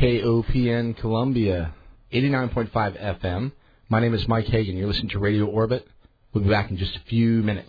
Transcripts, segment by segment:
KOPN Columbia, 89.5 FM. My name is Mike Hagan. You're listening to Radio Orbit. We'll be back in just a few minutes.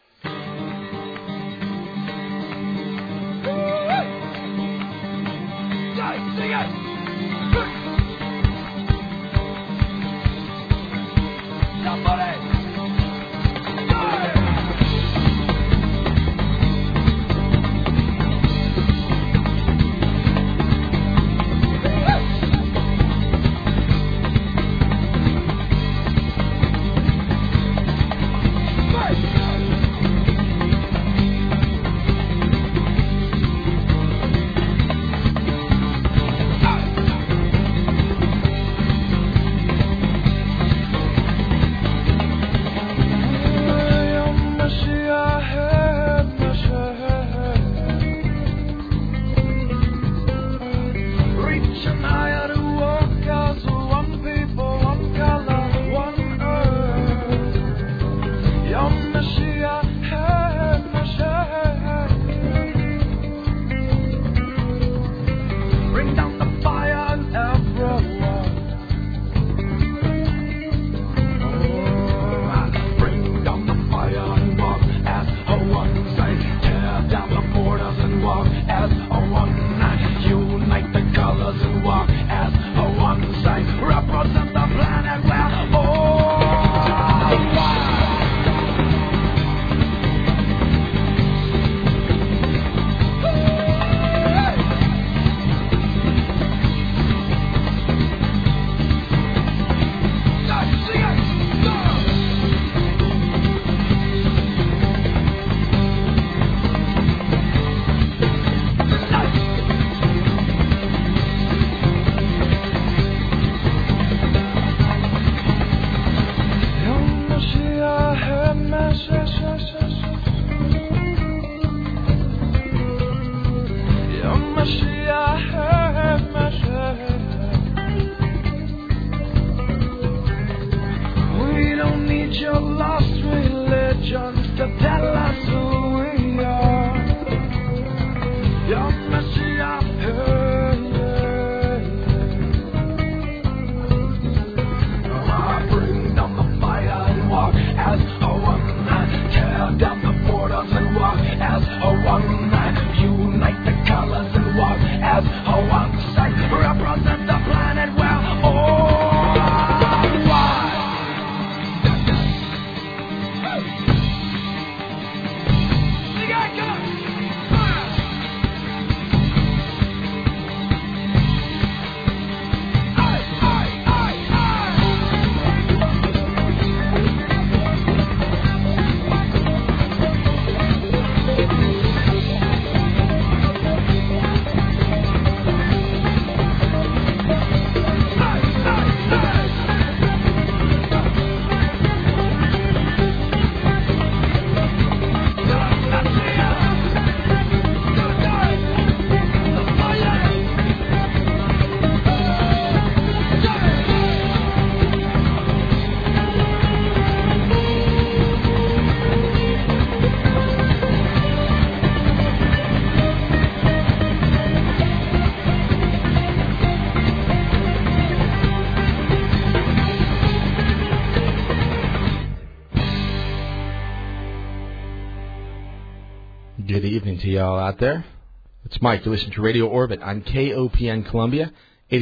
Good evening to y'all out there. It's Mike. You listen to Radio Orbit on KOPN Columbia,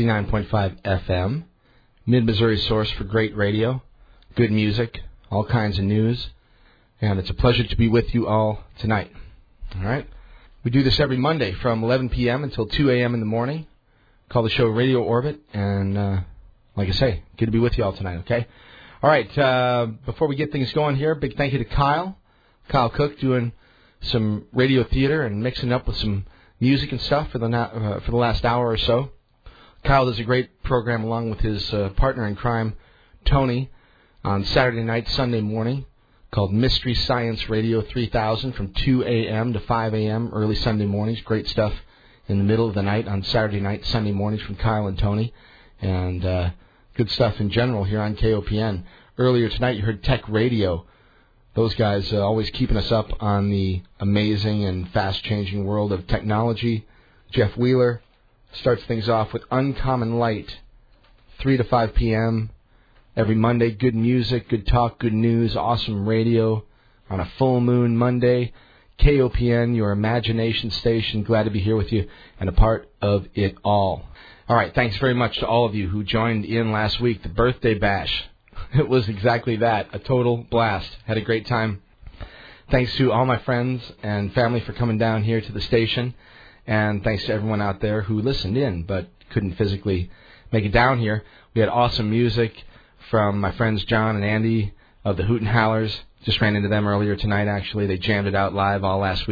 89.5 FM. Mid-Missouri source for great radio, good music, all kinds of news. And it's a pleasure to be with you all tonight. All right? We do this every Monday from 11 p.m. until 2 a.m. in the morning. Call the show Radio Orbit. And like I say, good to be with you all tonight, okay? All right. Before we get things going here, big thank you to Kyle Cook, doing some radio theater and mixing up with some music and stuff for the last hour or so. Kyle does a great program along with his partner in crime, Tony, on Saturday night, Sunday morning, called Mystery Science Radio 3000 from 2 a.m. to 5 a.m. early Sunday mornings. Great stuff in the middle of the night on Saturday night, Sunday mornings from Kyle and Tony. And good stuff in general here on KOPN. Earlier tonight you heard Tech Radio. Those guys always keeping us up on the amazing and fast-changing world of technology. Jeff Wheeler, starts things off with Uncommon Light, 3 to 5 p.m. every Monday. Good music, good talk, good news, awesome radio on a full moon Monday. KOPN, your imagination station. Glad to be here with you and a part of it all. All right, thanks very much to all of you who joined in last week, the birthday bash. It was exactly that, a total blast. Had a great time. Thanks to all my friends and family for coming down here to the station. And thanks to everyone out there who listened in but couldn't physically make it down here. We had awesome music from my friends John and Andy of the Hoot and Howlers. Just ran into them earlier tonight, actually. They jammed it out live all night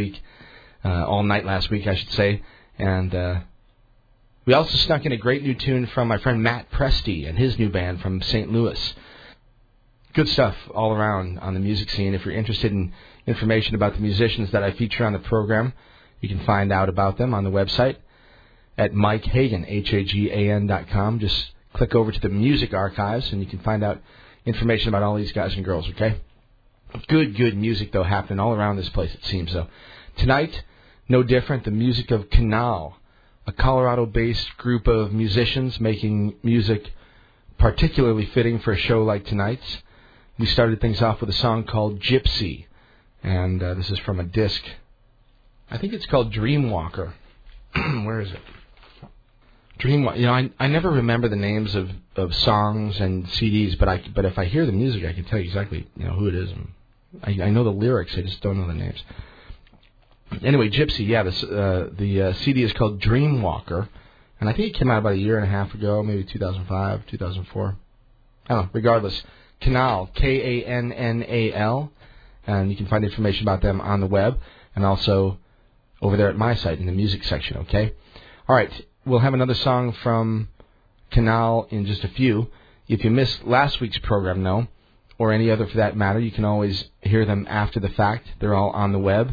last week, I should say. And we also snuck in a great new tune from my friend Matt Presti and his new band from St. Louis. Good stuff all around on the music scene. If you're interested in information about the musicians that I feature on the program, you can find out about them on the website at MikeHagan, HAGAN.com. Just click over to the music archives and you can find out information about all these guys and girls, okay? Good music, though, happening all around this place, it seems, though. Tonight, no different, the music of Canal, a Colorado-based group of musicians making music particularly fitting for a show like tonight's. We started things off with a song called Gypsy, and this is from a disc. I think it's called Dreamwalker. Where is it? Dreamwalker. You know, I never remember the names of songs and CDs, but if I hear the music, I can tell you exactly who it is. I know the lyrics, I just don't know the names. Anyway, Gypsy, yeah, the CD is called Dreamwalker, and I think it came out about a year and a half ago, maybe 2005, 2004. I don't know, regardless. Canal, K-A-N-N-A-L, and you can find information about them on the web and also over there at my site in the music section, okay? All right, we'll have another song from Canal in just a few. If you missed last week's program, though, or any other for that matter, you can always hear them after the fact. They're all on the web,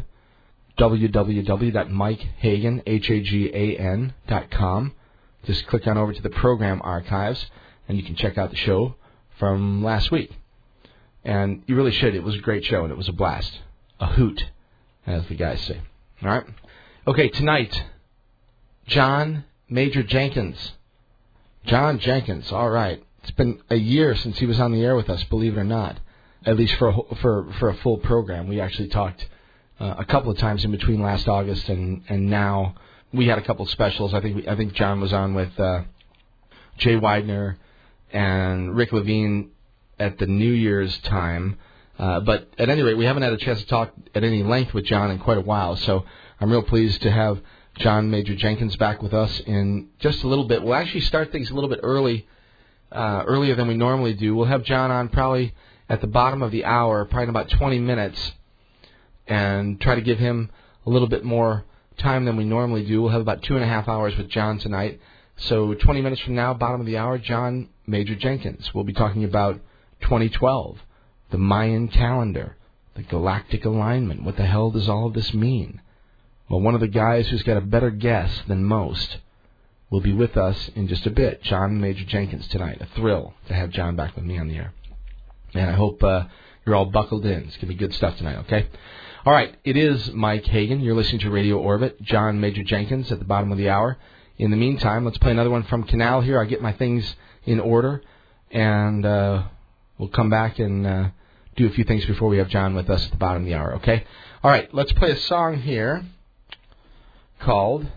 www.MikeHagan.com. Just click on over to the program archives, and you can check out the show from last week. And you really should. It was a great show, and it was a blast. A hoot, as the guys say. All right? Okay, tonight, John Major Jenkins. John Jenkins, all right. It's been a year since he was on the air with us, believe it or not, at least for a full program. We actually talked a couple of times in between last August and now. We had a couple of specials. I think John was on with Jay Widener and Rick Levine at the New Year's time. But at any rate, we haven't had a chance to talk at any length with John in quite a while. So I'm real pleased to have John Major Jenkins back with us in just a little bit. We'll actually start things a little bit earlier than we normally do. We'll have John on probably at the bottom of the hour, probably in about 20 minutes, and try to give him a little bit more time than we normally do. We'll have about 2.5 hours with John tonight. So 20 minutes from now, bottom of the hour, John Major Jenkins. We'll be talking about 2012, the Mayan calendar, the galactic alignment. What the hell does all of this mean? Well, one of the guys who's got a better guess than most will be with us in just a bit, John Major Jenkins tonight. A thrill to have John back with me on the air. And I hope you're all buckled in. It's going to be good stuff tonight, okay? All right, it is Mike Hagan. You're listening to Radio Orbit. John Major Jenkins at the bottom of the hour. In the meantime, let's play another one from Canal here. I'll get my things in order, and we'll come back and do a few things before we have John with us at the bottom of the hour, okay? All right, let's play a song here called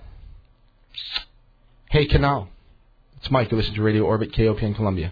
Hey Canal. It's Mike. You listen to Radio Orbit, KOPN Columbia.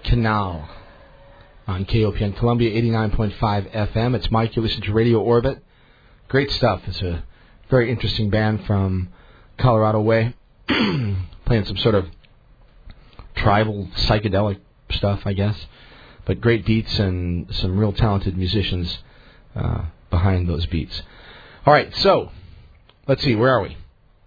Canal on KOPN Columbia 89.5 FM. It's Mike. You listen to Radio Orbit. Great stuff. It's a very interesting band from Colorado way, playing some sort of tribal psychedelic stuff, I guess. But great beats and some real talented musicians behind those beats. All right, so let's see. Where are we?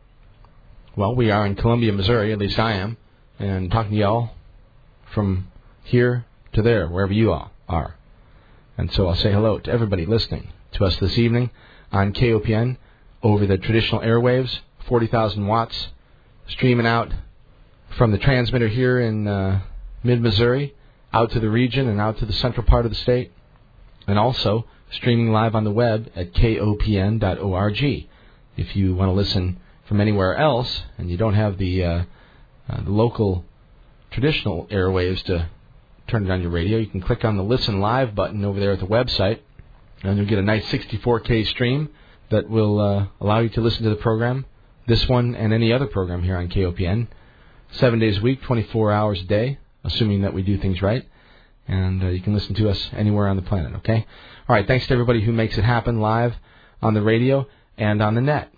Well, we are in Columbia, Missouri. At least I am. And talking to y'all from here to there, wherever you all are. And so I'll say hello to everybody listening to us this evening on KOPN over the traditional airwaves, 40,000 watts, streaming out from the transmitter here in mid-Missouri, out to the region and out to the central part of the state, and also streaming live on the web at kopn.org. If you want to listen from anywhere else and you don't have the local traditional airwaves to turn it on your radio, you can click on the Listen Live button over there at the website, and you'll get a nice 64K stream that will allow you to listen to the program, this one and any other program here on KOPN, 7 days a week, 24 hours a day, assuming that we do things right. And you can listen to us anywhere on the planet, okay? All right, thanks to everybody who makes it happen live on the radio and on the net.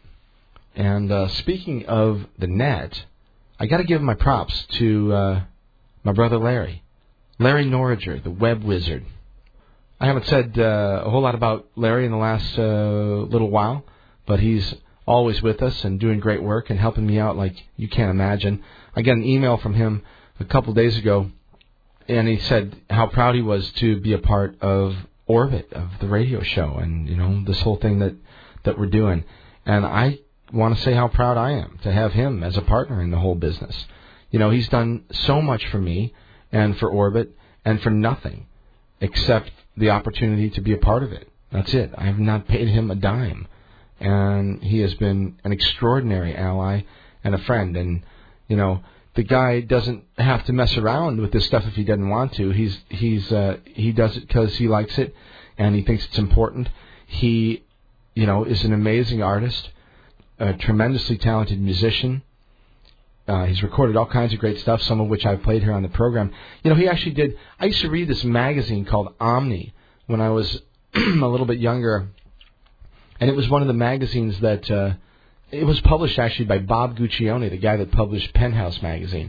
And speaking of the net, I got to give my props to my brother Larry Norriger, the web wizard. I haven't said a whole lot about Larry in the last little while, but he's always with us and doing great work and helping me out like you can't imagine. I got an email from him a couple days ago, and he said how proud he was to be a part of Orbit, of the radio show, and, you know, this whole thing that we're doing. And I want to say how proud I am to have him as a partner in the whole business. You know, he's done so much for me and for Orbit and for nothing except the opportunity to be a part of it. That's it. I have not paid him a dime. And he has been an extraordinary ally and a friend. And, you know, the guy doesn't have to mess around with this stuff if he doesn't want to. He does it because he likes it and he thinks it's important. He, you know, is an amazing artist, a tremendously talented musician. He's recorded all kinds of great stuff, some of which I've played here on the program. You know, he actually did. I used to read this magazine called Omni when I was a little bit younger, and it was one of the magazines that it was published actually by Bob Guccione, the guy that published Penthouse magazine.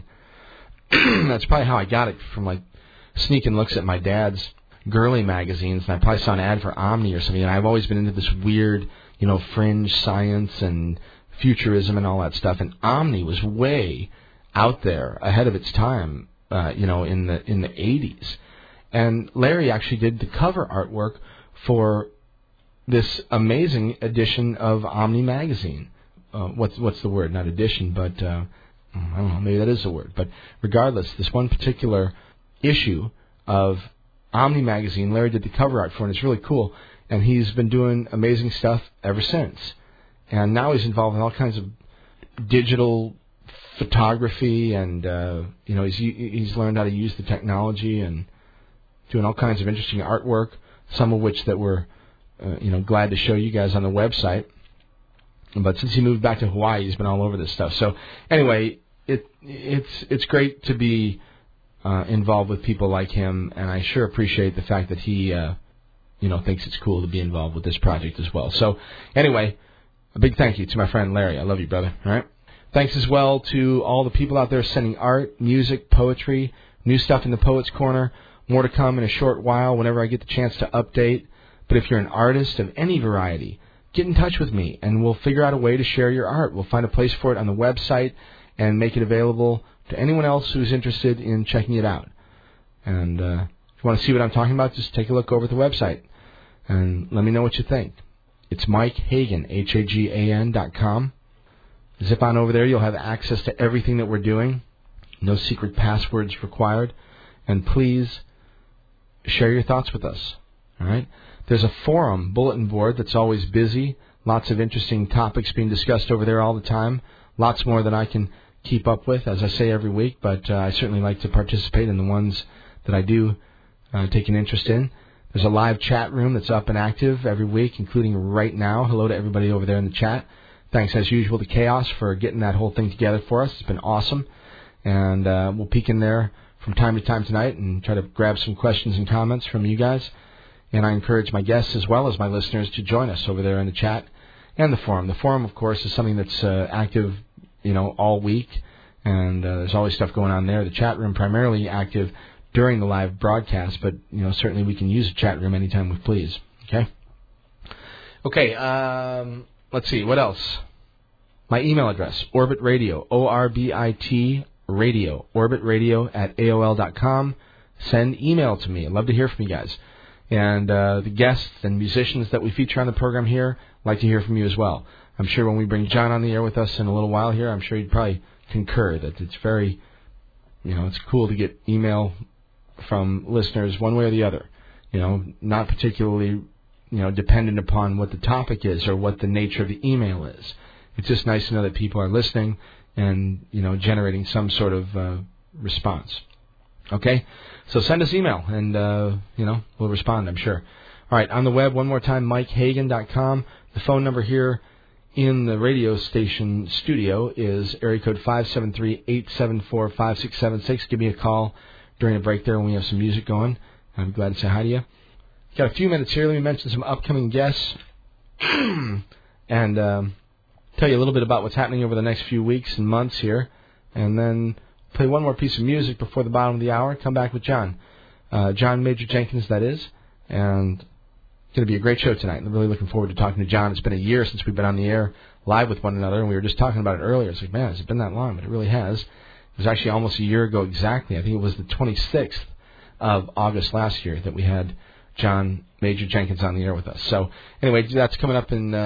That's probably how I got it, from like sneaking looks at my dad's girly magazines, and I probably saw an ad for Omni or something. And I've always been into this weird, you know, fringe science and futurism and all that stuff, and Omni was way out there, ahead of its time, you know, in the 80s. And Larry actually did the cover artwork for this amazing edition of Omni magazine. What's the word? Not edition, but I don't know, maybe that is the word. But regardless, this one particular issue of Omni magazine, Larry did the cover art for, and it's really cool. And he's been doing amazing stuff ever since. And now he's involved in all kinds of digital photography, and you know, he's learned how to use the technology and doing all kinds of interesting artwork. Some of which that we're you know, glad to show you guys on the website. But since he moved back to Hawaii, he's been all over this stuff. So anyway, it's great to be involved with people like him, and I sure appreciate the fact that he you know, thinks it's cool to be involved with this project as well. So anyway, a big thank you to my friend Larry. I love you, brother. All right. Thanks as well to all the people out there sending art, music, poetry, new stuff in the Poets Corner. More to come in a short while whenever I get the chance to update. But if you're an artist of any variety, get in touch with me, and we'll figure out a way to share your art. We'll find a place for it on the website and make it available to anyone else who's interested in checking it out. And if you want to see what I'm talking about, just take a look over at the website and let me know what you think. It's Mike Hagan, HAGAN.com. Zip on over there. You'll have access to everything that we're doing. No secret passwords required. And please share your thoughts with us. All right? There's a forum bulletin board that's always busy. Lots of interesting topics being discussed over there all the time. Lots more than I can keep up with, as I say every week. But I certainly like to participate in the ones that I do take an interest in. There's a live chat room that's up and active every week, including right now. Hello to everybody over there in the chat. Thanks, as usual, to Chaos for getting that whole thing together for us. It's been awesome. And we'll peek in there from time to time tonight and try to grab some questions and comments from you guys. And I encourage my guests as well as my listeners to join us over there in the chat and the forum. The forum, of course, is something that's active, all week, and there's always stuff going on there. The chat room primarily active during the live broadcast, but certainly we can use the chat room anytime we please. Okay, let's see, what else? My email address, Orbit Radio, ORBIT Radio, orbitradio@AOL.com. Send email to me. I'd love to hear from you guys. And the guests and musicians that we feature on the program here, I'd like to hear from you as well. I'm sure when we bring John on the air with us in a little while here, I'm sure he'd probably concur that it's very, it's cool to get email from listeners one way or the other. Not particularly, dependent upon what the topic is or what the nature of the email is. It's just nice to know that people are listening and, generating some sort of response. Okay? So send us email and, we'll respond, I'm sure. All right, on the web, one more time, MikeHagan.com. The phone number here in the radio station studio is area code 573-874-5676. Give me a call during a break there when we have some music going. I'd be glad to say hi to you. Got a few minutes here. Let me mention some upcoming guests and tell you a little bit about what's happening over the next few weeks and months here, and then play one more piece of music before the bottom of the hour. Come back with John. John Major Jenkins, that is. And it's going to be a great show tonight. I'm really looking forward to talking to John. It's been a year since we've been on the air live with one another, and we were just talking about it earlier. It's like, man, has it been that long? But it really has. It was actually almost a year ago exactly. I think it was the 26th of August last year that we had John Major Jenkins on the air with us. So anyway, that's coming up in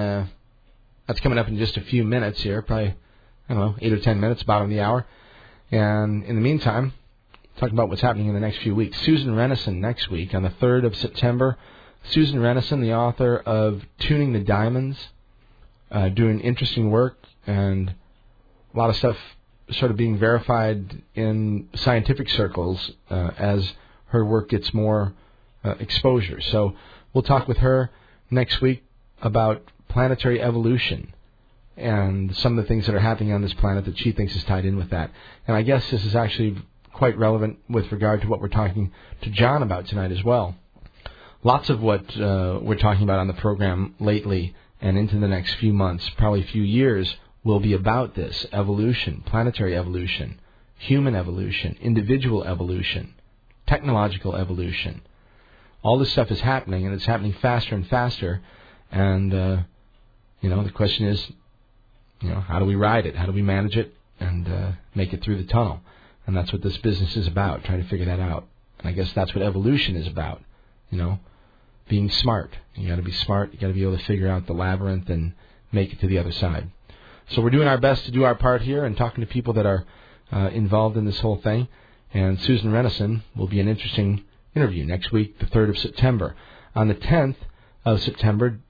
just a few minutes here, probably, 8 or 10 minutes, bottom of the hour. And in the meantime, talking about what's happening in the next few weeks. Susan Renison next week on the 3rd of September. Susan Renison, the author of Tuning the Diamonds, doing interesting work and a lot of stuff sort of being verified in scientific circles as her work gets more exposure. So we'll talk with her next week about planetary evolution and some of the things that are happening on this planet that she thinks is tied in with that. And I guess this is actually quite relevant with regard to what we're talking to John about tonight as well. Lots of what we're talking about on the program lately and into the next few months, probably a few years, will be about this evolution, planetary evolution, human evolution, individual evolution, technological evolution. All this stuff is happening, and it's happening faster and faster. And, the question is, how do we ride it? How do we manage it and make it through the tunnel? And that's what this business is about, trying to figure that out. And I guess that's what evolution is about, being smart. You got to be smart. You got to be able to figure out the labyrinth and make it to the other side. So we're doing our best to do our part here and talking to people that are involved in this whole thing. And Susan Renison will be an interesting interview next week, the 3rd of September. On the 10th of September,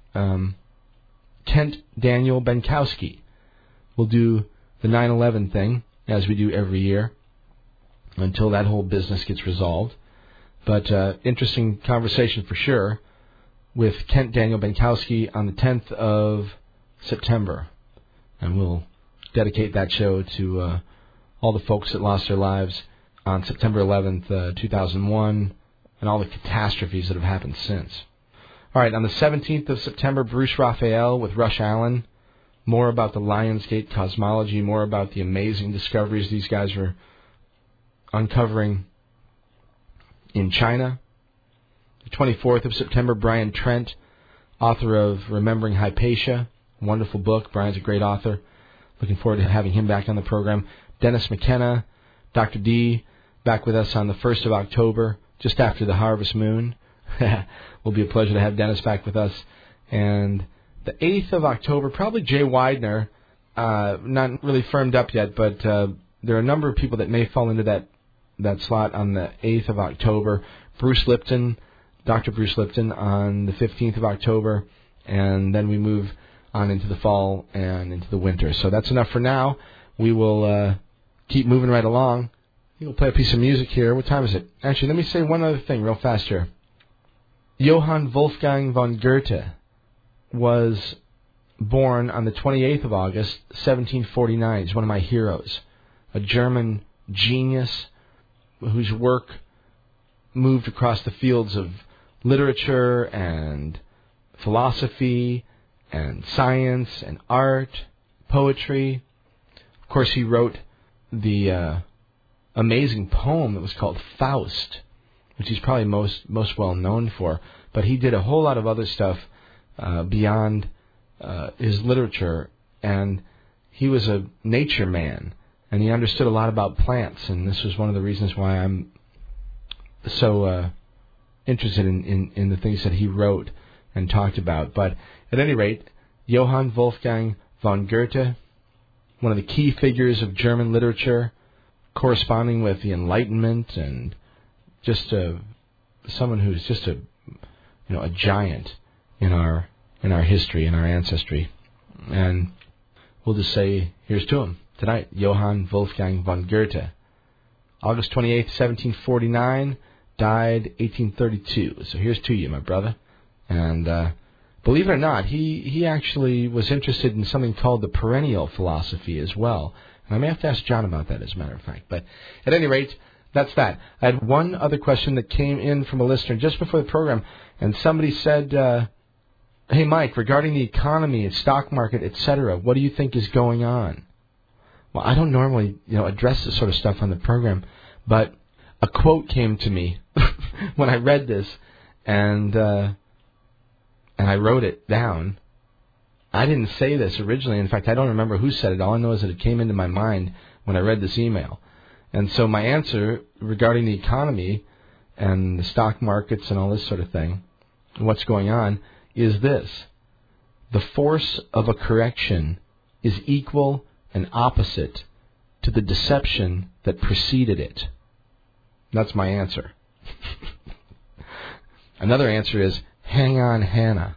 Kent Daniel Benkowski will do the 9/11 thing, as we do every year, until that whole business gets resolved. But interesting conversation for sure with Kent Daniel Benkowski on the 10th of September. And we'll dedicate that show to all the folks that lost their lives on September 11th, 2001, and all the catastrophes that have happened since. All right, on the 17th of September, Bruce Raphael with Rush Allen. More about the Lionsgate cosmology, more about the amazing discoveries these guys are uncovering in China. The 24th of September, Brian Trent, author of Remembering Hypatia. Wonderful book. Brian's a great author. Looking forward to having him back on the program. Dennis McKenna, Dr. D, back with us on the 1st of October, just after the harvest moon. Will be a pleasure to have Dennis back with us. And the 8th of October, probably Jay Widener, not really firmed up yet, but there are a number of people that may fall into that slot on the 8th of October. Bruce Lipton, Dr. Bruce Lipton on the 15th of October, and then we move on into the fall and into the winter. So that's enough for now. We will keep moving right along. We'll play a piece of music here. What time is it? Actually, let me say one other thing real fast here. Johann Wolfgang von Goethe was born on the 28th of August, 1749. He's one of my heroes. A German genius, whose work moved across the fields of literature and philosophy and science and art, poetry. Of course, he wrote the amazing poem that was called Faust, which he's probably most well known for. But he did a whole lot of other stuff beyond his literature, and he was a nature man, and he understood a lot about plants, and this was one of the reasons why I'm so interested in the things that he wrote and talked about. But at any rate, Johann Wolfgang von Goethe, one of the key figures of German literature, corresponding with the Enlightenment, and just someone who's just a giant in our history, in our ancestry. And we'll just say here's to him tonight, Johann Wolfgang von Goethe. August 28th, 1749, died 1832. So here's to you, my brother. And believe it or not, he actually was interested in something called the perennial philosophy as well. And I may have to ask John about that, as a matter of fact. But at any rate, that's that. I had one other question that came in from a listener just before the program, and somebody said, hey, Mike, regarding the economy and stock market, etc., what do you think is going on? Well, I don't normally, address this sort of stuff on the program, but a quote came to me when I read this, and I wrote it down. I didn't say this originally. In fact, I don't remember who said it. All I know is that it came into my mind when I read this email. And so my answer regarding the economy and the stock markets and all this sort of thing, and what's going on, is this. The force of a correction is equal and opposite to the deception that preceded it. That's my answer. Another answer is, hang on, Hannah.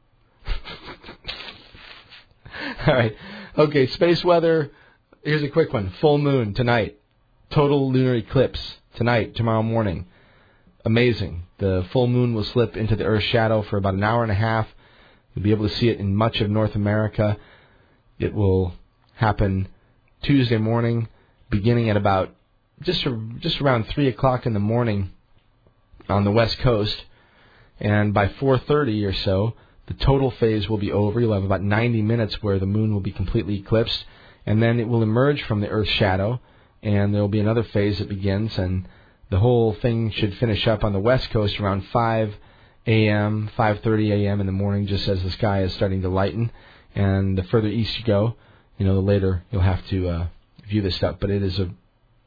All right. Okay, space weather. Here's a quick one. Full moon tonight. Total lunar eclipse tonight, tomorrow morning. Amazing. The full moon will slip into the Earth's shadow for about an hour and a half. You'll be able to see it in much of North America. It will happen Tuesday morning, beginning at about just around 3 o'clock in the morning on the West Coast. And by 4:30 or so, the total phase will be over. You'll have about 90 minutes where the moon will be completely eclipsed. And then it will emerge from the Earth's shadow, and there will be another phase that begins, and the whole thing should finish up on the West Coast around 5 a.m., 5:30 a.m. in the morning, just as the sky is starting to lighten. And the further east you go, the later you'll have to view this stuff. But it is a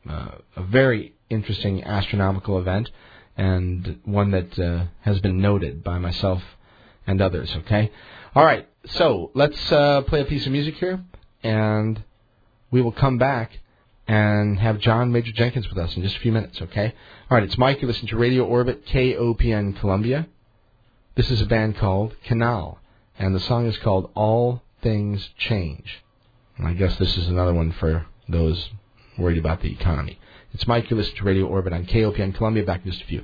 very interesting astronomical event, and one that has been noted by myself and others, okay? All right, so let's play a piece of music here, and we will come back and have John Major Jenkins with us in just a few minutes, okay? All right, it's Mike. You listen to Radio Orbit, KOPN Columbia. This is a band called Canal, and the song is called All Things Change. And I guess this is another one for those worried about the economy. It's Mike. You listen to Radio Orbit on KOPN Columbia. Back in just a few.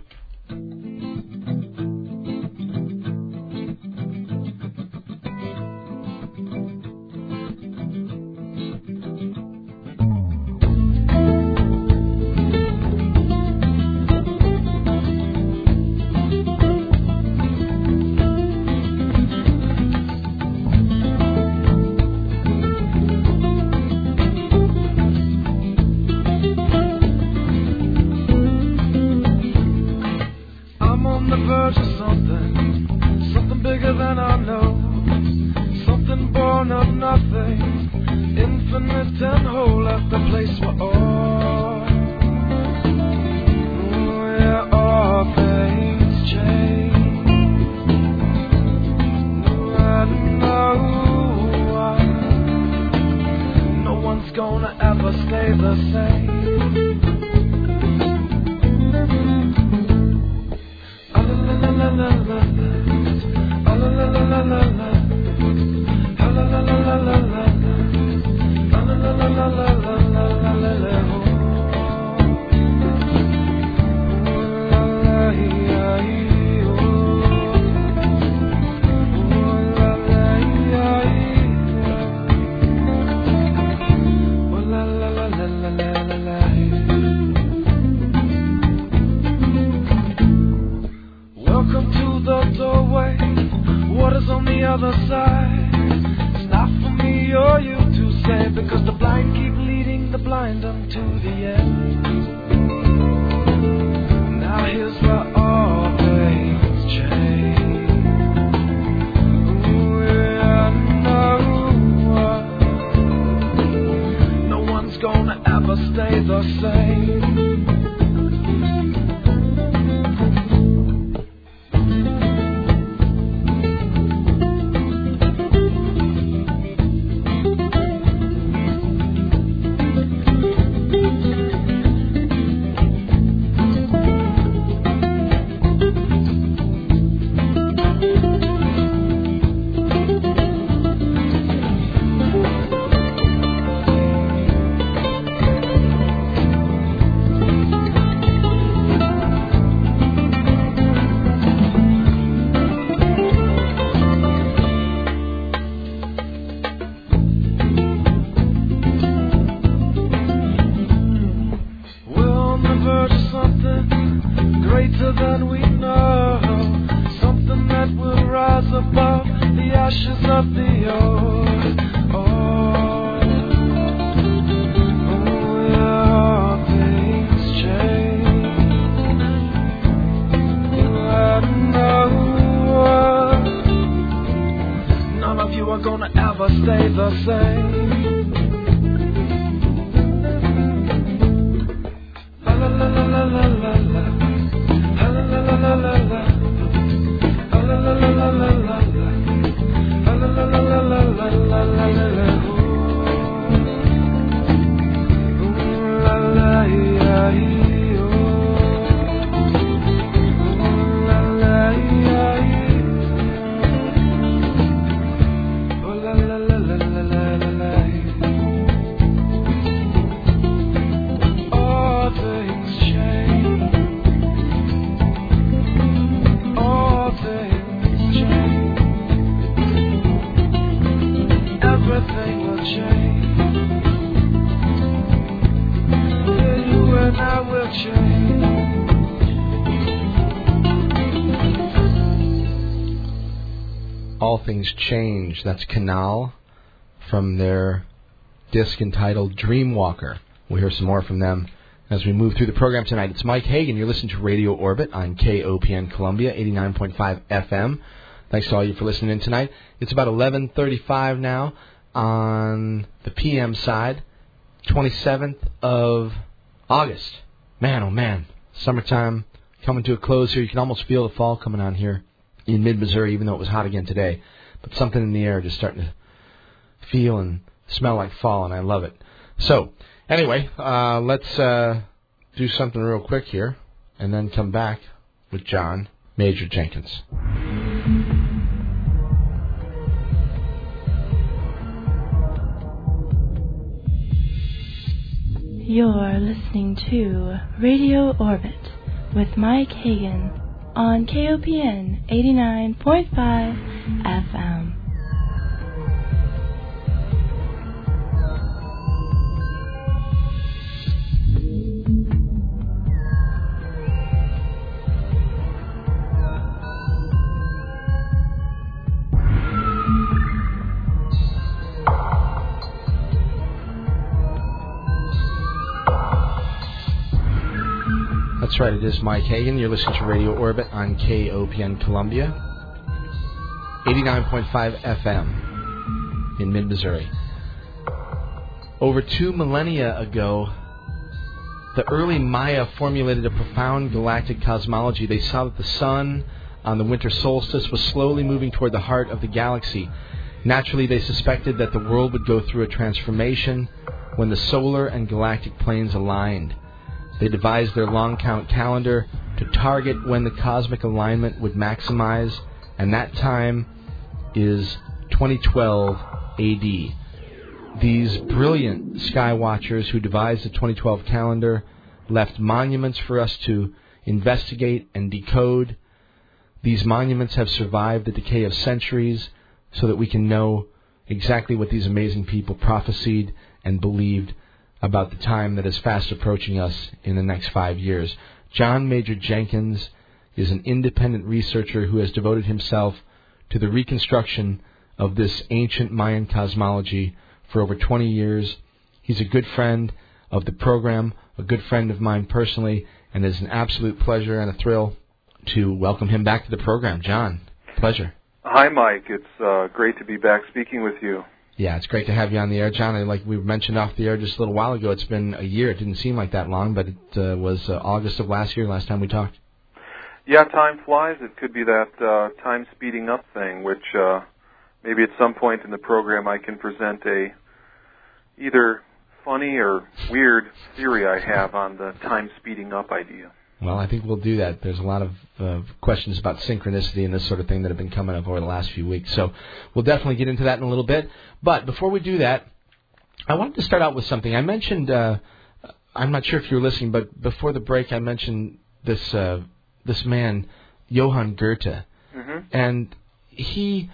La la la la la la la la la la la la la la la la. other side. It's not for me or you to say, because the blind keep leading the blind unto the end. Now here's where all things change. Ooh, yeah, no one's gonna ever stay the same. Change. That's Canal from their disc entitled Dreamwalker. We'll hear some more from them as we move through the program tonight. It's Mike Hagan. You're listening to Radio Orbit on KOPN Columbia, 89.5 FM. Thanks to all you for listening in tonight. It's about 11:35 now on the PM side, 27th of August. Man, oh man, summertime coming to a close here. You can almost feel the fall coming on here in mid-Missouri, even though it was hot again today. But something in the air just starting to feel and smell like fall, and I love it. So, anyway, let's do something real quick here, and then come back with John Major Jenkins. You're listening to Radio Orbit with Mike Hagan on KOPN 89.5 FM. That's right, it is Mike Hagan. You're listening to Radio Orbit on KOPN Columbia, 89.5 FM in mid-Missouri. Over 2 millennia ago, the early Maya formulated a profound galactic cosmology. They saw that the sun on the winter solstice was slowly moving toward the heart of the galaxy. Naturally, they suspected that the world would go through a transformation when the solar and galactic planes aligned. They devised their long count calendar to target when the cosmic alignment would maximize, and that time is 2012 AD. These brilliant sky watchers who devised the 2012 calendar left monuments for us to investigate and decode. These monuments have survived the decay of centuries so that we can know exactly what these amazing people prophesied and believed about the time that is fast approaching us in the next 5 years. John Major Jenkins is an independent researcher who has devoted himself to the reconstruction of this ancient Mayan cosmology for over 20 years. He's a good friend of the program, a good friend of mine personally, and it's an absolute pleasure and a thrill to welcome him back to the program. John, pleasure. Hi, Mike. It's great to be back speaking with you. Yeah, it's great to have you on the air, John. Like we mentioned off the air just a little while ago, it's been a year. It didn't seem like that long, but it was August of last year, last time we talked. Yeah, time flies. It could be that time speeding up thing, which maybe at some point in the program I can present a either funny or weird theory I have on the time speeding up idea. Well, I think we'll do that. There's a lot of questions about synchronicity and this sort of thing that have been coming up over the last few weeks. So we'll definitely get into that in a little bit. But before we do that, I wanted to start out with something. I mentioned, I'm not sure if you were listening, but before the break I mentioned this man, Johann Goethe. Mm-hmm. And he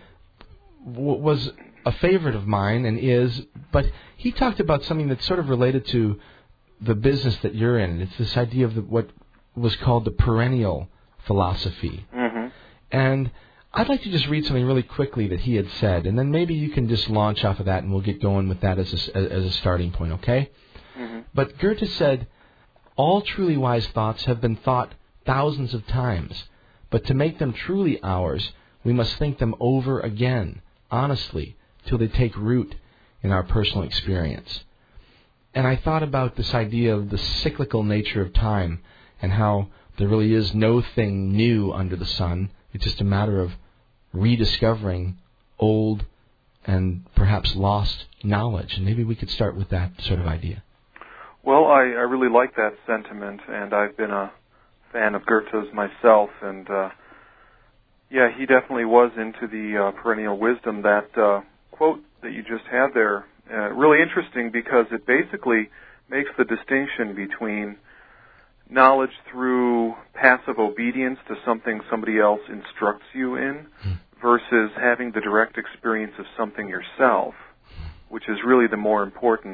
was a favorite of mine and is, but he talked about something that's sort of related to the business that you're in. It's this idea of what was called the perennial philosophy. Mm-hmm. And I'd like to just read something really quickly that he had said, and then maybe you can just launch off of that and we'll get going with that as a starting point, okay? Mm-hmm. But Goethe said, "All truly wise thoughts have been thought thousands of times, but to make them truly ours, we must think them over again, honestly, till they take root in our personal experience." And I thought about this idea of the cyclical nature of time and how there really is no thing new under the sun. It's just a matter of rediscovering old and perhaps lost knowledge. And maybe we could start with that sort of idea. Well, I really like that sentiment, and I've been a fan of Goethe's myself, and yeah, he definitely was into the perennial wisdom. That quote that you just had there, really interesting because it basically makes the distinction between knowledge through passive obedience to something somebody else instructs you in versus having the direct experience of something yourself, which is really the more important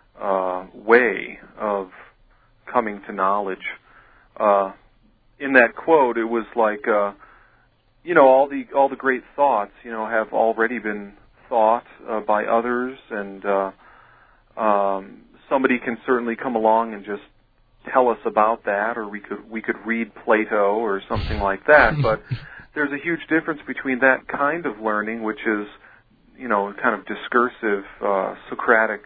way of coming to knowledge. In that quote, it was like, all the great thoughts, have already been thought by others, and somebody can certainly come along and just tell us about that, or we could read Plato or something like that. But there's a huge difference between that kind of learning, which is, kind of discursive, Socratic,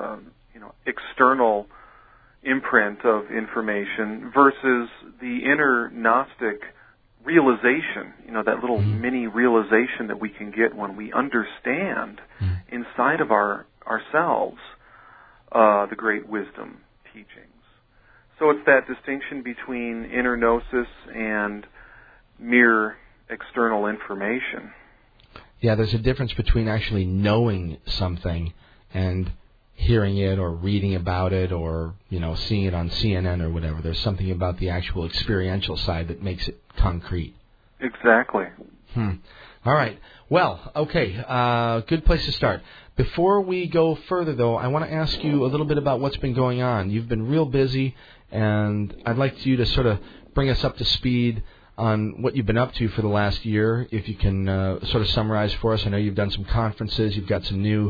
external imprint of information versus the inner Gnostic realization, that little mini realization that we can get when we understand inside of ourselves the great wisdom teachings. So it's that distinction between inner gnosis and mere external information. Yeah, there's a difference between actually knowing something and hearing it or reading about it or, seeing it on CNN or whatever. There's something about the actual experiential side that makes it concrete. Exactly. All right. Well, okay. Good place to start. Before we go further, though, I want to ask you a little bit about what's been going on. You've been real busy, and I'd like you to sort of bring us up to speed on what you've been up to for the last year. If you can sort of summarize for us. I know you've done some conferences. You've got some new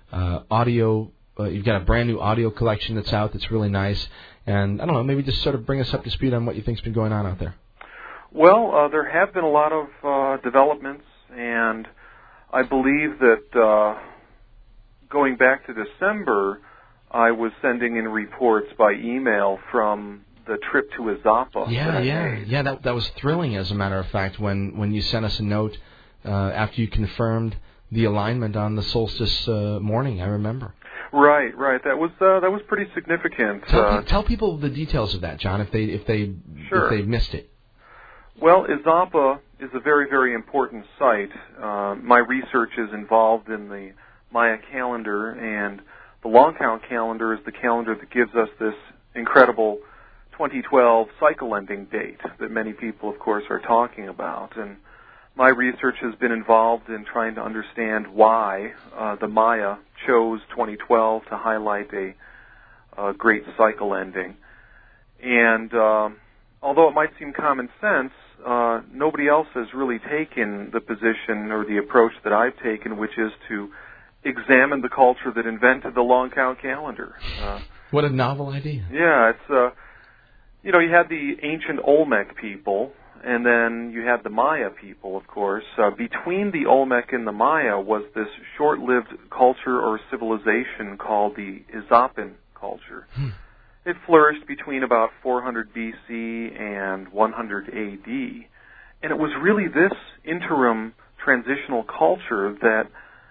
audio. You've got a brand new audio collection that's out that's really nice. And I don't know, maybe just sort of bring us up to speed on what you think's been going on out there. Well, there have been a lot of developments, and I believe that going back to December, I was sending in reports by email from the trip to Izapa. Yeah, that was thrilling, as a matter of fact, when you sent us a note after you confirmed the alignment on the solstice morning, I remember. Right. That was pretty significant. Tell people the details of that, John, if they missed it. Well, Izapa is a very, very important site. My research is involved in the Maya calendar, and the long count calendar is the calendar that gives us this incredible 2012 cycle ending date that many people, of course, are talking about. And my research has been involved in trying to understand why the Maya chose 2012 to highlight a great cycle ending. And although it might seem common sense, nobody else has really taken the position or the approach that I've taken, which is to examine the culture that invented the long count calendar. What a novel idea. Yeah, it's, you had the ancient Olmec people, and then you had the Maya people, of course. Between the Olmec and the Maya was this short-lived culture or civilization called the Izapin culture. It flourished between about 400 BC and 100 AD. And it was really this interim transitional culture that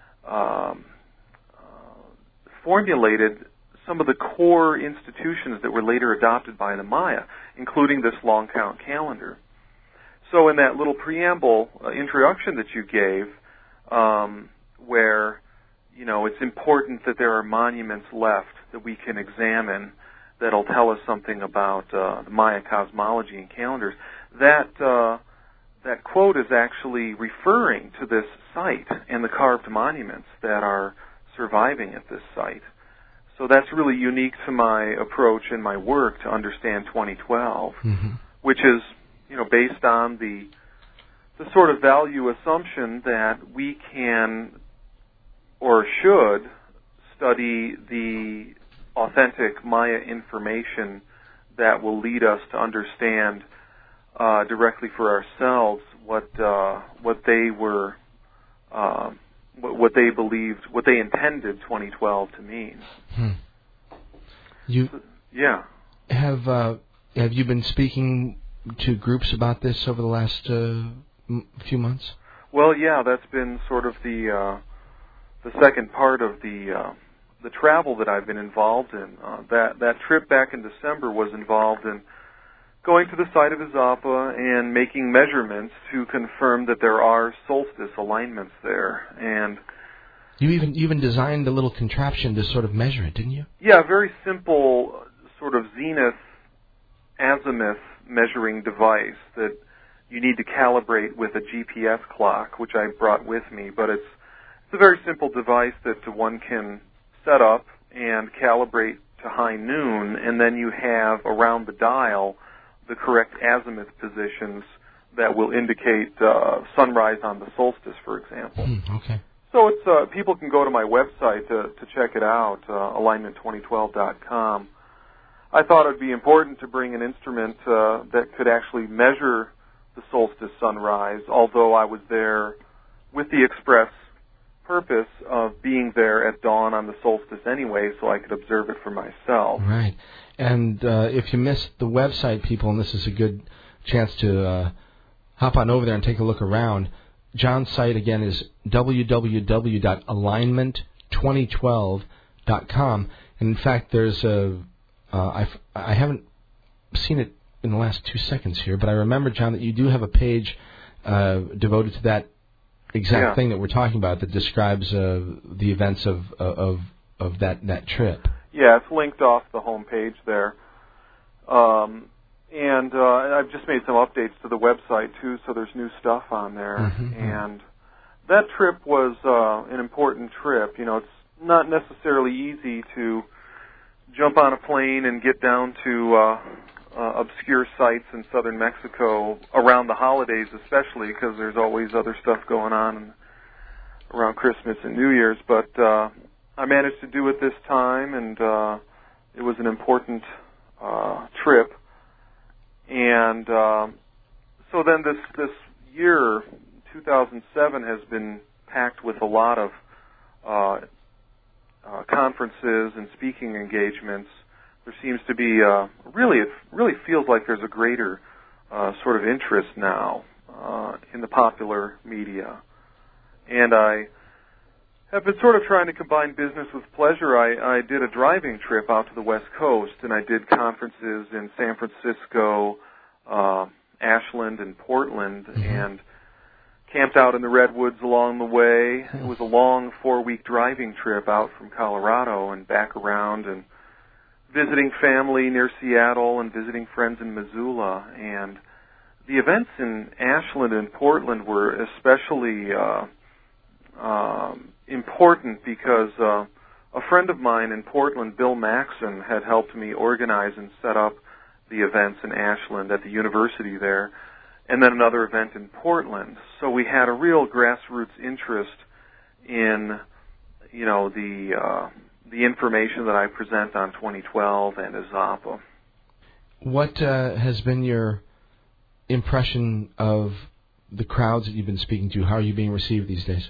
formulated some of the core institutions that were later adopted by the Maya, including this long count calendar. So in that little preamble introduction that you gave, where, it's important that there are monuments left that we can examine that'll tell us something about the Maya cosmology and calendars, that quote is actually referring to this site and the carved monuments that are surviving at this site. So that's really unique to my approach and my work to understand 2012, which is, based on the sort of value assumption that we can or should study the authentic Maya information that will lead us to understand directly for ourselves what they were, what they believed, what they intended 2012 to mean. Have you been speaking to groups about this over the last few months? Well, yeah, that's been sort of the second part of the travel that I've been involved in. That trip back in December was involved in going to the site of Izapa and making measurements to confirm that there are solstice alignments there. And you even designed a little contraption to sort of measure it, didn't you? Yeah, a very simple sort of zenith azimuth measuring device that you need to calibrate with a GPS clock, which I brought with me. But it's a very simple device that one can set up and calibrate to high noon, and then you have around the dial the correct azimuth positions that will indicate sunrise on the solstice, for example. Okay. So it's people can go to my website to check it out, alignment2012.com. I thought it would be important to bring an instrument that could actually measure the solstice sunrise, although I was there with the express purpose of being there at dawn on the solstice anyway, so I could observe it for myself. Right. And if you missed the website, people, and this is a good chance to hop on over there and take a look around, John's site, again, is www.alignment2012.com. And in fact, there's I haven't seen it in the last 2 seconds here, but I remember, John, that you do have a page devoted to that exact thing that we're talking about that describes the events of that trip. Yeah, it's linked off the home page there. And I've just made some updates to the website, too, so there's new stuff on there. And that trip was an important trip. It's not necessarily easy to jump on a plane and get down to obscure sites in southern Mexico around the holidays, especially, because there's always other stuff going on around Christmas and New Year's. But I managed to do it this time, and it was an important trip. And so then this year, 2007, has been packed with a lot of conferences and speaking engagements. There seems to be it really feels like there's a greater sort of interest now in the popular media. And I have been sort of trying to combine business with pleasure. I did a driving trip out to the West Coast, and I did conferences in San Francisco, Ashland, and Portland, and camped out in the redwoods along the way. It was a long 4-week driving trip out from Colorado and back around, and visiting family near Seattle and visiting friends in Missoula. And the events in Ashland and Portland were especially important because a friend of mine in Portland, Bill Maxson, had helped me organize and set up the events in Ashland at the university there, and then another event in Portland. So we had a real grassroots interest in, the information that I present on 2012 and Izapa. What has been your impression of the crowds that you've been speaking to? How are you being received these days?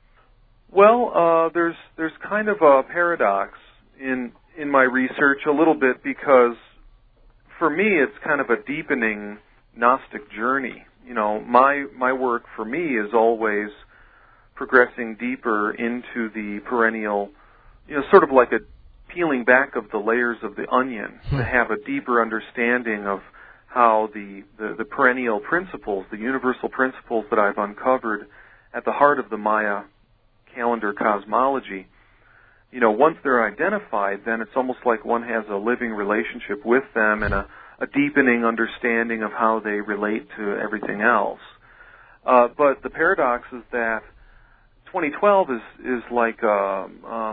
Well, there's kind of a paradox in my research a little bit, because for me it's kind of a deepening Gnostic journey. My work for me is always progressing deeper into the perennial, sort of like a peeling back of the layers of the onion to have a deeper understanding of how the perennial principles, the universal principles that I've uncovered at the heart of the Maya calendar cosmology, once they're identified, then it's almost like one has a living relationship with them and a deepening understanding of how they relate to everything else. But the paradox is that 2012 is like a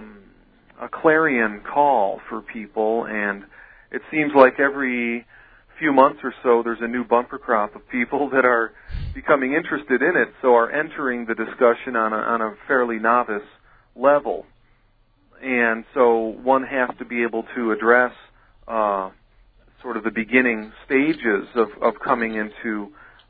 clarion call for people, and it seems like every few months or so there's a new bumper crop of people that are becoming interested in it, so are entering the discussion on a fairly novice level. And so one has to be able to address sort of the beginning stages of coming into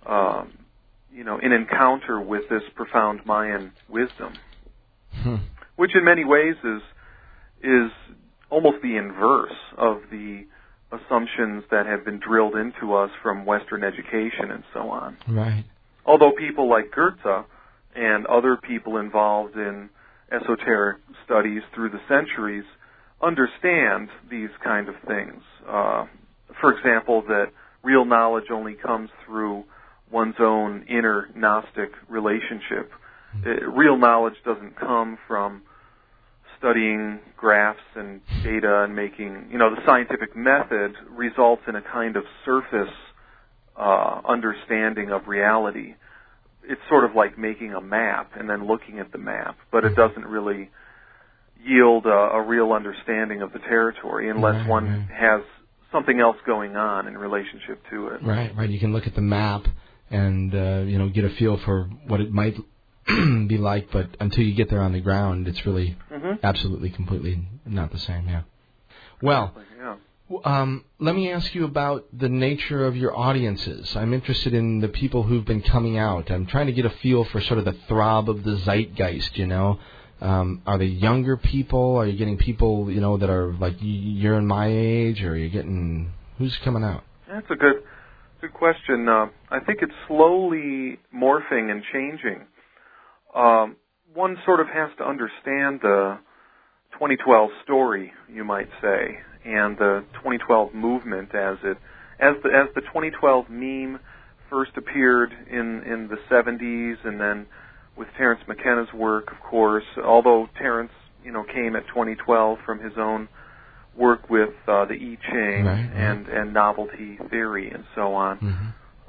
an encounter with this profound Mayan wisdom, which in many ways is almost the inverse of the assumptions that have been drilled into us from Western education and so on. Right. Although people like Goethe and other people involved in esoteric studies through the centuries understand these kind of things. For example, that real knowledge only comes through one's own inner Gnostic relationship. Real knowledge doesn't come from studying graphs and data and making, the scientific method results in a kind of surface understanding of reality. It's sort of like making a map and then looking at the map, but it doesn't really yield a real understanding of the territory unless one has something else going on in relationship to it. Right. You can look at the map and get a feel for what it might be like, but until you get there on the ground, it's really absolutely, completely not the same. Yeah. Well, let me ask you about the nature of your audiences. I'm interested in the people who've been coming out. I'm trying to get a feel for sort of the throb of the zeitgeist. Are they younger people? Are you getting people that are like you're in my age, or are you getting who's coming out? That's a good question. I think it's slowly morphing and changing. One sort of has to understand the 2012 story, you might say, and the 2012 movement as the 2012 meme first appeared in the 70s, and then with Terence McKenna's work, of course. Although Terence, came at 2012 from his own work with the I Ching and novelty theory and so on.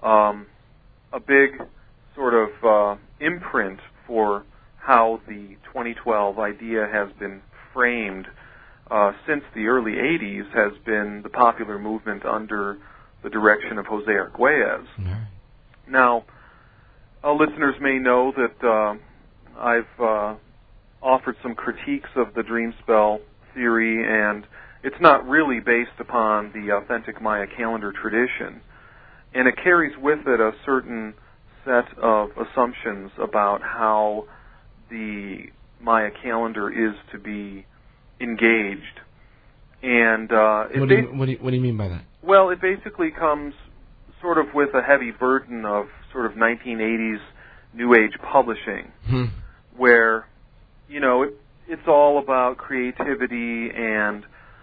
A big sort of imprint for how the 2012 idea has been framed since the early 80s has been the popular movement under the direction of Jose Arguelles. Now, listeners may know that I've offered some critiques of the dream spell theory, and it's not really based upon the authentic Maya calendar tradition, and it carries with it a certain set of assumptions about how the Maya calendar is to be engaged. And what do you mean by that? Well, it basically comes sort of with a heavy burden of sort of 1980s New Age publishing, where, it's all about creativity and,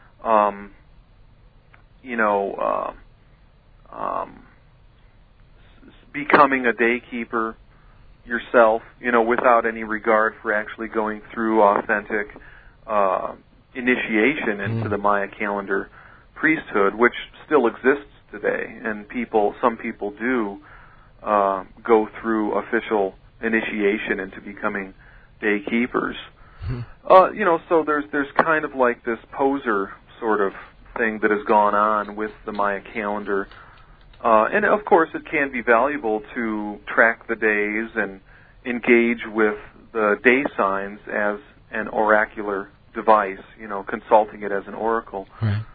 becoming a daykeeper yourself, without any regard for actually going through authentic initiation into the Maya calendar priesthood, which still exists today, and some people do go through official initiation into becoming daykeepers. So there's kind of like this poser sort of thing that has gone on with the Maya calendar. And of course, it can be valuable to track the days and engage with the day signs as an oracular device, consulting it as an oracle. Right.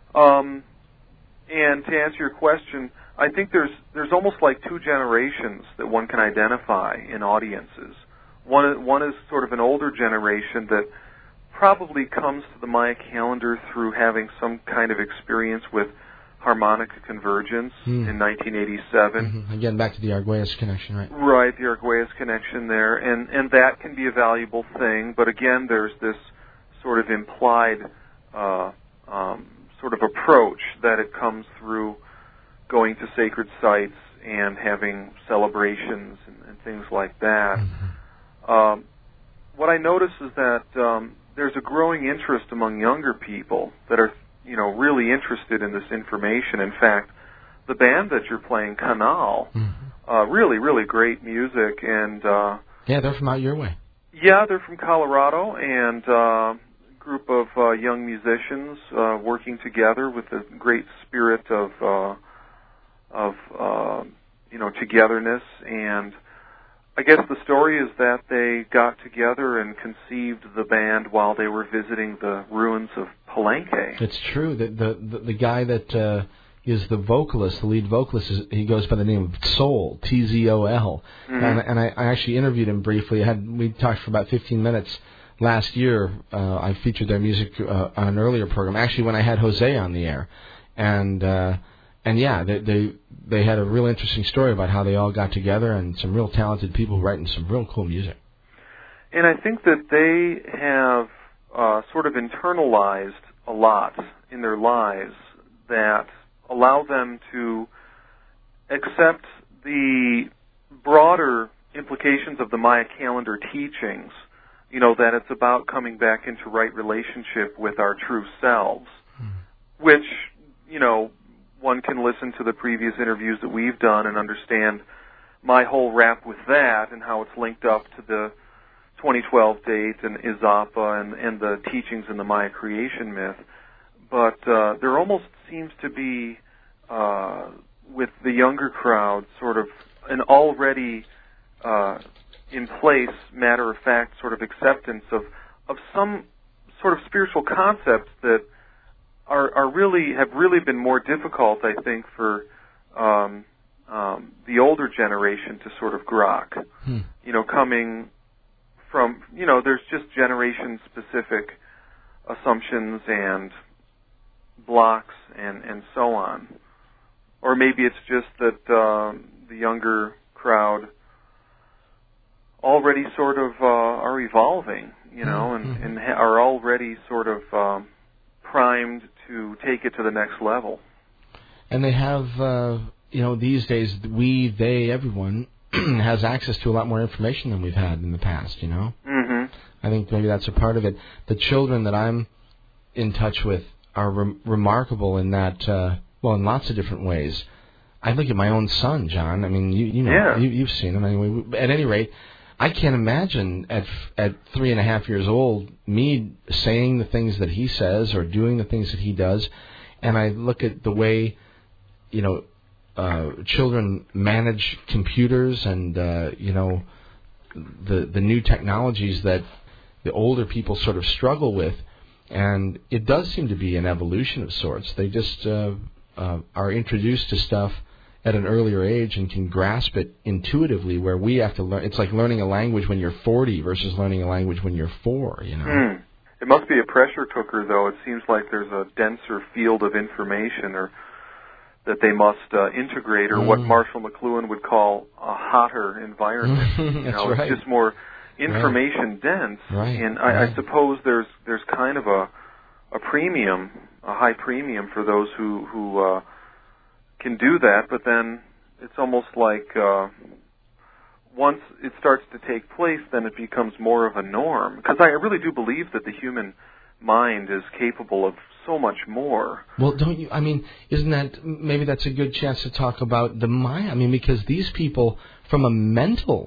And to answer your question, I think there's almost like two generations that one can identify in audiences. One is sort of an older generation that probably comes to the Maya calendar through having some kind of experience with harmonica convergence in 1987. Mm-hmm. Again, back to the Arguelles connection, right? Right, the Arguelles connection there. And that can be a valuable thing, but again, there's this sort of implied sort of approach that it comes through going to sacred sites and having celebrations and things like that. Mm-hmm. What I notice is that there's a growing interest among younger people that are, really interested in this information. In fact, the band that you're playing, Canal, really, really great music, and yeah, they're from out your way. Yeah, they're from Colorado, and a group of young musicians working together with a great spirit of togetherness. And I guess the story is that they got together and conceived the band while they were visiting the ruins of Palenque. It's true that the guy that is the vocalist, the lead vocalist, he goes by the name of Tzol, Tzol. Mm-hmm. And I actually interviewed him briefly. We talked for about 15 minutes last year. I featured their music on an earlier program, actually when I had Jose on the air. And yeah, they had a real interesting story about how they all got together, and some real talented people writing some real cool music. And I think that they have sort of internalized a lot in their lives that allow them to accept the broader implications of the Maya calendar teachings, that it's about coming back into right relationship with our true selves, which, one can listen to the previous interviews that we've done and understand my whole rap with that and how it's linked up to the 2012 date and Izapa and the teachings in the Maya creation myth. But there almost seems to be, with the younger crowd, sort of an already in place, matter-of-fact sort of acceptance of some sort of spiritual concepts that have really been more difficult, I think, for the older generation to sort of grok. Coming from, there's just generation-specific assumptions and blocks and so on. Or maybe it's just that the younger crowd already sort of are evolving, and are already sort of primed to take it to the next level. And they have, these days, everyone has access to a lot more information than we've had in the past, Mm-hmm. I think maybe that's a part of it. The children that I'm in touch with are remarkable in that, in lots of different ways. I look at my own son, John. I mean, you've seen him. Anyway, at any rate, I can't imagine at 3.5 years old me saying the things that he says or doing the things that he does, and I look at the way, children manage computers and the new technologies that the older people sort of struggle with, and it does seem to be an evolution of sorts. They just are introduced to stuff at an earlier age and can grasp it intuitively, where we have to learn. It's like learning a language when you're 40 versus learning a language when you're 4, It must be a pressure cooker, though. It seems like there's a denser field of information or that they must integrate, or what Marshall McLuhan would call a hotter environment. That's right. It's just more information dense. Right. And I suppose there's kind of a premium, a high premium for those who can do that, but then it's almost like once it starts to take place, then it becomes more of a norm. Because I really do believe that the human mind is capable of so much more. Well, don't you? I mean, isn't that, maybe that's a good chance to talk about the Maya? I mean, because these people, from a mental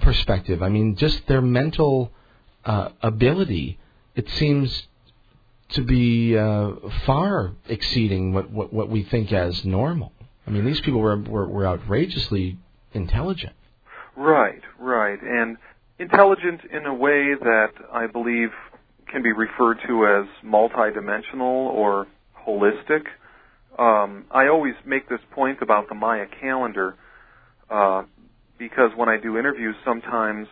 perspective, I mean, just their mental ability, it seems to be far exceeding what we think as normal. I mean, these people were outrageously intelligent. Right, and intelligent in a way that I believe can be referred to as multidimensional or holistic. I always make this point about the Maya calendar because when I do interviews, sometimes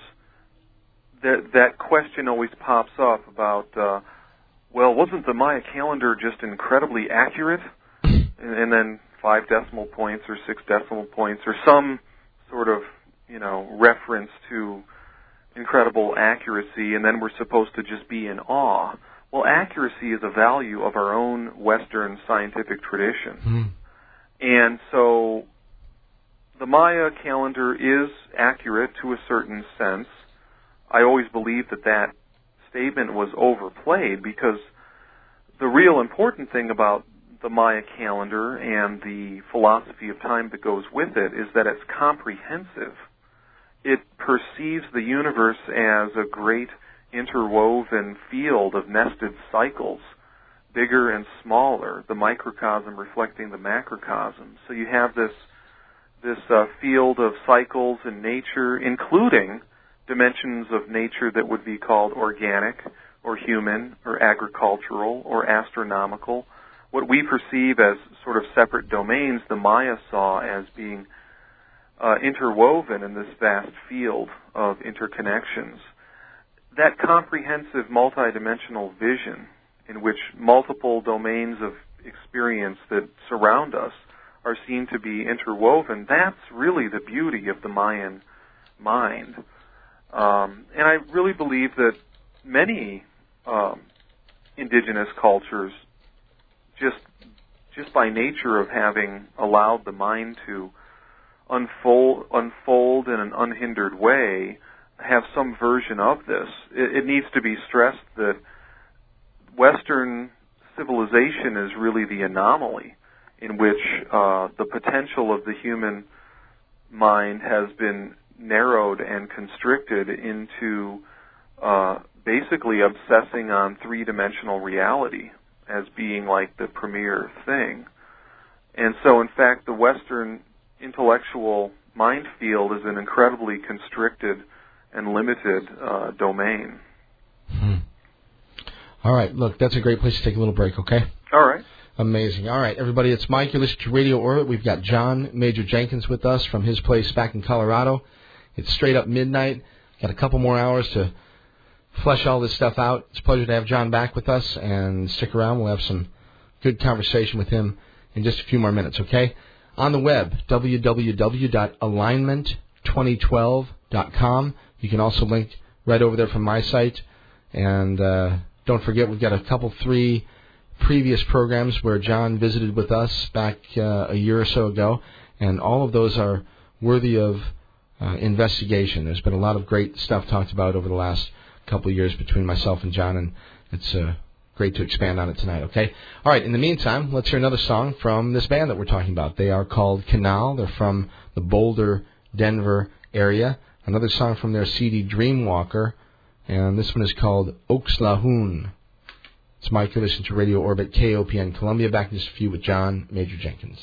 that question always pops up about, well, wasn't the Maya calendar just incredibly accurate? And then 5 decimal points or 6 decimal points or some sort of, reference to incredible accuracy, and then we're supposed to just be in awe. Well, accuracy is a value of our own Western scientific tradition. And so the Maya calendar is accurate to a certain sense. I always believe that statement was overplayed because the real important thing about the Maya calendar and the philosophy of time that goes with it is that it's comprehensive. It perceives the universe as a great interwoven field of nested cycles, bigger and smaller, the microcosm reflecting the macrocosm. So you have this field of cycles in nature, including dimensions of nature that would be called organic or human or agricultural or astronomical. What we perceive as sort of separate domains, the Maya saw as being interwoven in this vast field of interconnections. That comprehensive multidimensional vision in which multiple domains of experience that surround us are seen to be interwoven, that's really the beauty of the Mayan mind. And I really believe that many indigenous cultures, just by nature of having allowed the mind to unfold in an unhindered way, have some version of this. It needs to be stressed that Western civilization is really the anomaly in which the potential of the human mind has been narrowed and constricted into basically obsessing on three-dimensional reality as being like the premier thing. And so, in fact, the Western intellectual mind field is an incredibly constricted and limited domain. All right, look, that's a great place to take a little break, okay? All right. Amazing. All right, everybody, it's Mike. You're listening to Radio Orbit. We've got John Major Jenkins with us from his place back in Colorado. It's straight up midnight. Got a couple more hours to flesh all this stuff out. It's a pleasure to have John back with us, and stick around. We'll have some good conversation with him in just a few more minutes, okay? On the web, www.alignment2012.com. You can also link right over there from my site. And don't forget, we've got 3 previous programs where John visited with us back a year or so ago. And all of those are worthy of investigation. There's been a lot of great stuff talked about over the last couple of years between myself and John, and it's great to expand on it tonight, okay? All right, in the meantime, let's hear another song from this band that we're talking about. They are called Canal. They're from the Boulder, Denver area. Another song from their CD, Dreamwalker, and this one is called Oxlahoon. It's Mike. You're listening to Radio Orbit, KOPN Columbia. Back in just a few with John Major Jenkins.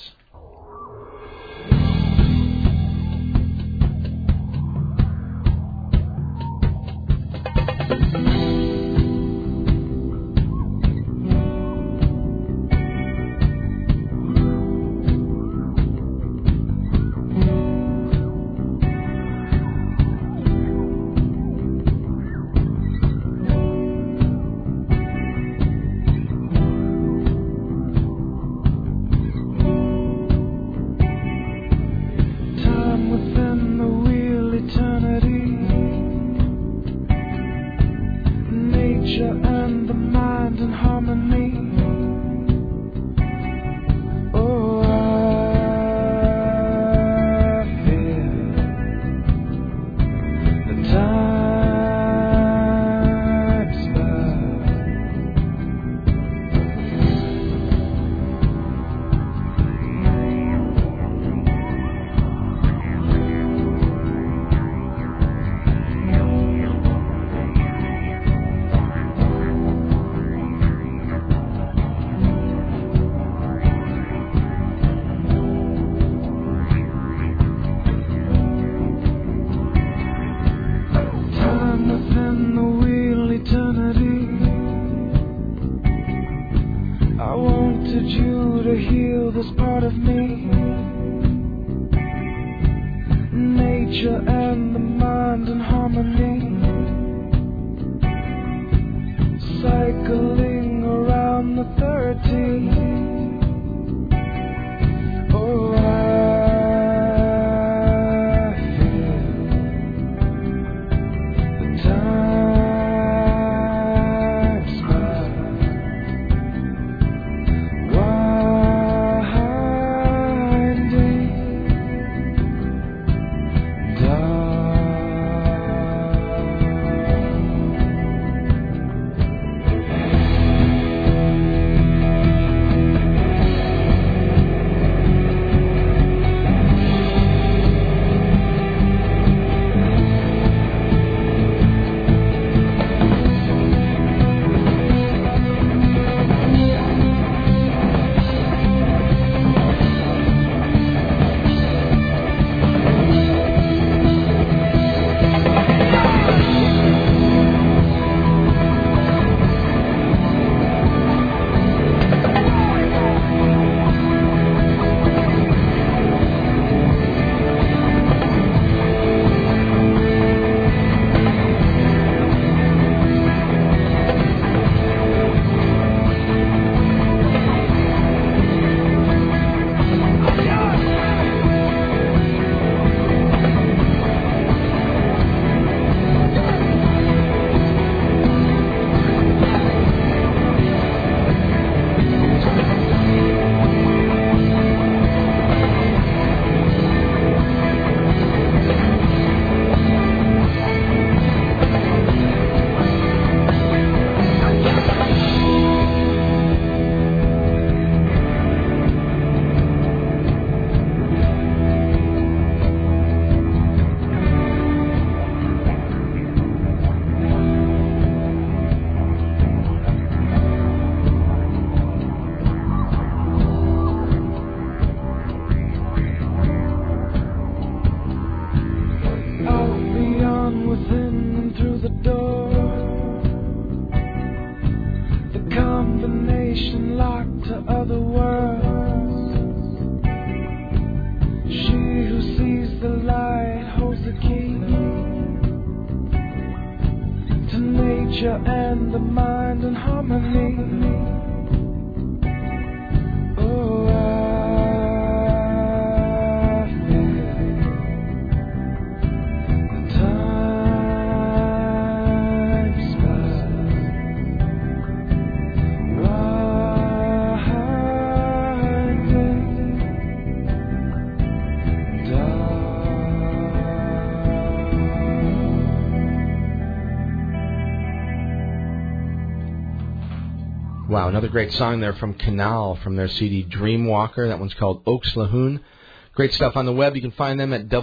nature and the mind in harmony, cycling around the 13. Oh, I feel the time's by. Winding down. And the mind in harmony. Oh, I feel the time's by. Winding down. Wow, another great song there from Canal from their CD Dreamwalker. That one's called Oaks Lahoon. Great stuff on the web. You can find them at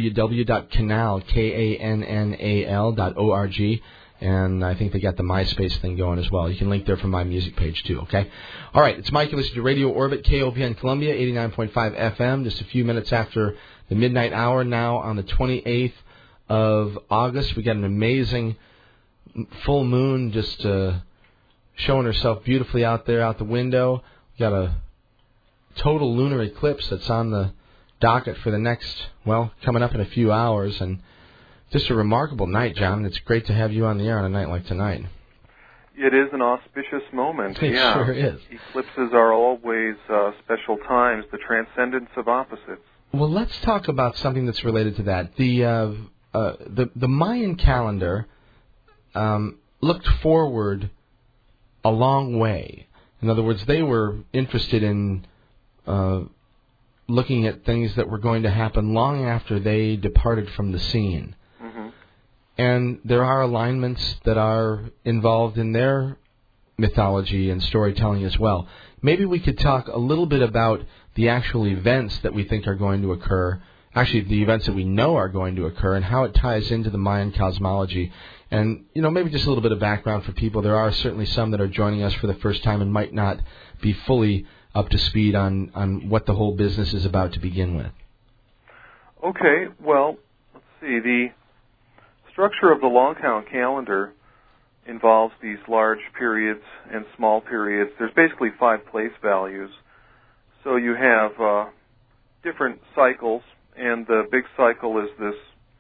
www.canal.org. And I think they got the MySpace thing going as well. You can link there from my music page too, okay? All right, it's Mike. You listen to Radio Orbit, KOPN Columbia, 89.5 FM, just a few minutes after the midnight hour now on the 28th of August. We got an amazing full moon just showing herself beautifully out there, out the window. We got a total lunar eclipse that's on the docket for the next, well, coming up in a few hours. And just a remarkable night, John. It's great to have you on the air on a night like tonight. It is an auspicious moment. It sure is. Eclipses are always special times, the transcendence of opposites. Well, let's talk about something that's related to that. The Mayan calendar looked forward a long way. In other words, they were interested in looking at things that were going to happen long after they departed from the scene. Mm-hmm. And there are alignments that are involved in their mythology and storytelling as well. Maybe we could talk a little bit about the actual events that we think are going to occur, actually the events that we know are going to occur, and how it ties into the Mayan cosmology. And, maybe just a little bit of background for people. There are certainly some that are joining us for the first time and might not be fully up to speed on what the whole business is about to begin with. Okay, well, let's see. The structure of the long count calendar involves these large periods and small periods. There's basically 5 place values. So you have different cycles, and the big cycle is this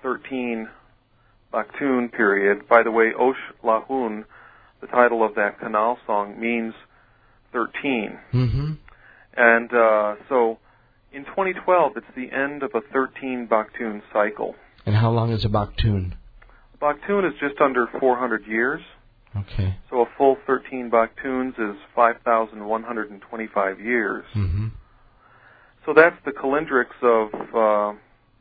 13 Baktun period. By the way, Osh Lahun, the title of that Canal song, means 13. Mm-hmm. And so in 2012, it's the end of a 13 Baktun cycle. And how long is a Baktun? Baktun is just under 400 years. Okay. So a full 13 Baktuns is 5,125 years. Mm-hmm. So that's the calendrics of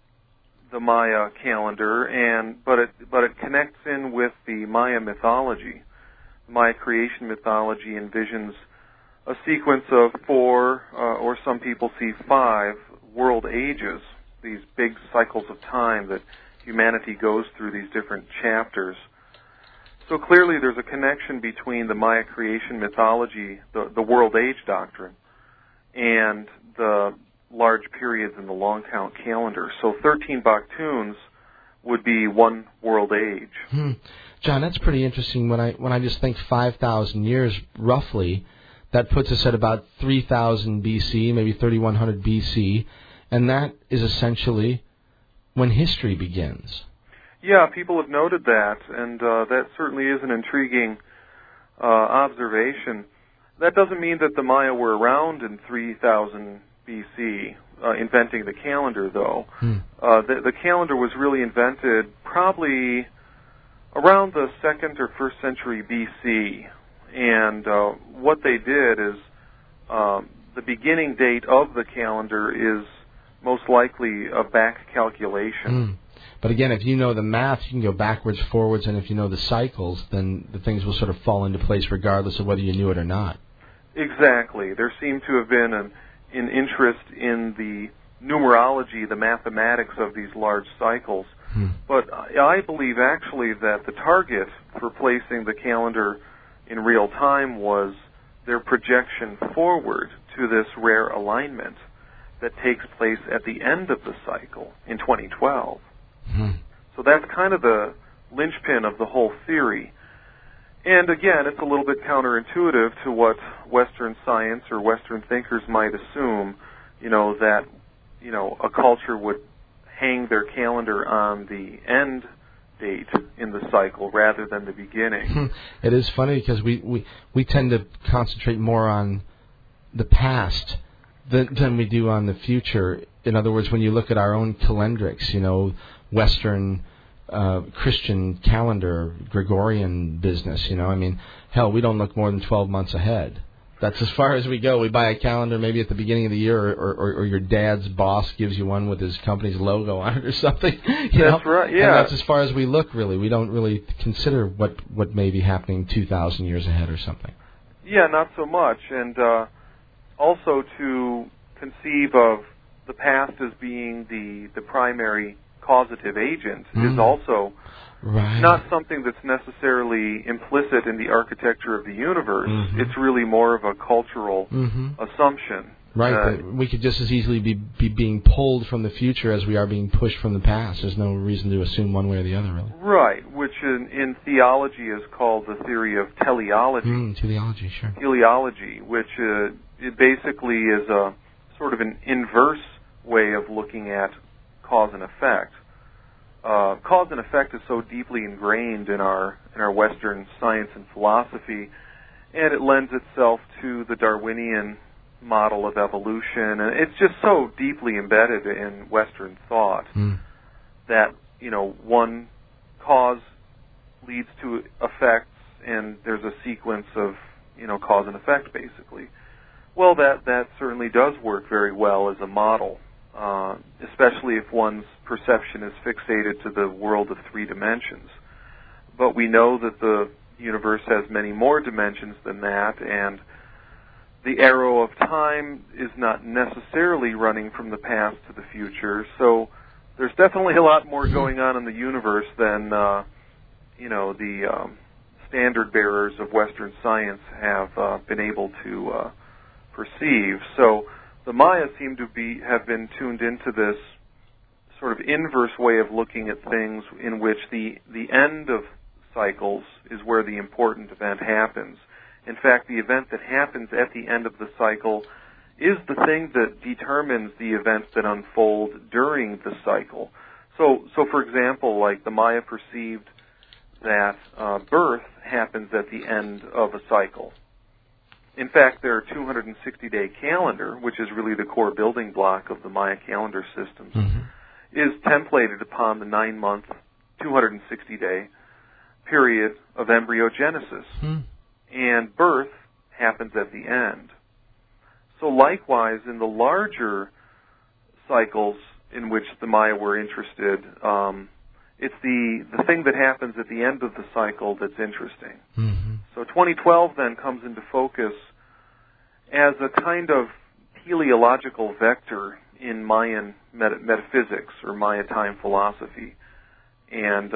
the Maya calendar, but it connects in with the Maya mythology. Maya creation mythology envisions a sequence of 4, or some people see 5 world ages, these big cycles of time that humanity goes through, these different chapters. So clearly there's a connection between the Maya creation mythology, the world age doctrine, and the large periods in the long count calendar. So 13 Baktuns would be one world age. John, that's pretty interesting. When I just think 5,000 years roughly, that puts us at about 3,000 BC, maybe 3,100 BC, and that is essentially when history begins. Yeah, people have noted that, and that certainly is an intriguing observation. That doesn't mean that the Maya were around in 3,000 BC, inventing the calendar, though. The calendar was really invented probably around the 2nd or 1st century BC, and what they did is the beginning date of the calendar is most likely a back calculation. But again, if you know the math, you can go backwards, forwards, and if you know the cycles, then the things will sort of fall into place regardless of whether you knew it or not. Exactly. There seemed to have been an interest in the numerology, the mathematics of these large cycles. But I believe actually that the target for placing the calendar in real time was their projection forward to this rare alignment that takes place at the end of the cycle in 2012. So that's kind of the linchpin of the whole theory. And again, it's a little bit counterintuitive to what Western science or Western thinkers might assume, that, a culture would hang their calendar on the end date in the cycle rather than the beginning. It is funny because we tend to concentrate more on the past than we do on the future. In other words, when you look at our own calendrics, Western Christian calendar, Gregorian business, hell, we don't look more than 12 months ahead. That's as far as we go. We buy a calendar maybe at the beginning of the year, or your dad's boss gives you one with his company's logo on it or something. That's right, yeah. And that's as far as we look, really. We don't really consider what may be happening 2,000 years ahead or something. Yeah, not so much. And also to conceive of the past as being the primary causative agent is also not something that's necessarily implicit in the architecture of the universe. It's really more of a cultural assumption. Right, but we could just as easily be being pulled from the future as we are being pushed from the past. There's no reason to assume one way or the other, really. Right, which in theology is called the theory of teleology. Teleology, sure. Teleology, which it basically is a sort of an inverse way of looking at cause and effect. Cause and effect is so deeply ingrained in our Western science and philosophy, and it lends itself to the Darwinian model of evolution, and it's just so deeply embedded in Western thought that one cause leads to effects, and there's a sequence of cause and effect, basically. Well, that certainly does work very well as a model. Especially if one's perception is fixated to the world of 3 dimensions. But we know that the universe has many more dimensions than that, and the arrow of time is not necessarily running from the past to the future. So there's definitely a lot more going on in the universe than the standard bearers of Western science have been able to perceive. So the Maya seem to have been tuned into this sort of inverse way of looking at things, in which the end of cycles is where the important event happens. In fact, the event that happens at the end of the cycle is the thing that determines the events that unfold during the cycle. So for example, like the Maya perceived that birth happens at the end of a cycle. In fact, their 260-day calendar, which is really the core building block of the Maya calendar systems, is templated upon the 9-month, 260-day period of embryogenesis. And birth happens at the end. So likewise, in the larger cycles in which the Maya were interested, it's the thing that happens at the end of the cycle that's interesting. So 2012 then comes into focus as a kind of teleological vector in Mayan metaphysics or Maya time philosophy. And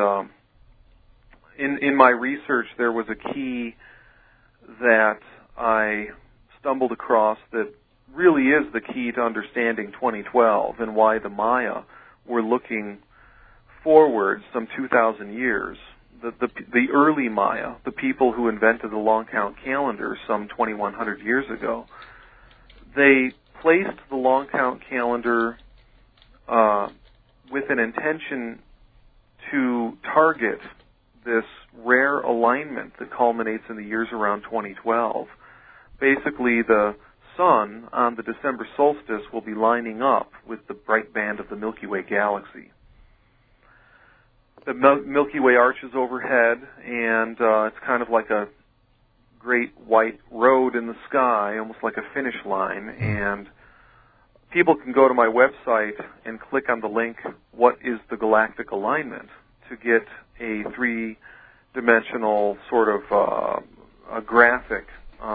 in my research, there was a key that I stumbled across that really is the key to understanding 2012 and why the Maya were looking forward some 2,000 years. The early Maya, the people who invented the long count calendar some 2,100 years ago, they placed the long count calendar with an intention to target this rare alignment that culminates in the years around 2012. Basically, the sun on the December solstice will be lining up with the bright band of the Milky Way galaxy. The Milky Way arches overhead, and it's kind of like a great white road in the sky, almost like a finish line. And people can go to my website and click on the link, What is the Galactic Alignment?, to get a 3-dimensional sort of a graphic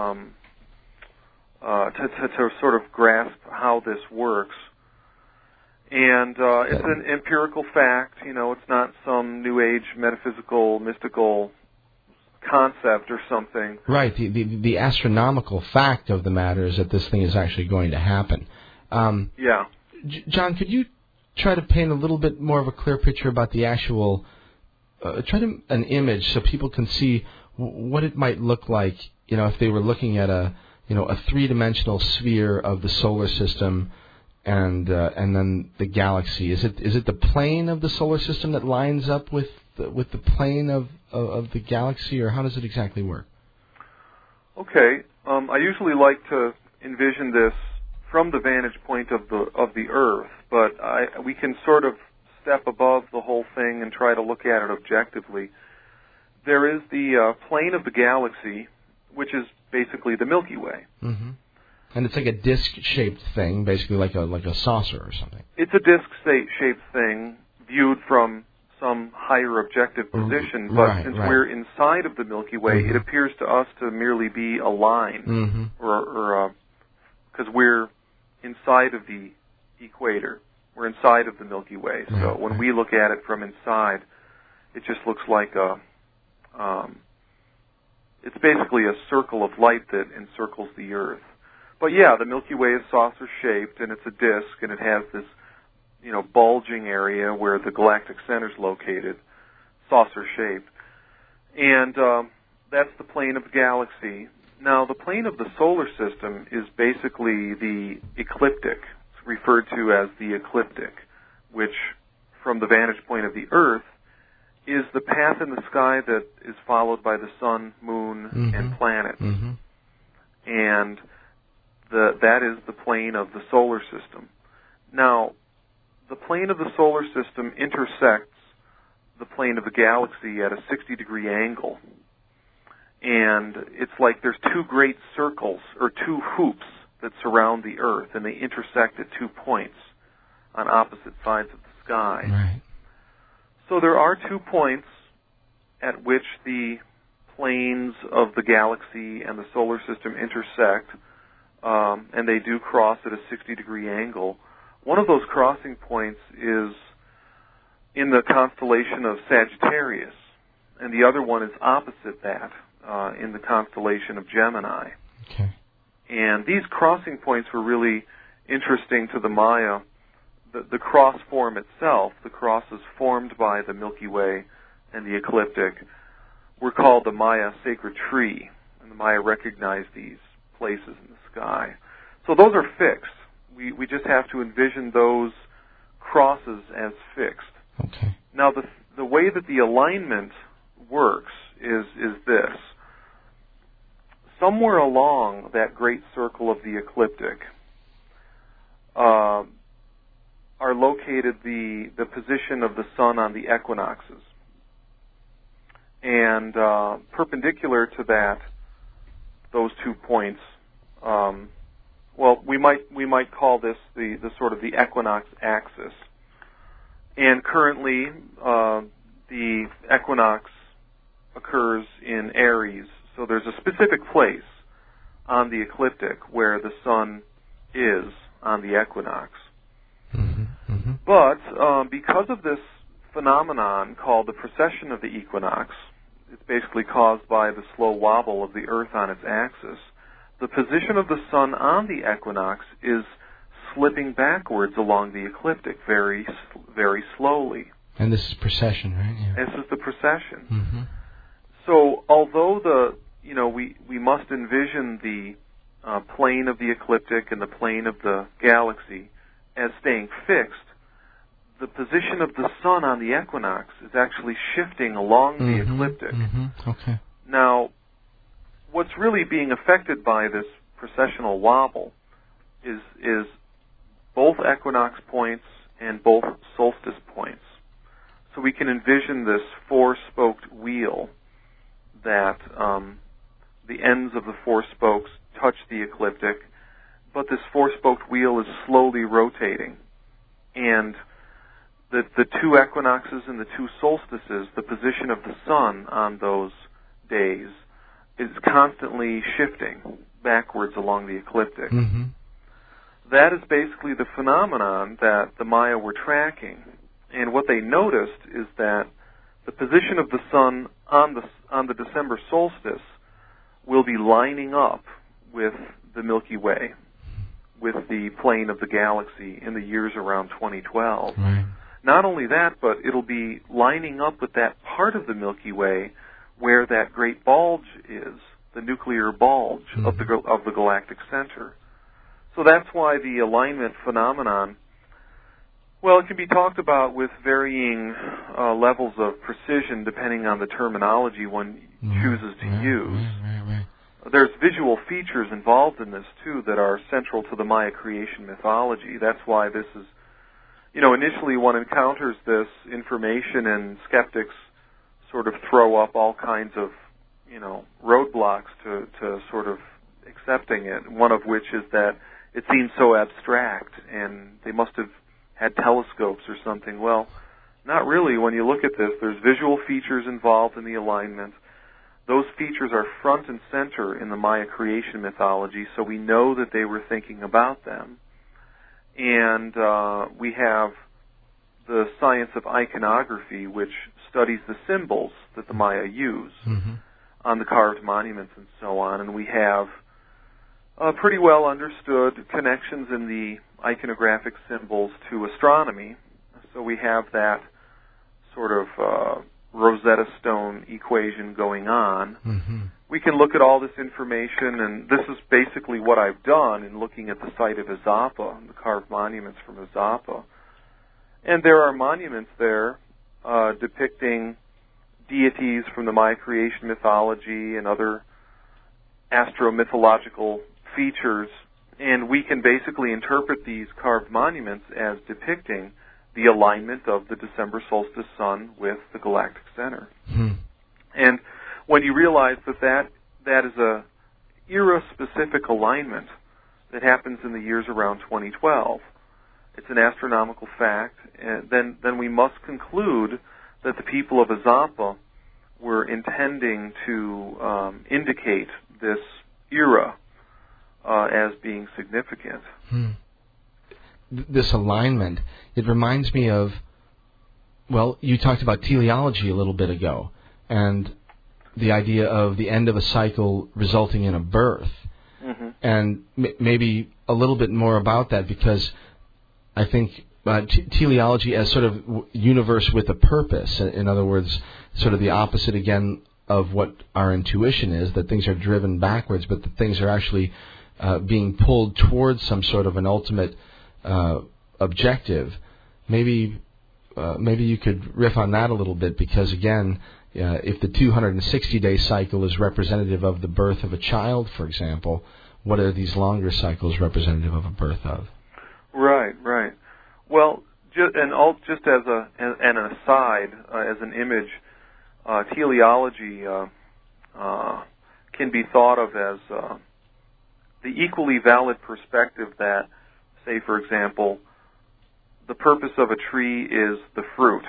to sort of grasp how this works. And it's an empirical fact, it's not some New Age metaphysical, mystical concept or something. Right. The astronomical fact of the matter is that this thing is actually going to happen. Yeah. John, could you try to paint a little bit more of a clear picture about the actual, an image so people can see what it might look like, if they were looking at a 3-dimensional sphere of the solar system, and then the galaxy. Is it the plane of the solar system that lines up with the plane of the galaxy, or how does it exactly work? Okay, I usually like to envision this from the vantage point of the Earth, but we can sort of step above the whole thing and try to look at it objectively. There is the plane of the galaxy, which is basically the Milky Way. And it's like a disc-shaped thing, basically like a saucer or something. It's a disc-shaped thing viewed from some higher objective position, but since we're inside of the Milky Way, it appears to us to merely be a line, or because we're inside of the equator, we're inside of the Milky Way. So when we look at it from inside, it just looks like it's basically a circle of light that encircles the Earth. But yeah, the Milky Way is saucer-shaped, and it's a disk, and it has this, bulging area where the galactic center is located, saucer-shaped. And that's the plane of the galaxy. Now, the plane of the solar system is basically the ecliptic. It's referred to as the ecliptic, which, from the vantage point of the Earth, is the path in the sky that is followed by the sun, moon, and planets. And that is the plane of the solar system. Now, the plane of the solar system intersects the plane of the galaxy at a 60-degree angle. And it's like there's 2 great circles, or 2 hoops, that surround the Earth, and they intersect at 2 points on opposite sides of the sky. Right. So there are 2 points at which the planes of the galaxy and the solar system intersect, and they do cross at a 60-degree angle. One of those crossing points is in the constellation of Sagittarius, and the other one is opposite that, in the constellation of Gemini. Okay. And these crossing points were really interesting to the Maya. The cross form itself, the crosses formed by the Milky Way and the ecliptic, were called the Maya sacred tree, and the Maya recognized these places in the sky. So those are fixed. We just have to envision those crosses as fixed. Okay. Now, the way that the alignment works is this. Somewhere along that great circle of the ecliptic are located the position of the sun on the equinoxes. And perpendicular to those 2 points, we might call this the sort of the equinox axis. And currently, the equinox occurs in Aries, so there's a specific place on the ecliptic where the sun is on the equinox. Mm-hmm. Mm-hmm. But because of this phenomenon called the precession of the equinox, it's basically caused by the slow wobble of the Earth on its axis, the position of the sun on the equinox is slipping backwards along the ecliptic very, very slowly. And this is precession, right? Yeah. This is the precession. Mm-hmm. So although we must envision the plane of the ecliptic and the plane of the galaxy as staying fixed, the position of the sun on the equinox is actually shifting along the ecliptic. Mm-hmm. Okay. Now, what's really being affected by this precessional wobble is both equinox points and both solstice points. So we can envision this four-spoked wheel that the ends of the four spokes touch the ecliptic, but this four-spoked wheel is slowly rotating. And the two equinoxes and the two solstices, the position of the sun on those days, is constantly shifting backwards along the ecliptic. Mm-hmm. That is basically the phenomenon that the Maya were tracking. And what they noticed is that the position of the sun on the December solstice will be lining up with the Milky Way, with the plane of the galaxy in the years around 2012. Right. Not only that, but it'll be lining up with that part of the Milky Way where that great bulge is, the nuclear bulge of the galactic center. So that's why the alignment phenomenon, well, it can be talked about with varying levels of precision depending on the terminology one chooses to use. Right. There's visual features involved in this, too, that are central to the Maya creation mythology. That's why this is, initially one encounters this information and skeptics sort of throw up all kinds of, roadblocks to sort of accepting it, one of which is that it seems so abstract and they must have had telescopes or something. Well, not really. When you look at this, there's visual features involved in the alignment. Those features are front and center in the Maya creation mythology, so we know that they were thinking about them. And we have the science of iconography, which studies the symbols that the Maya use on the carved monuments and so on. And we have pretty well understood connections in the iconographic symbols to astronomy. So we have that sort of Rosetta Stone equation going on. Mm-hmm. We can look at all this information, and this is basically what I've done in looking at the site of Izapa, the carved monuments from Izapa. And there are monuments there depicting deities from the Maya creation mythology and other astro-mythological features, and we can basically interpret these carved monuments as depicting the alignment of the December solstice sun with the galactic center. And when you realize that is a era-specific alignment that happens in the years around 2012, it's an astronomical fact, and then we must conclude that the people of Izapa were intending to indicate this era as being significant. This alignment, it reminds me of, well, you talked about teleology a little bit ago, and the idea of the end of a cycle resulting in a birth. And maybe a little bit more about that, because I think teleology as sort of universe with a purpose, in other words, sort of the opposite again of what our intuition is, that things are driven backwards, but that things are actually being pulled towards some sort of an ultimate objective. Maybe maybe you could riff on that a little bit, because again, if the 260-day cycle is representative of the birth of a child, for example, what are these longer cycles representative of a birth of? Right. Well, just as an aside, as an image, teleology can be thought of as the equally valid perspective that, say, for example, the purpose of a tree is the fruit.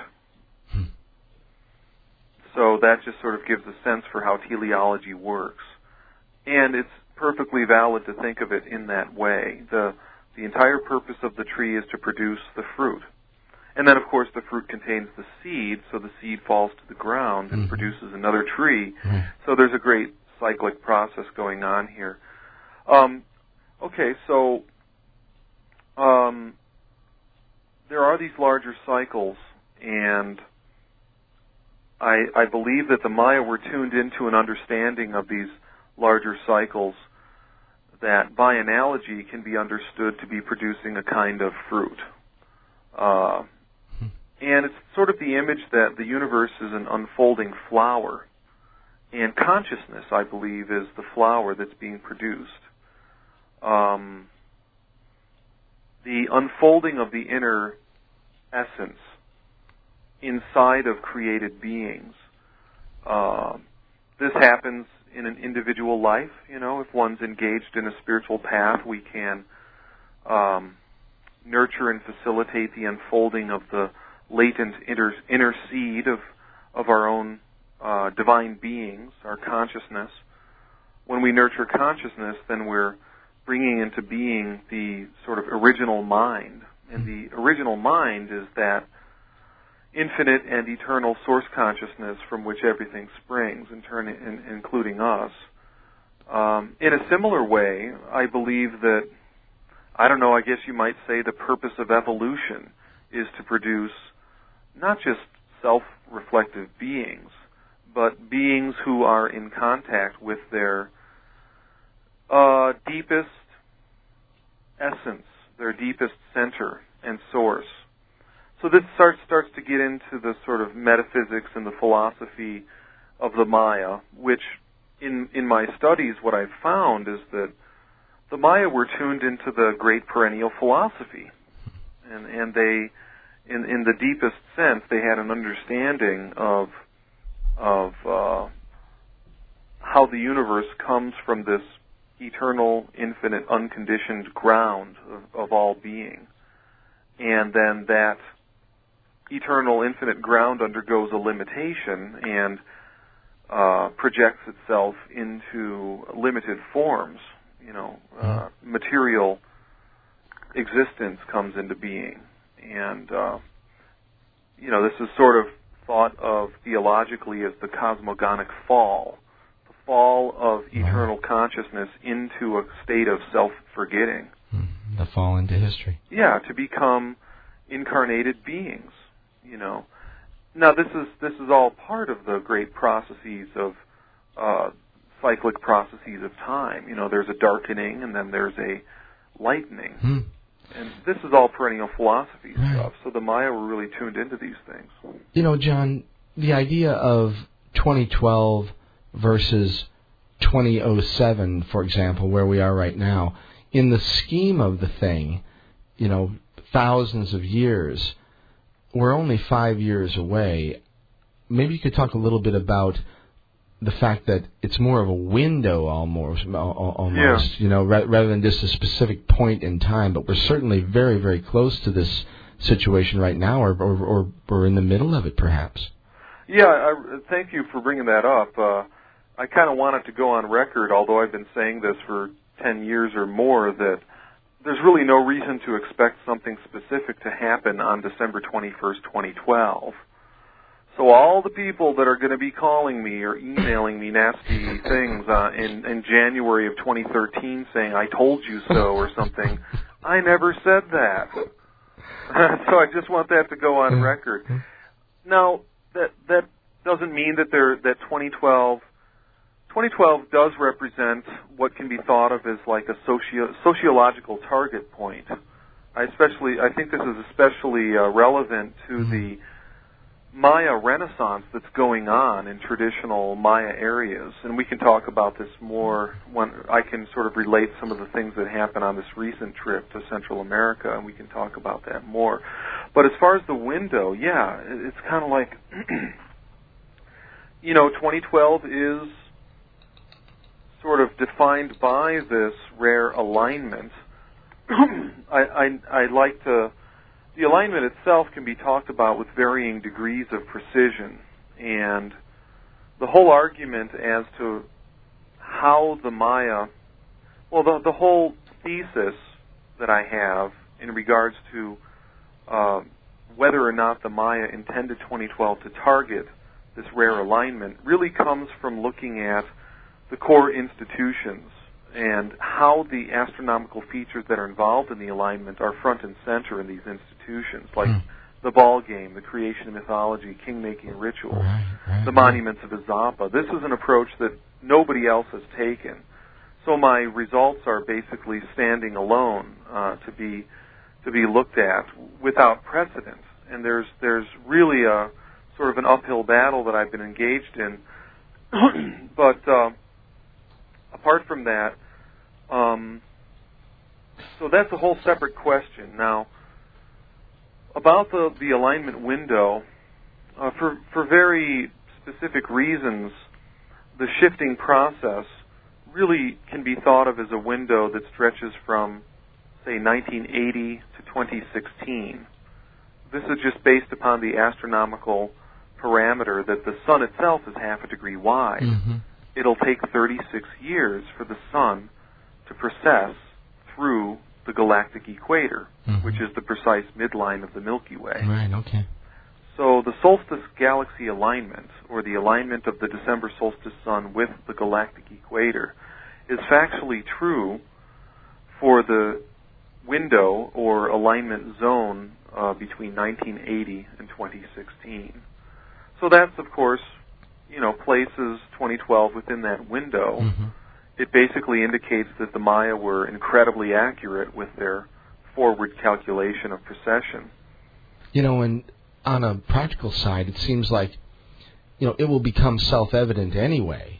So that just sort of gives a sense for how teleology works. And it's perfectly valid to think of it in that way. The entire purpose of the tree is to produce the fruit. And then, of course, the fruit contains the seed, so the seed falls to the ground and produces another tree. So there's a great cyclic process going on here. There are these larger cycles, and I believe that the Maya were tuned into an understanding of these larger cycles that, by analogy, can be understood to be producing a kind of fruit. And it's sort of the image that the universe is an unfolding flower, and consciousness, I believe, is the flower that's being produced. The unfolding of the inner essence inside of created beings. This happens in an individual life. If one's engaged in a spiritual path, we can nurture and facilitate the unfolding of the latent inner seed of our own divine beings, our consciousness. When we nurture consciousness, then we're bringing into being the sort of original mind. And the original mind is that infinite and eternal source consciousness from which everything springs, including us. In a similar way, I believe that, I guess you might say the purpose of evolution is to produce not just self-reflective beings, but beings who are in contact with their deepest essence, their deepest center and source. So this starts to get into the sort of metaphysics and the philosophy of the Maya, which in my studies what I've found is that the Maya were tuned into the great perennial philosophy. And they, in the deepest sense, they had an understanding of how the universe comes from this eternal, infinite, unconditioned ground of all being. And then that eternal, infinite ground undergoes a limitation and projects itself into limited forms. Material existence comes into being. And, this is sort of thought of theologically as the cosmogonic fall. The fall of eternal consciousness into a state of self-forgetting. The fall into history. Yeah, to become incarnated beings, Now, this is all part of the great processes of cyclic processes of time. There's a darkening and then there's a lightening. And this is all perennial philosophy stuff. So the Maya were really tuned into these things. John, the idea of 2012 versus 2007, for example, where we are right now, in the scheme of the thing, thousands of years, we're only 5 years away. Maybe you could talk a little bit about the fact that it's more of a window almost, rather than just a specific point in time. But we're certainly very, very close to this situation right now, or we're in the middle of it, perhaps. Yeah, thank you for bringing that up. I kind of wanted to go on record, although I've been saying this for 10 years or more, that there's really no reason to expect something specific to happen on December 21st, 2012. So all the people that are going to be calling me or emailing me nasty things in January of 2013 saying, I told you so or something, I never said that. So I just want that to go on record. Now, that doesn't mean that 2012 does represent what can be thought of as like a sociological target point. I think this is especially relevant to the Maya renaissance that's going on in traditional Maya areas. And we can talk about this more when I can sort of relate some of the things that happened on this recent trip to Central America, and we can talk about that more. But as far as the window, yeah, it's kind of like, 2012 is sort of defined by this rare alignment. I like to... The alignment itself can be talked about with varying degrees of precision, and the whole argument as to how the Maya... Well, the whole thesis that I have in regards to whether or not the Maya intended 2012 to target this rare alignment really comes from looking at the core institutions and how the astronomical features that are involved in the alignment are front and center in these institutions, like the ball game, the creation mythology, king-making rituals, the monuments of Izapa. This is an approach that nobody else has taken. So my results are basically standing alone to be looked at without precedent. And there's really a sort of an uphill battle that I've been engaged in. But apart from that, so that's a whole separate question. Now, about the alignment window, for very specific reasons, the shifting process really can be thought of as a window that stretches from, say, 1980 to 2016. This is just based upon the astronomical parameter that the sun itself is half a degree wide. Mm-hmm. It'll take 36 years for the sun to process through the galactic equator, which is the precise midline of the Milky Way. Right, okay. So the solstice galaxy alignment, or the alignment of the December solstice sun with the galactic equator, is factually true for the window or alignment zone between 1980 and 2016. So that's, of course, places 2012 within that window. Mm-hmm. It basically indicates that the Maya were incredibly accurate with their forward calculation of precession. And on a practical side, it seems like, it will become self-evident anyway.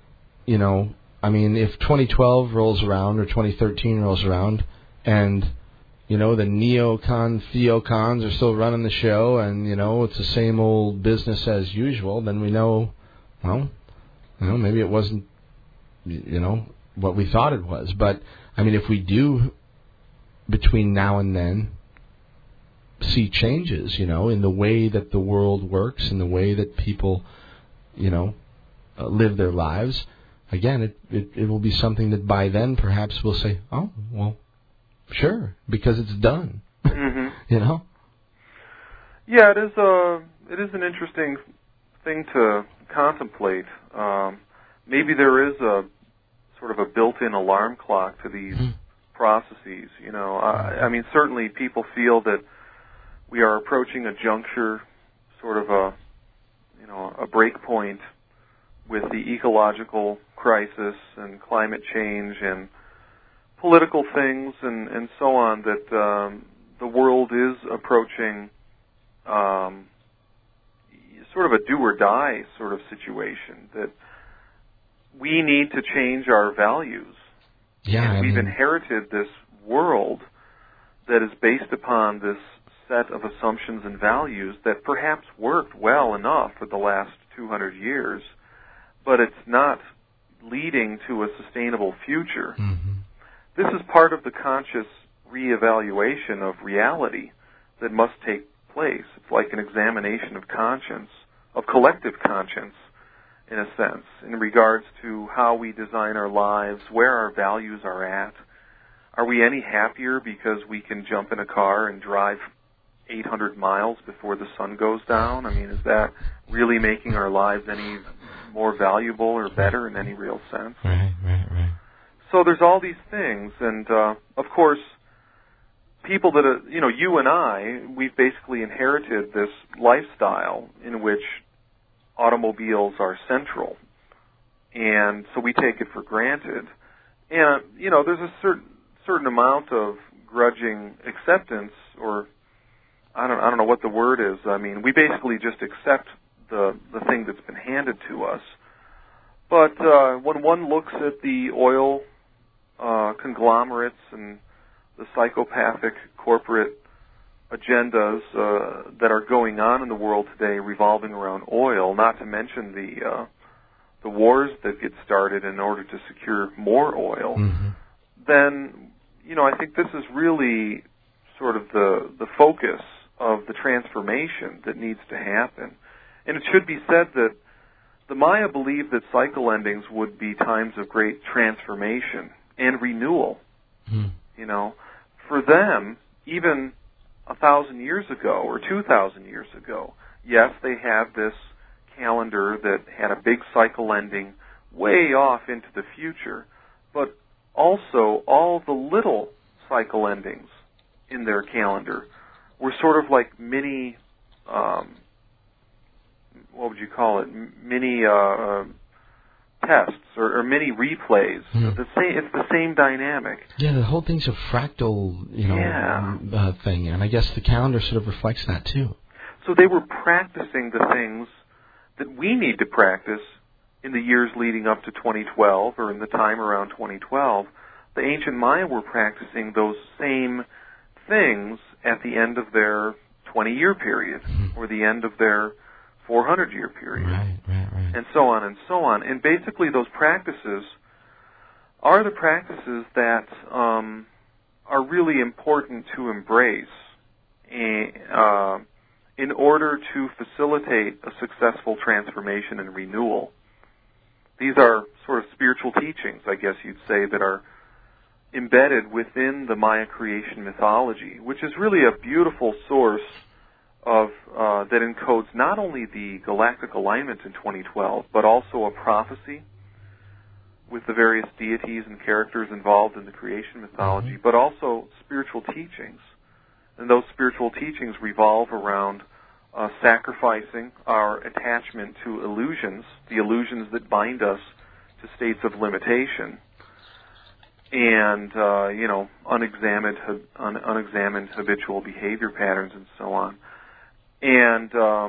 If 2012 rolls around or 2013 rolls around and, the neocon theocons are still running the show and, it's the same old business as usual, then we know, maybe it wasn't, what we thought it was. But, if we do, between now and then, see changes, in the way that the world works, in the way that people, live their lives, again, it will be something that by then perhaps we'll say, oh, well, sure, because it's done. Mm-hmm. Yeah, it is an interesting thing to contemplate. Maybe there is a sort of a built-in alarm clock to these processes. Certainly people feel that we are approaching a juncture, sort of a break point with the ecological crisis and climate change and political things and so on, that the world is approaching sort of a do-or-die sort of situation, that we need to change our values. Yeah, we've inherited this world that is based upon this set of assumptions and values that perhaps worked well enough for the last 200 years, but it's not leading to a sustainable future. Mm-hmm. This is part of the conscious reevaluation of reality that must take place. It's like an examination of conscience, of collective conscience, in a sense, in regards to how we design our lives, where our values are at. Are we any happier because we can jump in a car and drive 800 miles before the sun goes down? Is that really making our lives any more valuable or better in any real sense? Right. So there's all these things, and of course, people that are, you and I, we've basically inherited this lifestyle in which automobiles are central, and so we take it for granted. And there's a certain amount of begrudging acceptance, or I don't know what the word is. I mean, we basically just accept the thing that's been handed to us. But when one looks at the oil conglomerates and the psychopathic corporate agendas that are going on in the world today revolving around oil, not to mention the wars that get started in order to secure more oil, then, I think this is really sort of the focus of the transformation that needs to happen. And it should be said that the Maya believed that cycle endings would be times of great transformation and renewal. For them, even 1,000 years ago or 2,000 years ago, yes, they had this calendar that had a big cycle ending way off into the future, but also all the little cycle endings in their calendar were sort of like mini, what would you call it, mini tests or mini replays. It's the same dynamic. Yeah, the whole thing's a fractal, thing, and I guess the calendar sort of reflects that too. So they were practicing the things that we need to practice in the years leading up to 2012 or in the time around 2012. The ancient Maya were practicing those same things at the end of their 20-year period or the end of their 400-year period, right. and so on and so on. And basically those practices are the practices that are really important to embrace in order to facilitate a successful transformation and renewal. These are sort of spiritual teachings, I guess you'd say, that are embedded within the Maya creation mythology, which is really a beautiful source of that encodes not only the galactic alignment in 2012, but also a prophecy with the various deities and characters involved in the creation mythology, but also spiritual teachings. And those spiritual teachings revolve around sacrificing our attachment to illusions, the illusions that bind us to states of limitation, and unexamined habitual behavior patterns, and so on. And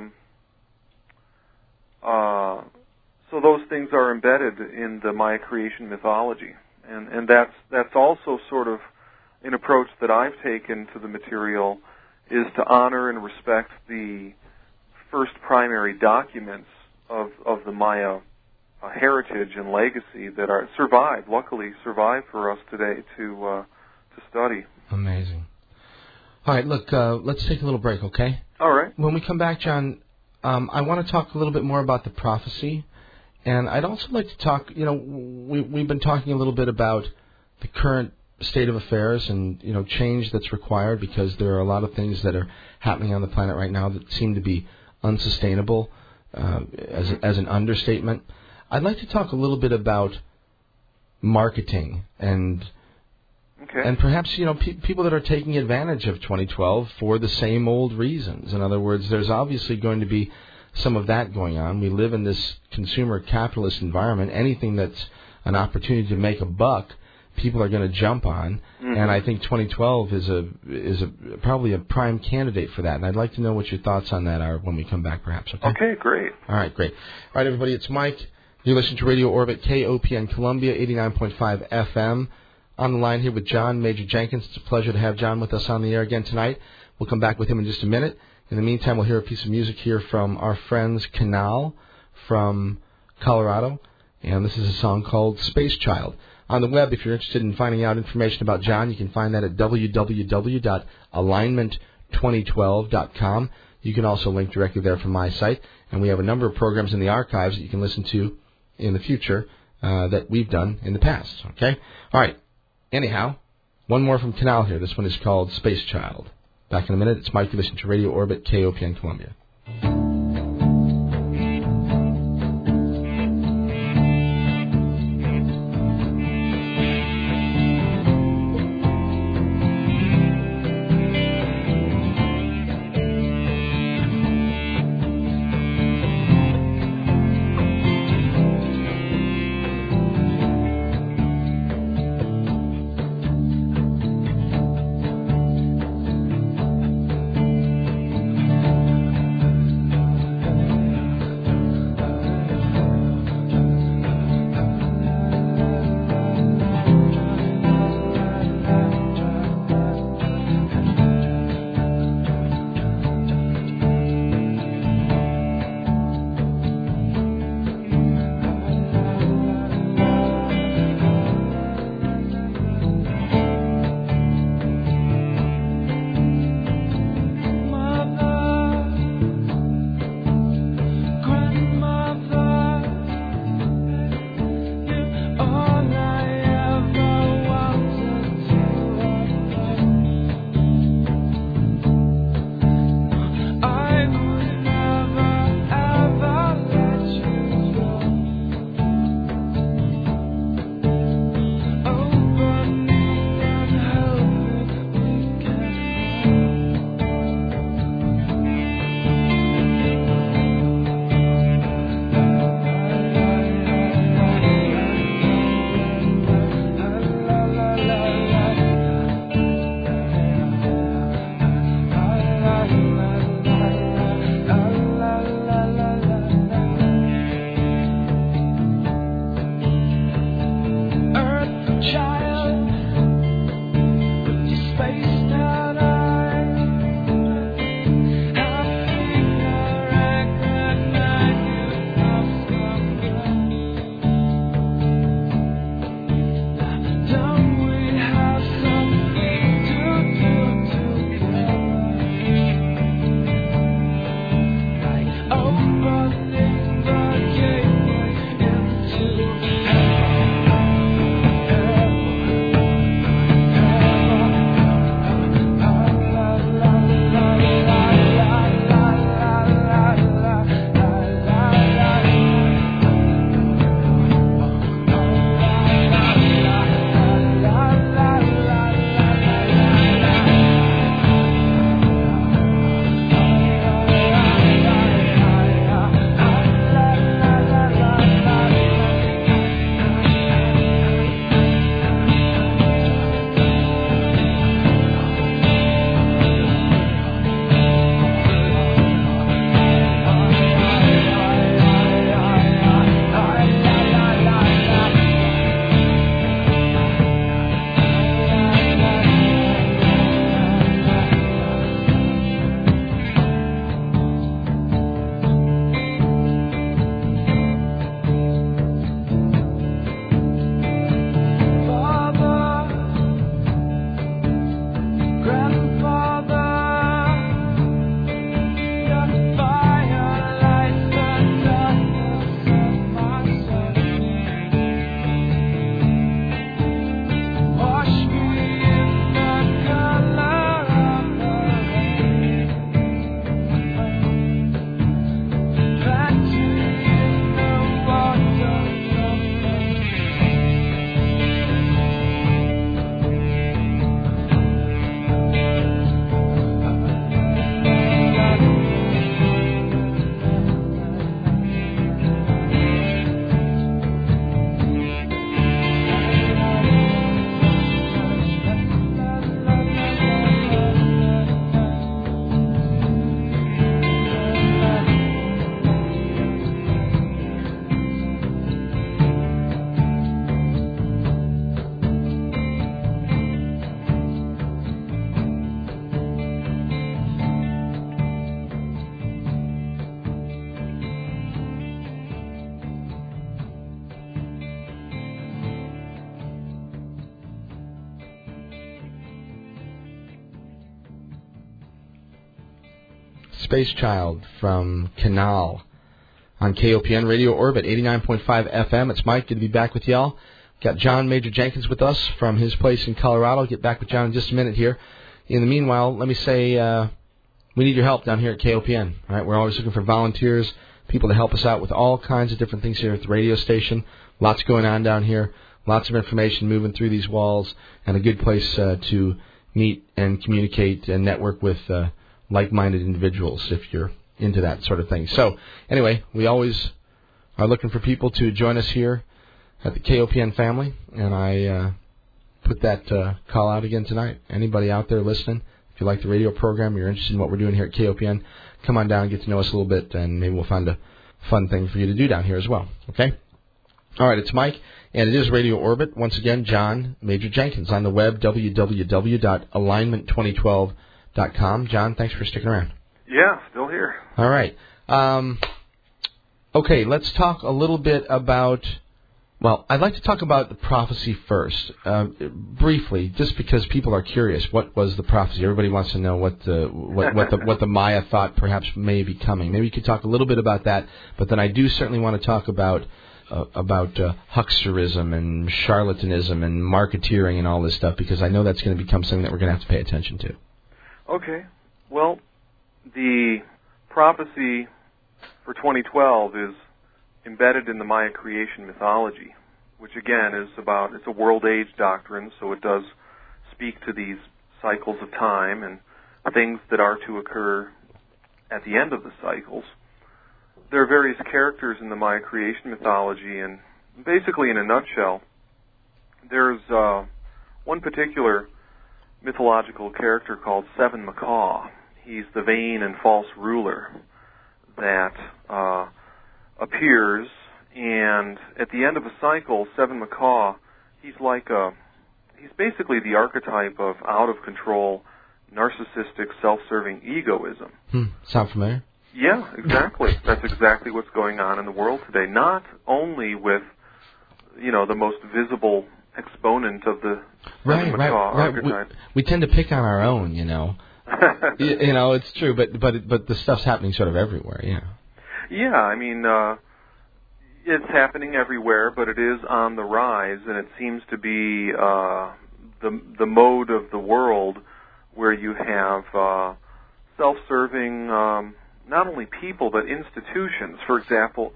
so those things are embedded in the Maya creation mythology, and that's also sort of an approach that I've taken to the material, is to honor and respect the first primary documents of the Maya heritage and legacy that are luckily survive for us today to study. Amazing. All right, look, let's take a little break, okay? All right. When we come back, John, I want to talk a little bit more about the prophecy, and I'd also like to talk, we've been talking a little bit about the current state of affairs and, change that's required, because there are a lot of things that are happening on the planet right now that seem to be unsustainable, as an understatement. I'd like to talk a little bit about marketing and perhaps, people that are taking advantage of 2012 for the same old reasons. In other words, there's obviously going to be some of that going on. We live in this consumer capitalist environment. Anything that's an opportunity to make a buck, people are going to jump on. And I think 2012 is probably a prime candidate for that. And I'd like to know what your thoughts on that are when we come back, perhaps. Okay, great. All right, great. All right, everybody, it's Mike. You're listening to Radio Orbit, KOPN Columbia, 89.5 FM. On the line here with John Major Jenkins. It's a pleasure to have John with us on the air again tonight. We'll come back with him in just a minute. In the meantime, we'll hear a piece of music here from our friends Canal from Colorado. And this is a song called Space Child. On the web, if you're interested in finding out information about John, you can find that at www.alignment2012.com. You can also link directly there from my site. And we have a number of programs in the archives that you can listen to in the future that we've done in the past. Okay? All right. Anyhow, one more from Canal here. This one is called Space Child. Back in a minute. It's Mike. You listen to Radio Orbit, KOPN Columbia. Space Child from Canal on KOPN Radio Orbit, 89.5 FM. It's Mike. Good to be back with y'all. Got John Major Jenkins with us from his place in Colorado. I'll get back with John in just a minute here. In the meanwhile, let me say we need your help down here at KOPN. All right? We're always looking for volunteers, people to help us out with all kinds of different things here at the radio station. Lots going on down here. Lots of information moving through these walls, and a good place to meet and communicate and network with like-minded individuals if you're into that sort of thing. So, anyway, we always are looking for people to join us here at the KOPN family, and I put that call out again tonight. Anybody out there listening, if you like the radio program, you're interested in what we're doing here at KOPN, come on down and get to know us a little bit, and maybe we'll find a fun thing for you to do down here as well. Okay? All right, it's Mike, and it is Radio Orbit. Once again, John Major Jenkins on the web, www.alignment2012.com. John, thanks for sticking around. Yeah, still here. All right. Okay, let's talk a little bit about, well, I'd like to talk about the prophecy first, briefly, just because people are curious. What was the prophecy? Everybody wants to know what the Maya thought perhaps may be coming. Maybe you could talk a little bit about that, but then I do certainly want to talk about hucksterism and charlatanism and marketeering and all this stuff, because I know that's going to become something that we're going to have to pay attention to. Okay. Well, the prophecy for 2012 is embedded in the Maya creation mythology, which again is it's a world age doctrine, so it does speak to these cycles of time and things that are to occur at the end of the cycles. There are various characters in the Maya creation mythology, and basically, in a nutshell, there's one particular mythological character called Seven Macaw. He's the vain and false ruler that appears, and at the end of a cycle, Seven Macaw, he's basically the archetype of out-of-control, narcissistic, self-serving egoism. Sound familiar? Yeah, exactly. That's exactly what's going on in the world today. Not only with, the most visible exponent of the Macaw archetype. We tend to pick on our own, It's true, but the stuff's happening sort of everywhere, yeah. Yeah, I mean, it's happening everywhere, but it is on the rise, and it seems to be the mode of the world where you have self-serving. Not only people, but institutions. For example,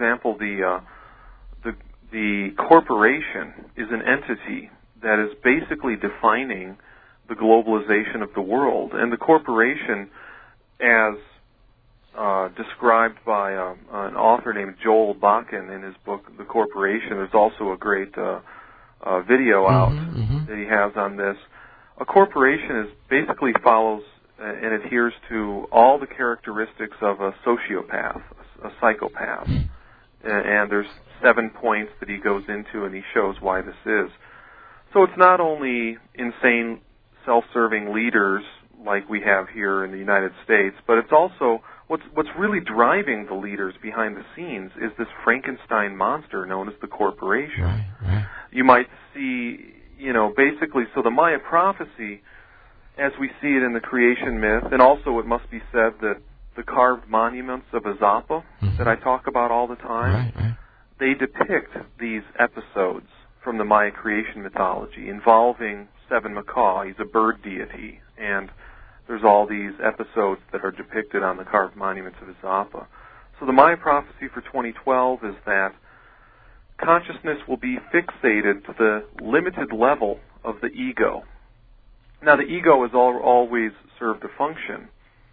the corporation is an entity that is basically defining the globalization of the world. And the corporation, as described by an author named Joel Bakken in his book, The Corporation, there's also a great video out that he has on this. A corporation basically follows and adheres to all the characteristics of a sociopath, a psychopath. And there's 7 points that he goes into, and he shows why this is. So it's not only insane, self-serving leaders like we have here in the United States, but it's also what's really driving the leaders behind the scenes is this Frankenstein monster known as the corporation. Right. You might see, basically, so the Maya prophecy, as we see it in the creation myth, and also it must be said that the carved monuments of Azapa that I talk about all the time, they depict these episodes from the Maya creation mythology involving Seven Macaw. He's a bird deity, and there's all these episodes that are depicted on the carved monuments of Azapa. So the Maya prophecy for 2012 is that consciousness will be fixated to the limited level of the ego. Now, the ego has always served a function,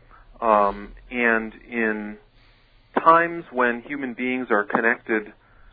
and in times when human beings are connected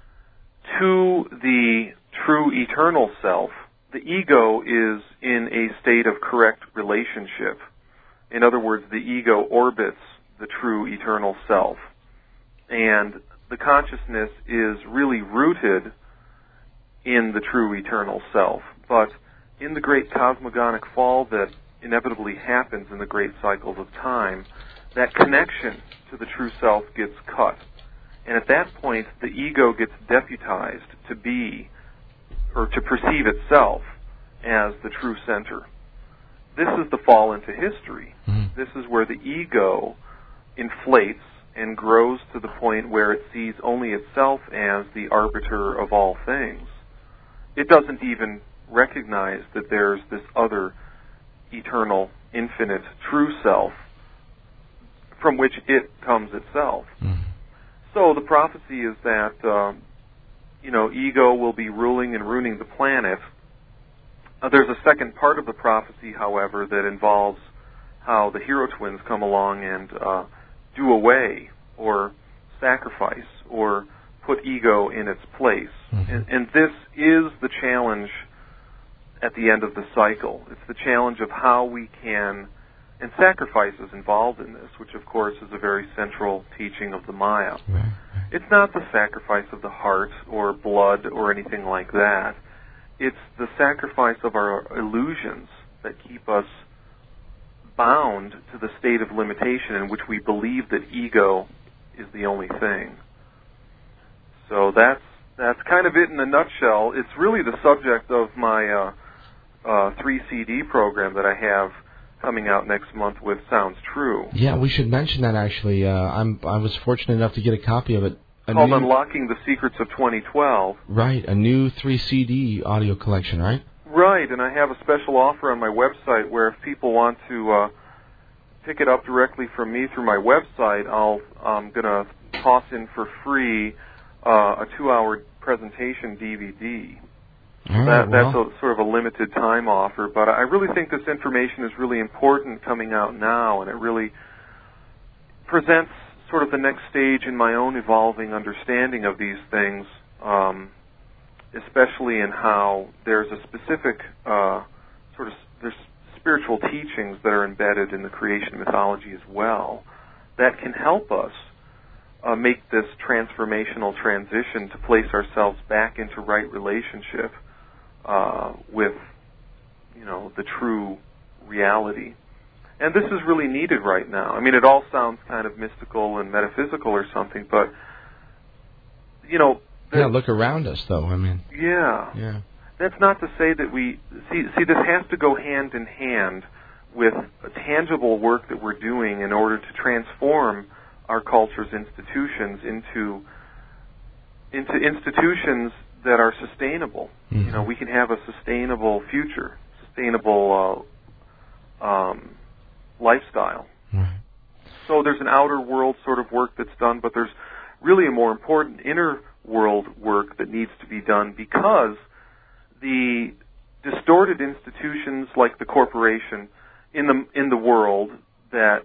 to the true eternal self, the ego is in a state of correct relationship. In other words, the ego orbits the true eternal self, and the consciousness is really rooted in the true eternal self. But in the great cosmogonic fall that inevitably happens in the great cycles of time, that connection to the true self gets cut. And at that point, the ego gets deputized to be, or to perceive itself as the true center. This is the fall into history. This is where the ego inflates and grows to the point where it sees only itself as the arbiter of all things. It doesn't even recognize that there's this other eternal, infinite, true self from which it comes itself. Mm-hmm. So the prophecy is that, ego will be ruling and ruining the planet. There's a second part of the prophecy, however, that involves how the hero twins come along and do away or sacrifice or put ego in its place. Mm-hmm. And this is the challenge at the end of the cycle. It's the challenge of how we can, and sacrifice is involved in this, which of course is a very central teaching of the Maya. Right. It's not the sacrifice of the heart or blood or anything like that. It's the sacrifice of our illusions that keep us bound to the state of limitation in which we believe that ego is the only thing. So that's kind of it in a nutshell. It's really the subject of my 3 CD program that I have coming out next month with Sounds True. Yeah, we should mention that actually. I was fortunate enough to get a copy of it. Called Unlocking the Secrets of 2012. Right, a new 3 CD audio collection, right? Right, and I have a special offer on my website where if people want to pick it up directly from me through my website, I'm going to toss in for free a 2-hour presentation DVD. That's sort of a limited time offer, but I really think this information is really important coming out now, and it really presents sort of the next stage in my own evolving understanding of these things, especially in how there's a specific there's spiritual teachings that are embedded in the creation mythology as well that can help us make this transformational transition to place ourselves back into right relationship with, the true reality. And this is really needed right now. I mean, it all sounds kind of mystical and metaphysical or something, but, look around us, though, I mean. Yeah. That's not to say that we... See, this has to go hand in hand with a tangible work that we're doing in order to transform our culture's institutions into institutions that are sustainable. Mm-hmm. We can have a sustainable future, sustainable lifestyle. Right. So there's an outer world sort of work that's done, but there's really a more important inner world work that needs to be done because the distorted institutions like the corporation in the world that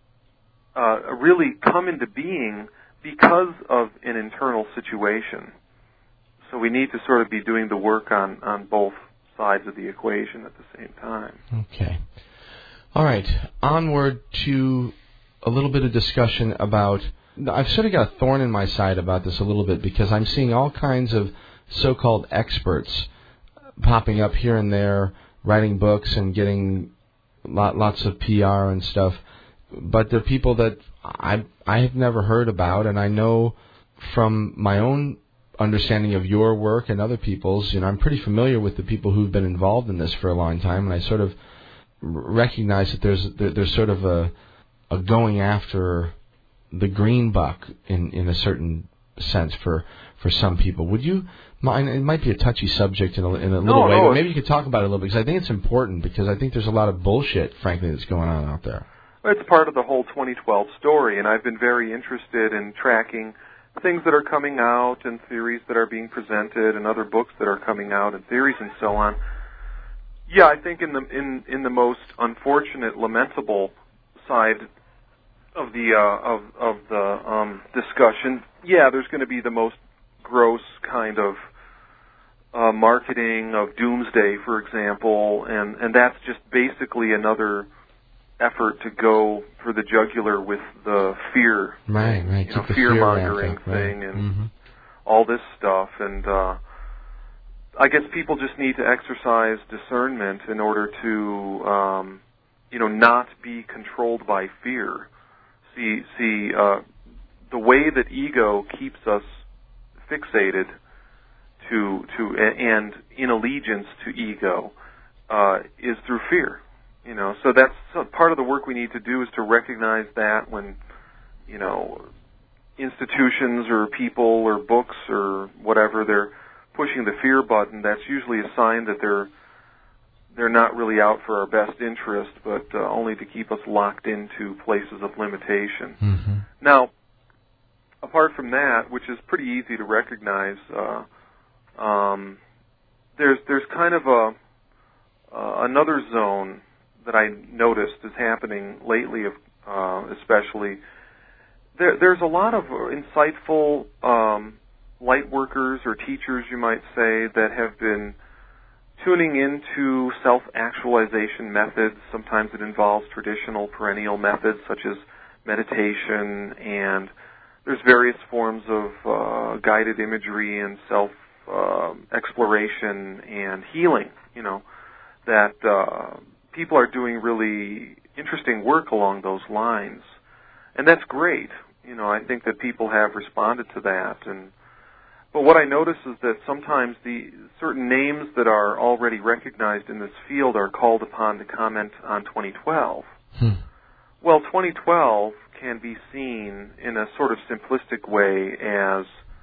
really come into being because of an internal situation. So we need to sort of be doing the work on both sides of the equation at the same time. Okay. All right. Onward to a little bit of discussion about... I've sort of got a thorn in my side about this a little bit because I'm seeing all kinds of so-called experts popping up here and there, writing books and getting lots of PR and stuff. But they're people that I have never heard about, and I know from my own understanding of your work and other people's, I'm pretty familiar with the people who've been involved in this for a long time, and I sort of recognize that there's sort of a going after the green buck in a certain sense for some people. Would you mind? It might be a touchy subject in a little way, but maybe you could talk about it a little bit because I think it's important because I think there's a lot of bullshit, frankly, that's going on out there. It's part of the whole 2012 story, and I've been very interested in tracking things that are coming out and theories that are being presented and other books that are coming out and theories and so on. Yeah, I think in the most unfortunate, lamentable side of the discussion, there's going to be the most gross kind of marketing of doomsday, for example, and that's just basically another effort to go for the jugular with the fear, right, fear-mongering thing, and all this stuff. And I guess people just need to exercise discernment in order to, not be controlled by fear. See, the way that ego keeps us fixated to and in allegiance to ego is through fear. So that's part of the work we need to do is to recognize that when institutions or people or books or whatever, they're pushing the fear button, that's usually a sign that they're not really out for our best interest, but only to keep us locked into places of limitation. Mm-hmm. Now, apart from that, which is pretty easy to recognize, there's kind of another zone that I noticed is happening lately, especially. There's a lot of insightful light workers or teachers, you might say, that have been tuning into self-actualization methods. Sometimes it involves traditional perennial methods such as meditation, and there's various forms of guided imagery and self-exploration and healing, that people are doing really interesting work along those lines. And that's great. I think that people have responded to that. But what I notice is that sometimes the certain names that are already recognized in this field are called upon to comment on 2012. Well, 2012 can be seen in a sort of simplistic way as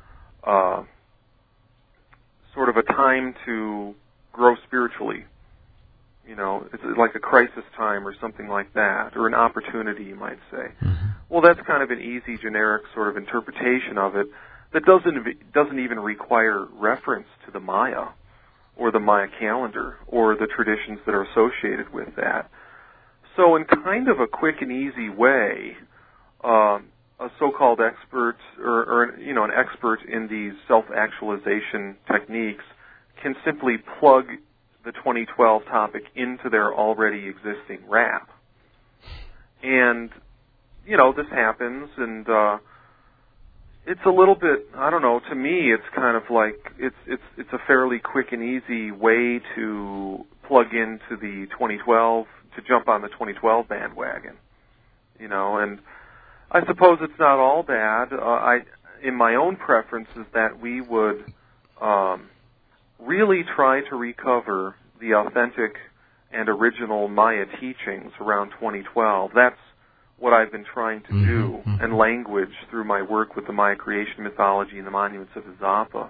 sort of a time to grow spiritually. It's like a crisis time or something like that, or an opportunity, you might say. Mm-hmm. Well, that's kind of an easy, generic sort of interpretation of it that doesn't even require reference to the Maya or the Maya calendar or the traditions that are associated with that. So in kind of a quick and easy way, a so-called expert or an expert in these self-actualization techniques can simply plug the 2012 topic into their already existing rap. And, this happens, and it's a little bit, I don't know, to me it's kind of like, it's a fairly quick and easy way to plug into the 2012, to jump on the 2012 bandwagon, and I suppose it's not all bad. In my own preference is that we would really try to recover the authentic and original Maya teachings around 2012. That's what I've been trying to do, and language through my work with the Maya creation mythology and the monuments of Izapa.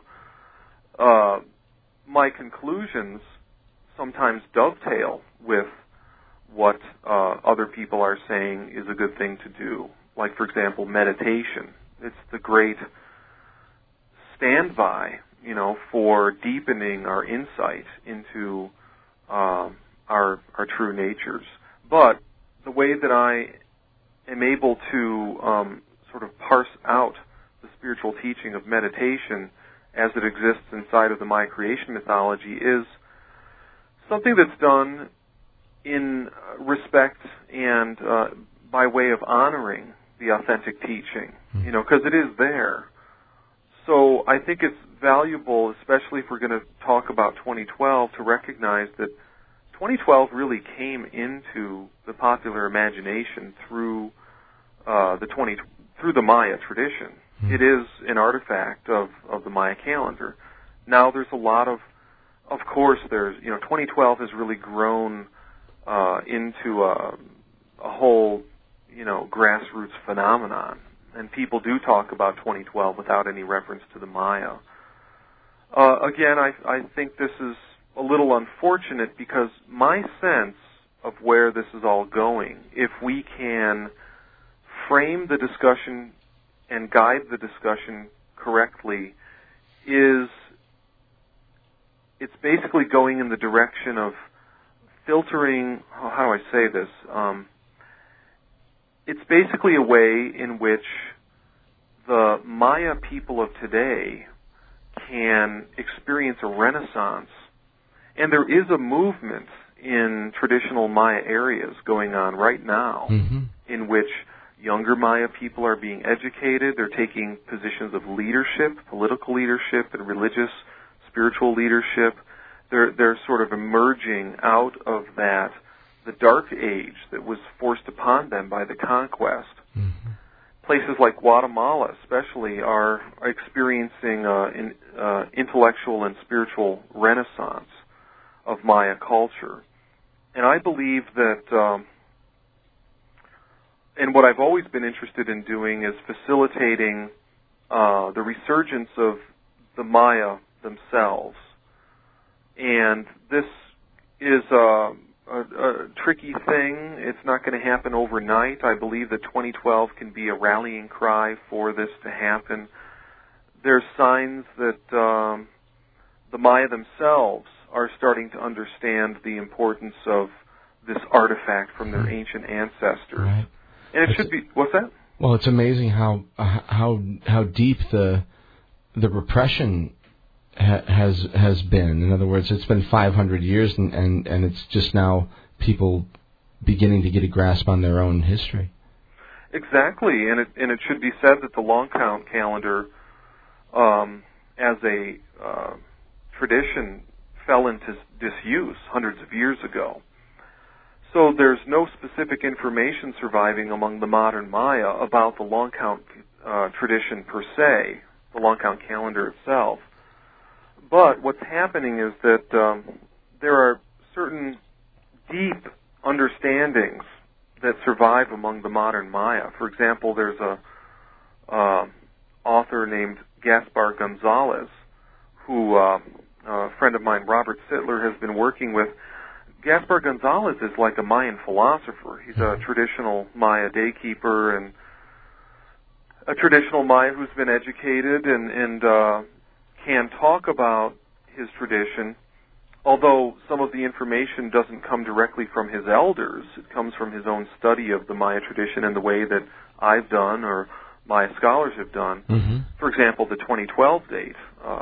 My conclusions sometimes dovetail with what other people are saying is a good thing to do. Like, for example, meditation. It's the great standby, for deepening our insight into our true natures. But the way that I am able to sort of parse out the spiritual teaching of meditation as it exists inside of the Maya creation mythology is something that's done in respect and by way of honoring the authentic teaching, because it is there. So I think it's valuable, especially if we're going to talk about 2012, to recognize that 2012 really came into the popular imagination through the Maya tradition. It is an artifact of the Maya calendar. Now there's a lot of course, there's 2012 has really grown into a whole grassroots phenomenon, and people do talk about 2012 without any reference to the Maya. Again, I think this is a little unfortunate, because my sense of where this is all going, if we can frame the discussion and guide the discussion correctly, is it's basically going in the direction of filtering, how do I say this? It's basically a way in which the Maya people of today can experience a renaissance. And there is a movement in traditional Maya areas going on right now, in which younger Maya people are being educated. They're taking positions of leadership, political leadership, and religious, spiritual leadership. They're sort of emerging out of that, the dark age that was forced upon them by the conquest. Places like Guatemala especially are experiencing an intellectual and spiritual renaissance of Maya culture. And I believe that and what I've always been interested in doing is facilitating the resurgence of the Maya themselves. And this is a tricky thing. It's not going to happen overnight. I believe that 2012 can be a rallying cry for this to happen. There's signs that the Maya themselves are starting to understand the importance of this artifact from their ancient ancestors. Right. And it should be, what's that? Well, it's amazing how deep the repression has been. In other words, it's been 500 years, and it's just now people beginning to get a grasp on their own history. Exactly, and it should be said that the long count calendar, as a tradition, fell into disuse hundreds of years ago. So there's no specific information surviving among the modern Maya about the long count tradition per se, the long count calendar itself. But what's happening is that there are certain deep understandings that survive among the modern Maya. For example, there's a author named Gaspar Gonzalez, who a friend of mine, Robert Sittler, has been working with. Gaspar Gonzalez is like a Mayan philosopher. He's a traditional Maya daykeeper and a traditional Maya who's been educated and can talk about his tradition, although some of the information doesn't come directly from his elders. It comes from his own study of the Maya tradition in the way that I've done or Maya scholars have done. Mm-hmm. For example, the 2012 date.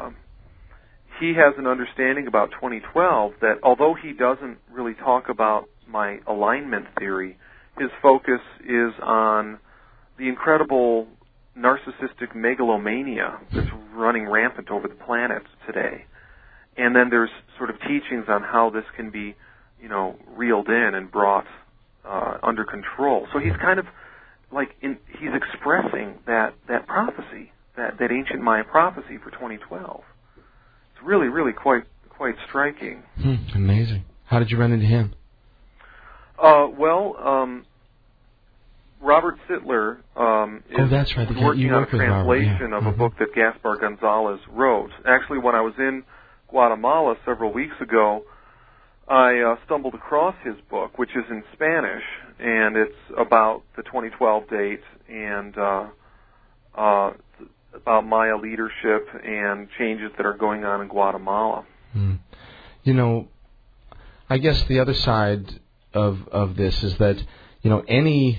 He has an understanding about 2012 that although he doesn't really talk about my alignment theory, his focus is on the incredible narcissistic megalomania that's running rampant over the planet today. And then there's sort of teachings on how this can be, reeled in and brought under control. So he's kind of like he's expressing that prophecy, that ancient Maya prophecy for 2012. It's really, really quite striking. Amazing. How did you run into him? Robert Sittler is that's right. working on a translation of a book that Gaspar Gonzalez wrote. Actually, when I was in Guatemala several weeks ago, I stumbled across his book, which is in Spanish, and it's about the 2012 date and about Maya leadership and changes that are going on in Guatemala. I guess the other side of this is that, any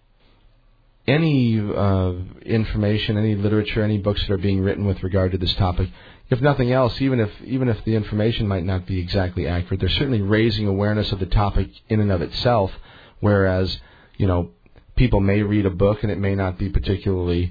information, any literature, any books that are being written with regard to this topic, if nothing else, even if the information might not be exactly accurate, they're certainly raising awareness of the topic in and of itself, whereas, people may read a book and it may not be particularly,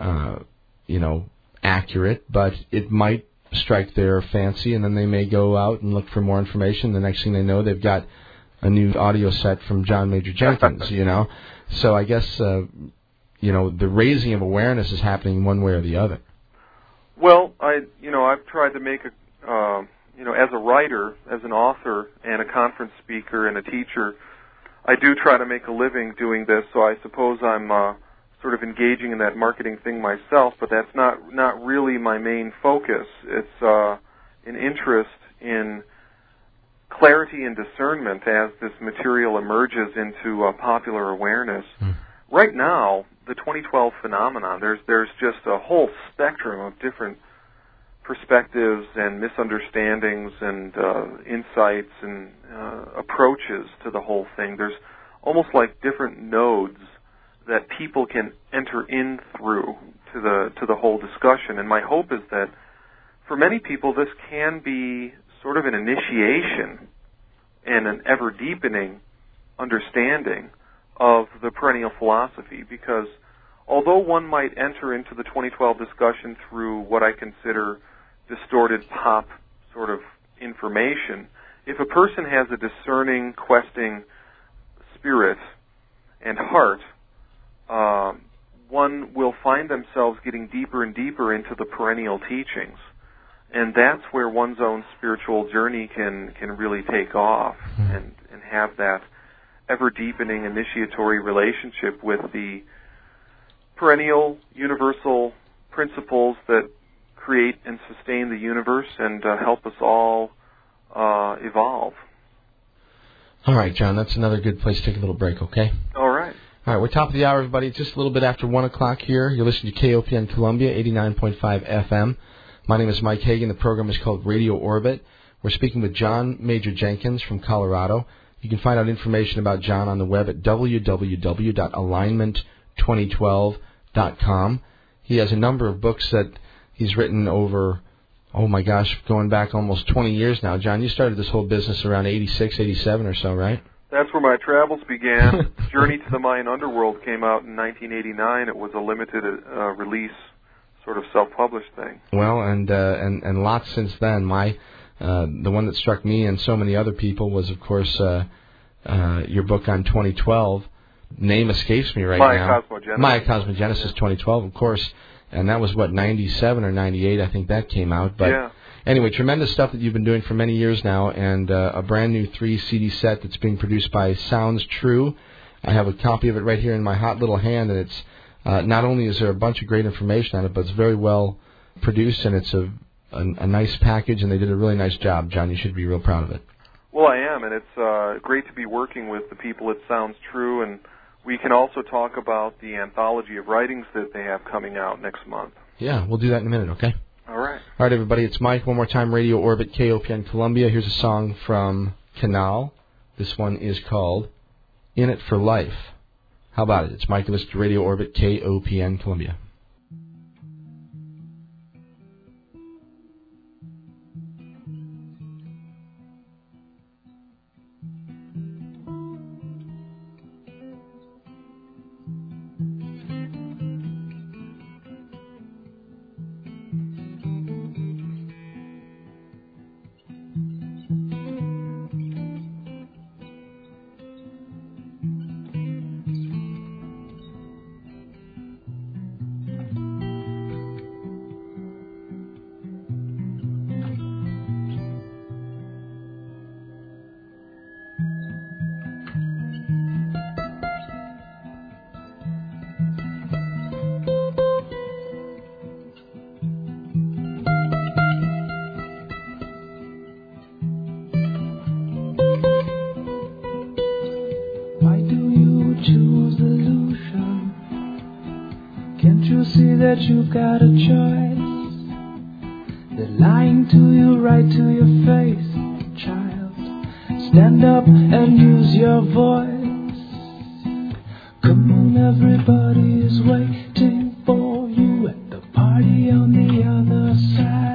accurate, but it might strike their fancy, and then they may go out and look for more information. The next thing they know, they've got a new audio set from John Major Jenkins, So I guess, the raising of awareness is happening one way or the other. Well, I've tried to make as a writer, as an author, and a conference speaker and a teacher, I do try to make a living doing this, so I suppose I'm sort of engaging in that marketing thing myself, but that's not really my main focus. It's an interest in clarity and discernment as this material emerges into popular awareness. Right now, the 2012 phenomenon, there's just a whole spectrum of different perspectives and misunderstandings and insights and approaches to the whole thing. There's almost like different nodes that people can enter in through to the whole discussion. And my hope is that for many people this can be sort of an initiation and an ever-deepening understanding of the perennial philosophy, because although one might enter into the 2012 discussion through what I consider distorted pop sort of information, if a person has a discerning, questing spirit and heart, one will find themselves getting deeper and deeper into the perennial teachings. And that's where one's own spiritual journey can really take off and have that ever-deepening initiatory relationship with the perennial, universal principles that create and sustain the universe and help us all evolve. All right, John, that's another good place to take a little break, okay? All right. All right, we're top of the hour, everybody. It's just a little bit after 1 o'clock here. You're listening to KOPN Columbia, 89.5 FM. My name is Mike Hagan. The program is called Radio Orbit. We're speaking with John Major Jenkins from Colorado. You can find out information about John on the web at www.alignment2012.com. He has a number of books that he's written over, oh my gosh, going back almost 20 years now. John, you started this whole business around 86, 87 or so, right? That's where my travels began. Journey to the Mayan Underworld came out in 1989. It was a limited release, sort of self-published thing. Well, and lots since then. The one that struck me and so many other people was, of course, your book on 2012. Name escapes me right now. Maya Cosmogenesis 2012, of course. And that was, 97 or 98, I think that came out. But yeah. Anyway, tremendous stuff that you've been doing for many years now, and a brand new 3-CD set that's being produced by Sounds True. I have a copy of it right here in my hot little hand, and it's not only is there a bunch of great information on it, but it's very well produced, and it's a nice package, and they did a really nice job. John, you should be real proud of it. Well, I am, and it's great to be working with the people at Sounds True, and we can also talk about the anthology of writings that they have coming out next month. Yeah, we'll do that in a minute, okay? All right. All right, everybody, it's Mike. One more time, Radio Orbit, KOPN Columbia. Here's a song from Canal. This one is called In It for Life. How about it? It's Mike, and listen to Radio Orbit, KOPN Columbia. That you've got a choice. They're lying to you right to your face, child. Stand up and use your voice. Come on, everybody is waiting for you at the party on the other side.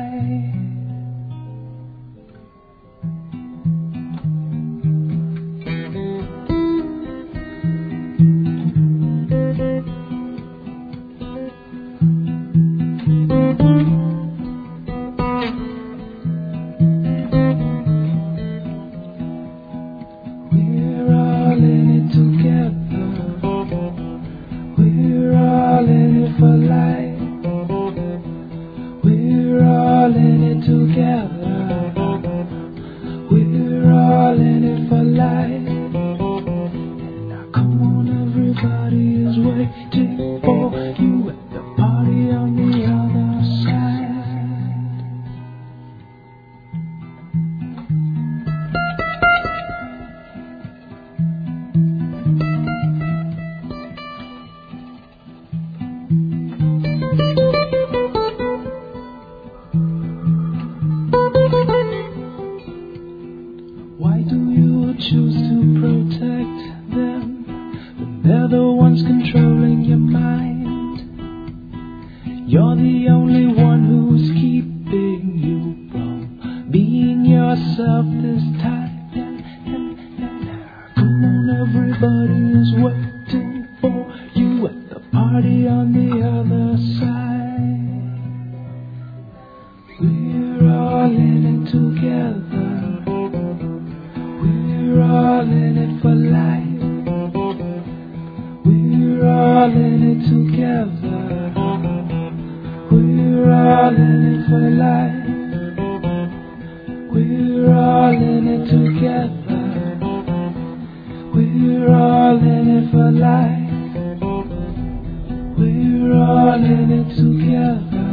We're We're all in it for life. We're all in it together.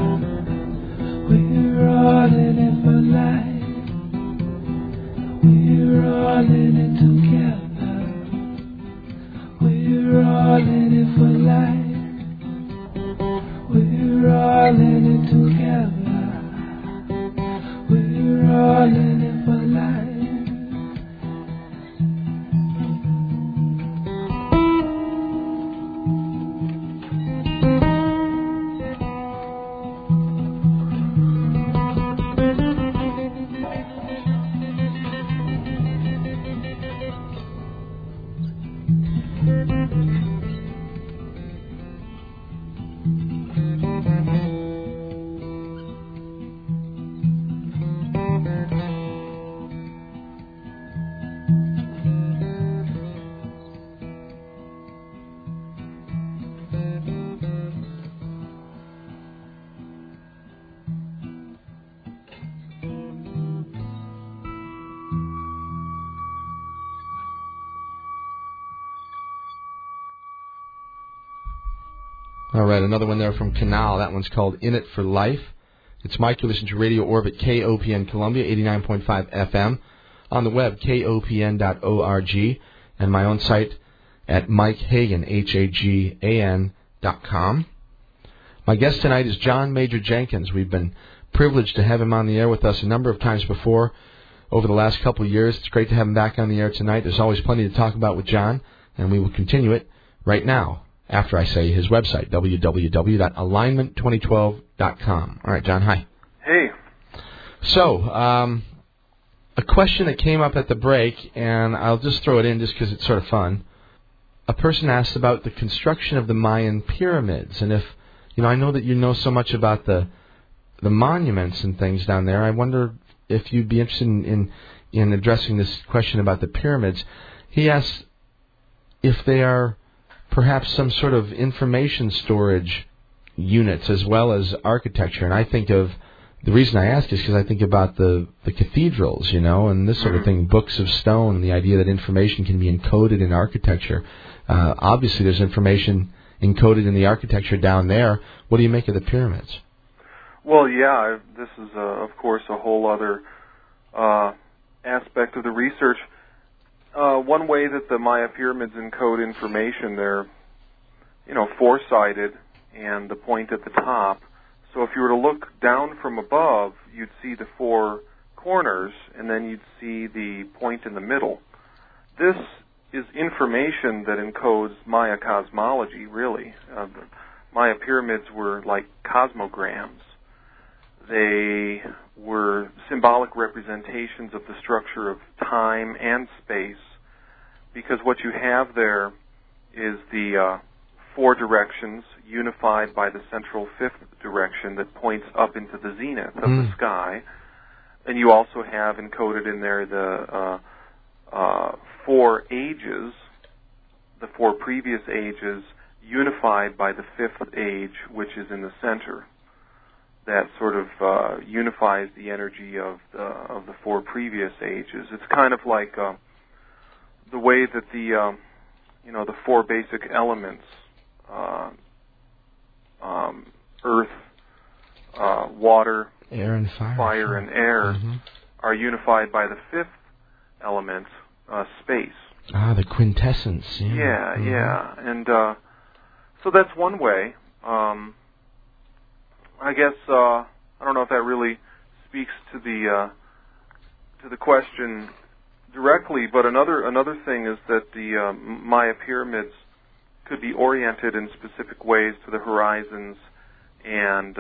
We're all in it for life. We're all in it together. We're all in it for life. We're all in it together. We're all in it for life. All right, another one there from Canal. That one's called In It for Life. It's Mike. You listen to Radio Orbit, KOPN Columbia, 89.5 FM. On the web, kopn.org. And my own site at Mike Hagan, HAGAN.com. My guest tonight is John Major Jenkins. We've been privileged to have him on the air with us a number of times before over the last couple of years. It's great to have him back on the air tonight. There's always plenty to talk about with John, and we will continue it right now, after I say his website, www.alignment2012.com. All right, John, hi. Hey. So, a question that came up at the break, and I'll just throw it in just because it's sort of fun. A person asked about the construction of the Mayan pyramids, and if, I know that you know so much about the monuments and things down there. I wonder if you'd be interested in addressing this question about the pyramids. He asks if they are perhaps some sort of information storage units as well as architecture. And I think of, the reason I ask is because I think about the cathedrals, and this sort of thing, books of stone, and the idea that information can be encoded in architecture. Obviously, there's information encoded in the architecture down there. What do you make of the pyramids? Well, yeah, this is, of course, a whole other aspect of the research. One way that the Maya pyramids encode information, they're, four-sided, and the point at the top. So if you were to look down from above, you'd see the four corners, and then you'd see the point in the middle. This is information that encodes Maya cosmology, really. The Maya pyramids were like cosmograms. They were symbolic representations of the structure of time and space, because what you have there is the four directions unified by the central fifth direction that points up into the zenith of the sky. And you also have encoded in there the four ages, the four previous ages, unified by the fifth age, which is in the center. That sort of unifies the energy of the four previous ages. It's kind of like the way that the four basic elements, earth, water, air and fire and air, are unified by the fifth element, space. Ah, the quintessence. Yeah. And so that's one way. I guess I don't know if that really speaks to the question directly, but another thing is that the Maya pyramids could be oriented in specific ways to the horizons, and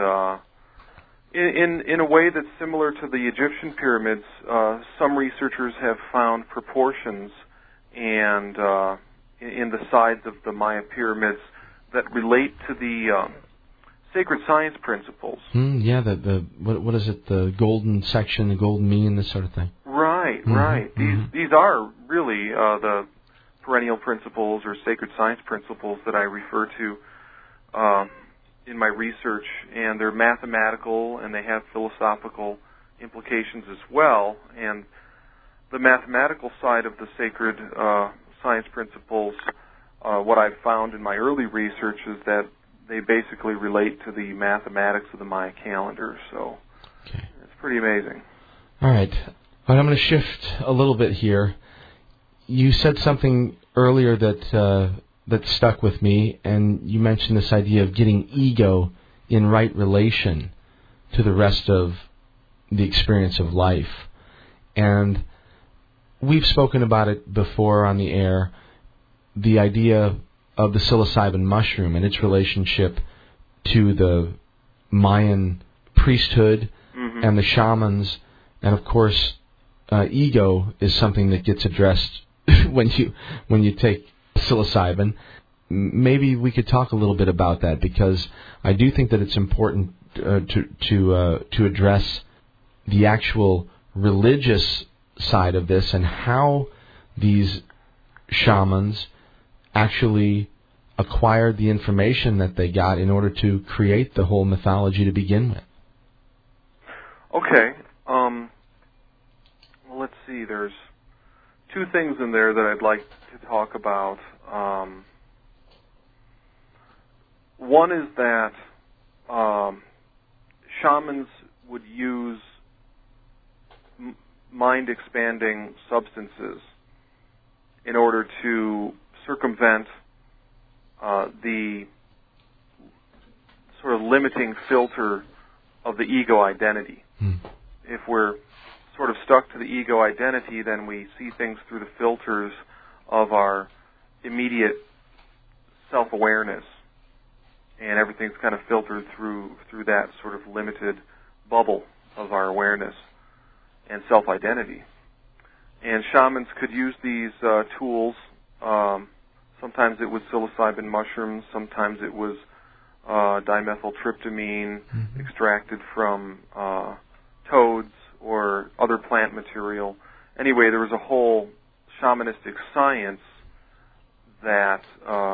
in a way that's similar to the Egyptian pyramids. Some researchers have found proportions and in the sides of the Maya pyramids that relate to the sacred science principles. What is it? The golden section, the golden mean, this sort of thing. Right. These are really the perennial principles or sacred science principles that I refer to in my research, and they're mathematical and they have philosophical implications as well. And the mathematical side of the sacred science principles, what I've found in my early research is that they basically relate to the mathematics of the Maya calendar. So it's pretty amazing. All right. Well, I'm going to shift a little bit here. You said something earlier that stuck with me, and you mentioned this idea of getting ego in right relation to the rest of the experience of life. And we've spoken about it before on the air, the idea of the psilocybin mushroom and its relationship to the Mayan priesthood and the shamans. And, of course, ego is something that gets addressed when you take psilocybin. Maybe we could talk a little bit about that, because I do think that it's important to address the actual religious side of this and how these shamans actually acquired the information that they got in order to create the whole mythology to begin with. Okay. Well, let's see. There's two things in there that I'd like to talk about. One is that shamans would use mind-expanding substances in order to circumvent the sort of limiting filter of the ego identity. If we're sort of stuck to the ego identity, then we see things through the filters of our immediate self-awareness, and everything's kind of filtered through that sort of limited bubble of our awareness and self-identity. And shamans could use these tools. Sometimes it was psilocybin mushrooms, sometimes it was dimethyltryptamine extracted from toads or other plant material. Anyway, there was a whole shamanistic science that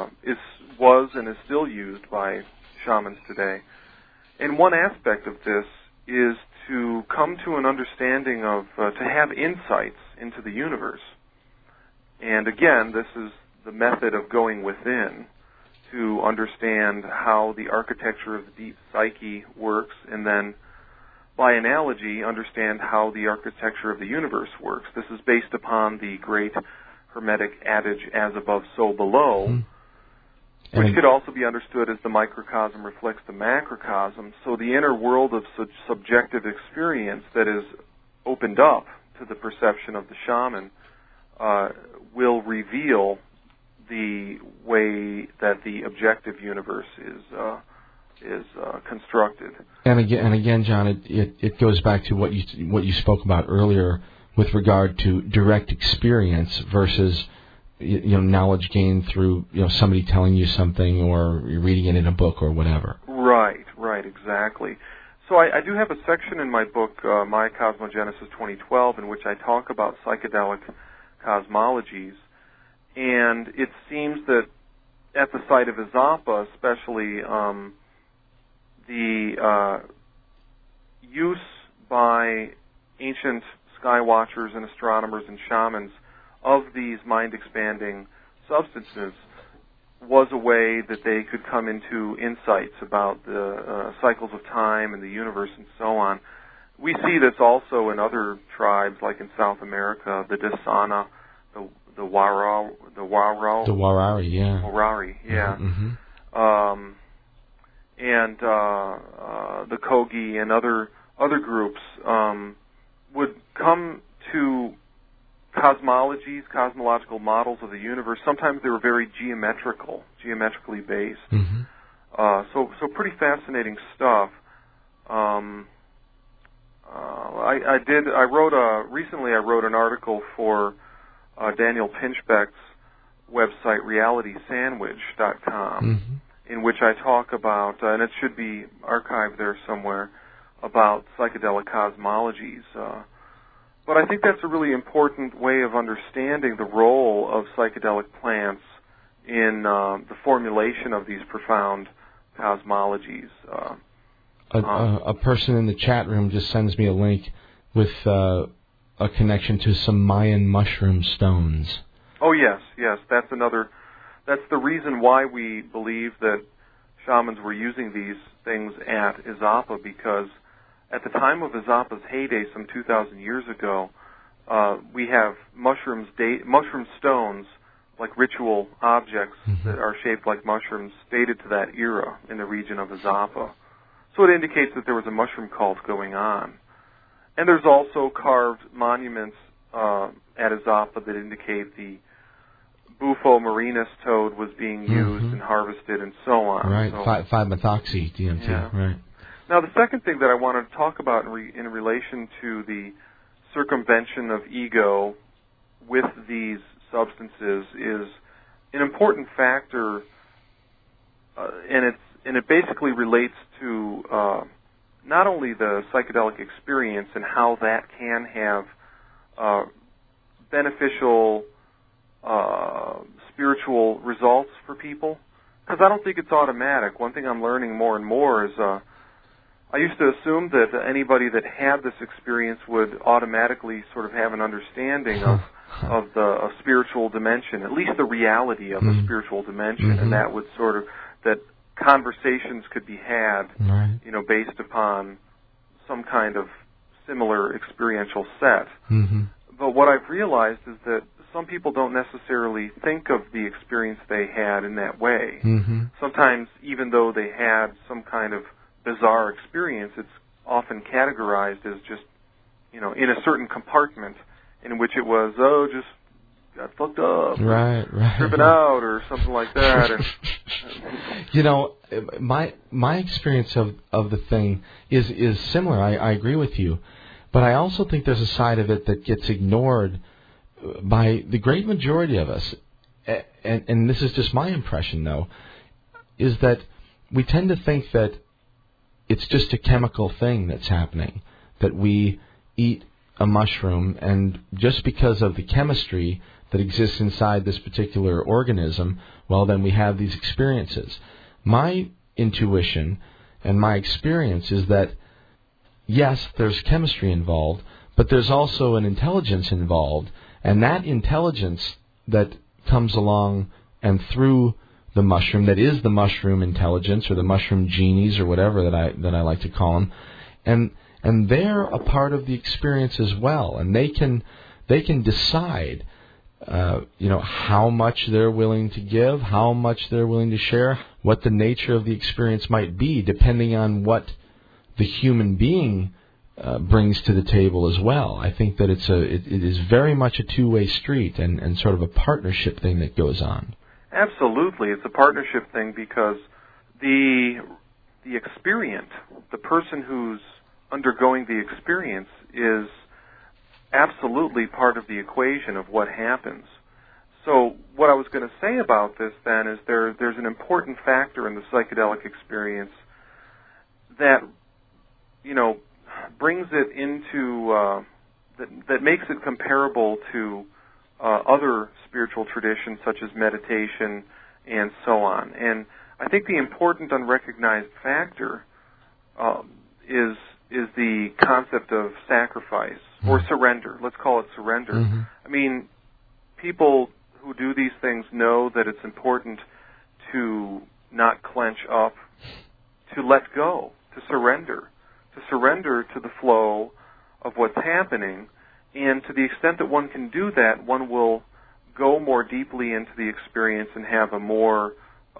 was and is still used by shamans today. And one aspect of this is to come to an understanding of, to have insights into the universe. And again, this is the method of going within to understand how the architecture of the deep psyche works, and then, by analogy, understand how the architecture of the universe works. This is based upon the great Hermetic adage, as above, so below, which could also be understood as the microcosm reflects the macrocosm. So the inner world of subjective experience that is opened up to the perception of the shaman will reveal the way that the objective universe is constructed. And again, John, it goes back to what you spoke about earlier with regard to direct experience versus knowledge gained through somebody telling you something or you're reading it in a book or whatever. Right, exactly. So I do have a section in my book, My Cosmogenesis 2012, in which I talk about psychedelic cosmologies, and it seems that at the site of Izapa, especially, the use by ancient sky watchers and astronomers and shamans of these mind-expanding substances was a way that they could come into insights about the cycles of time and the universe and so on. We see this also in other tribes, like in South America, the Dasana, the Warari, yeah. And the Kogi and other groups would come to cosmologies, cosmological models of the universe. Sometimes they were very geometrically based. So pretty fascinating stuff. Recently I wrote an article for Daniel Pinchbeck's website, realitysandwich.com, in which I talk about, and it should be archived there somewhere, about psychedelic cosmologies. But I think that's a really important way of understanding the role of psychedelic plants in the formulation of these profound cosmologies. A person in the chat room just sends me a link with a connection to some Mayan mushroom stones. Oh, yes. That's the reason why we believe that shamans were using these things at Izapa, because at the time of Izapa's heyday, some 2,000 years ago, we have mushroom stones, like ritual objects that are shaped like mushrooms, dated to that era in the region of Izapa. So it indicates that there was a mushroom cult going on. And there's also carved monuments at Izapa that indicate the Bufo marinus toad was being used and harvested and so on. Right, so, 5-methoxy DMT, yeah. Right. Now, the second thing that I wanted to talk about in relation to the circumvention of ego with these substances is an important factor, and it basically relates to not only the psychedelic experience and how that can have beneficial spiritual results for people, because I don't think it's automatic. One thing I'm learning more and more is I used to assume that anybody that had this experience would automatically sort of have an understanding of the spiritual dimension, at least the reality of a spiritual dimension, and that would that conversations could be had, based upon some kind of similar experiential set. But what I've realized is that some people don't necessarily think of the experience they had in that way. Sometimes, even though they had some kind of bizarre experience, it's often categorized as just, in a certain compartment in which it was, just got fucked up, tripping out, or something like that. My experience of the thing is similar. I agree with you, but I also think there's a side of it that gets ignored by the great majority of us, and this is just my impression, though, is that we tend to think that it's just a chemical thing that's happening, that we eat a mushroom, and just because of the chemistry that exists inside this particular organism, well, then we have these experiences. My intuition and my experience is that, yes, there's chemistry involved, but there's also an intelligence involved, and that intelligence that comes along and through the mushroom, that is the mushroom intelligence, or the mushroom genies, or whatever that I like to call them, and they're a part of the experience as well, and they can decide, how much they're willing to give, how much they're willing to share, what the nature of the experience might be, depending on what the human being brings to the table as well. I think that it is very much a two-way street and sort of a partnership thing that goes on. Absolutely. It's a partnership thing because the experient, the person who's undergoing the experience, is absolutely part of the equation of what happens. So what I was going to say about this then is there's an important factor in the psychedelic experience that, brings it into, that makes it comparable to other spiritual traditions such as meditation and so on. And I think the important unrecognized factor is the concept of sacrifice or surrender. Let's call it surrender. I mean, people who do these things know that it's important to not clench up, to let go, to surrender to the flow of what's happening. And to the extent that one can do that, one will go more deeply into the experience and have a more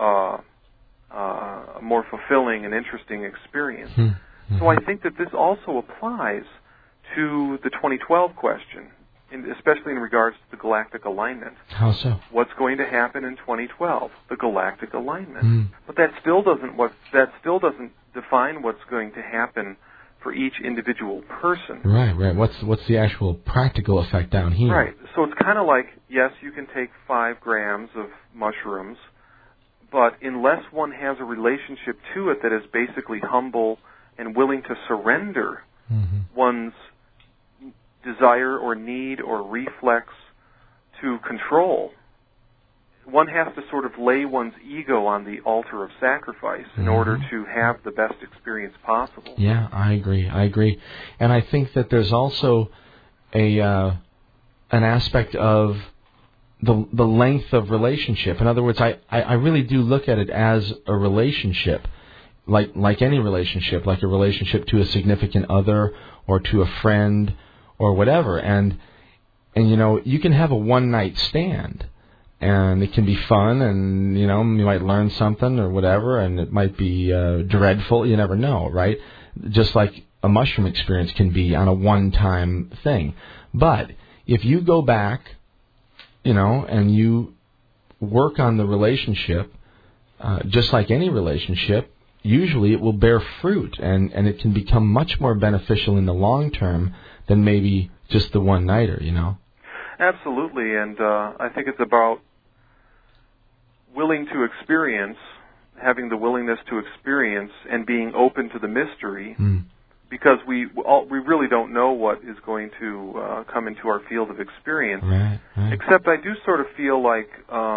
fulfilling and interesting experience. So I think that this also applies to the 2012 question, especially in regards to the galactic alignment. How so? What's going to happen in 2012? The galactic alignment. But that still doesn't define what's going to happen for each individual person. Right. What's the actual practical effect down here? Right. So it's kind of like, yes, you can take 5 grams of mushrooms, but unless one has a relationship to it that is basically humble and willing to surrender one's desire or need or reflex to control, one has to sort of lay one's ego on the altar of sacrifice in order to have the best experience possible. Yeah, I agree. And I think that there's also an aspect of the length of relationship. In other words, I really do look at it as a relationship, like any relationship, like a relationship to a significant other or to a friend or whatever. And you can have a one-night stand, and it can be fun, and you might learn something or whatever, and it might be dreadful. You never know, right? Just like a mushroom experience can be on a one-time thing. But if you go back, and you work on the relationship, just like any relationship, usually it will bear fruit, and it can become much more beneficial in the long term than maybe just the one-nighter, Absolutely, and I think it's about willing to experience, having the willingness to experience, and being open to the mystery, because we really don't know what is going to come into our field of experience. Right. Except I do sort of feel like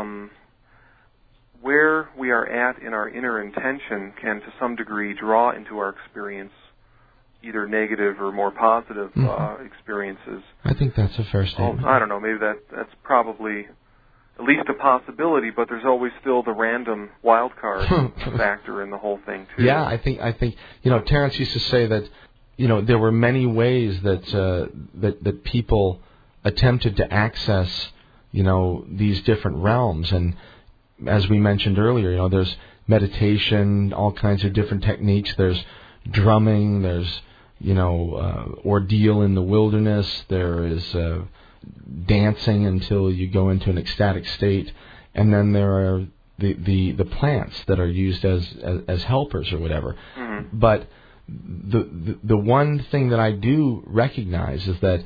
where we are at in our inner intention can, to some degree, draw into our experience either negative or more positive experiences. I think that's a fair statement. I don't know, maybe that's probably at least a possibility, but there's always still the random wild card factor in the whole thing too. Yeah, I think Terence used to say that there were many ways that people attempted to access these different realms, and as we mentioned earlier, there's meditation, all kinds of different techniques. There's drumming. There's ordeal in the wilderness. There is dancing until you go into an ecstatic state, and then there are the plants that are used as helpers or whatever. Mm-hmm. But the one thing that I do recognize is that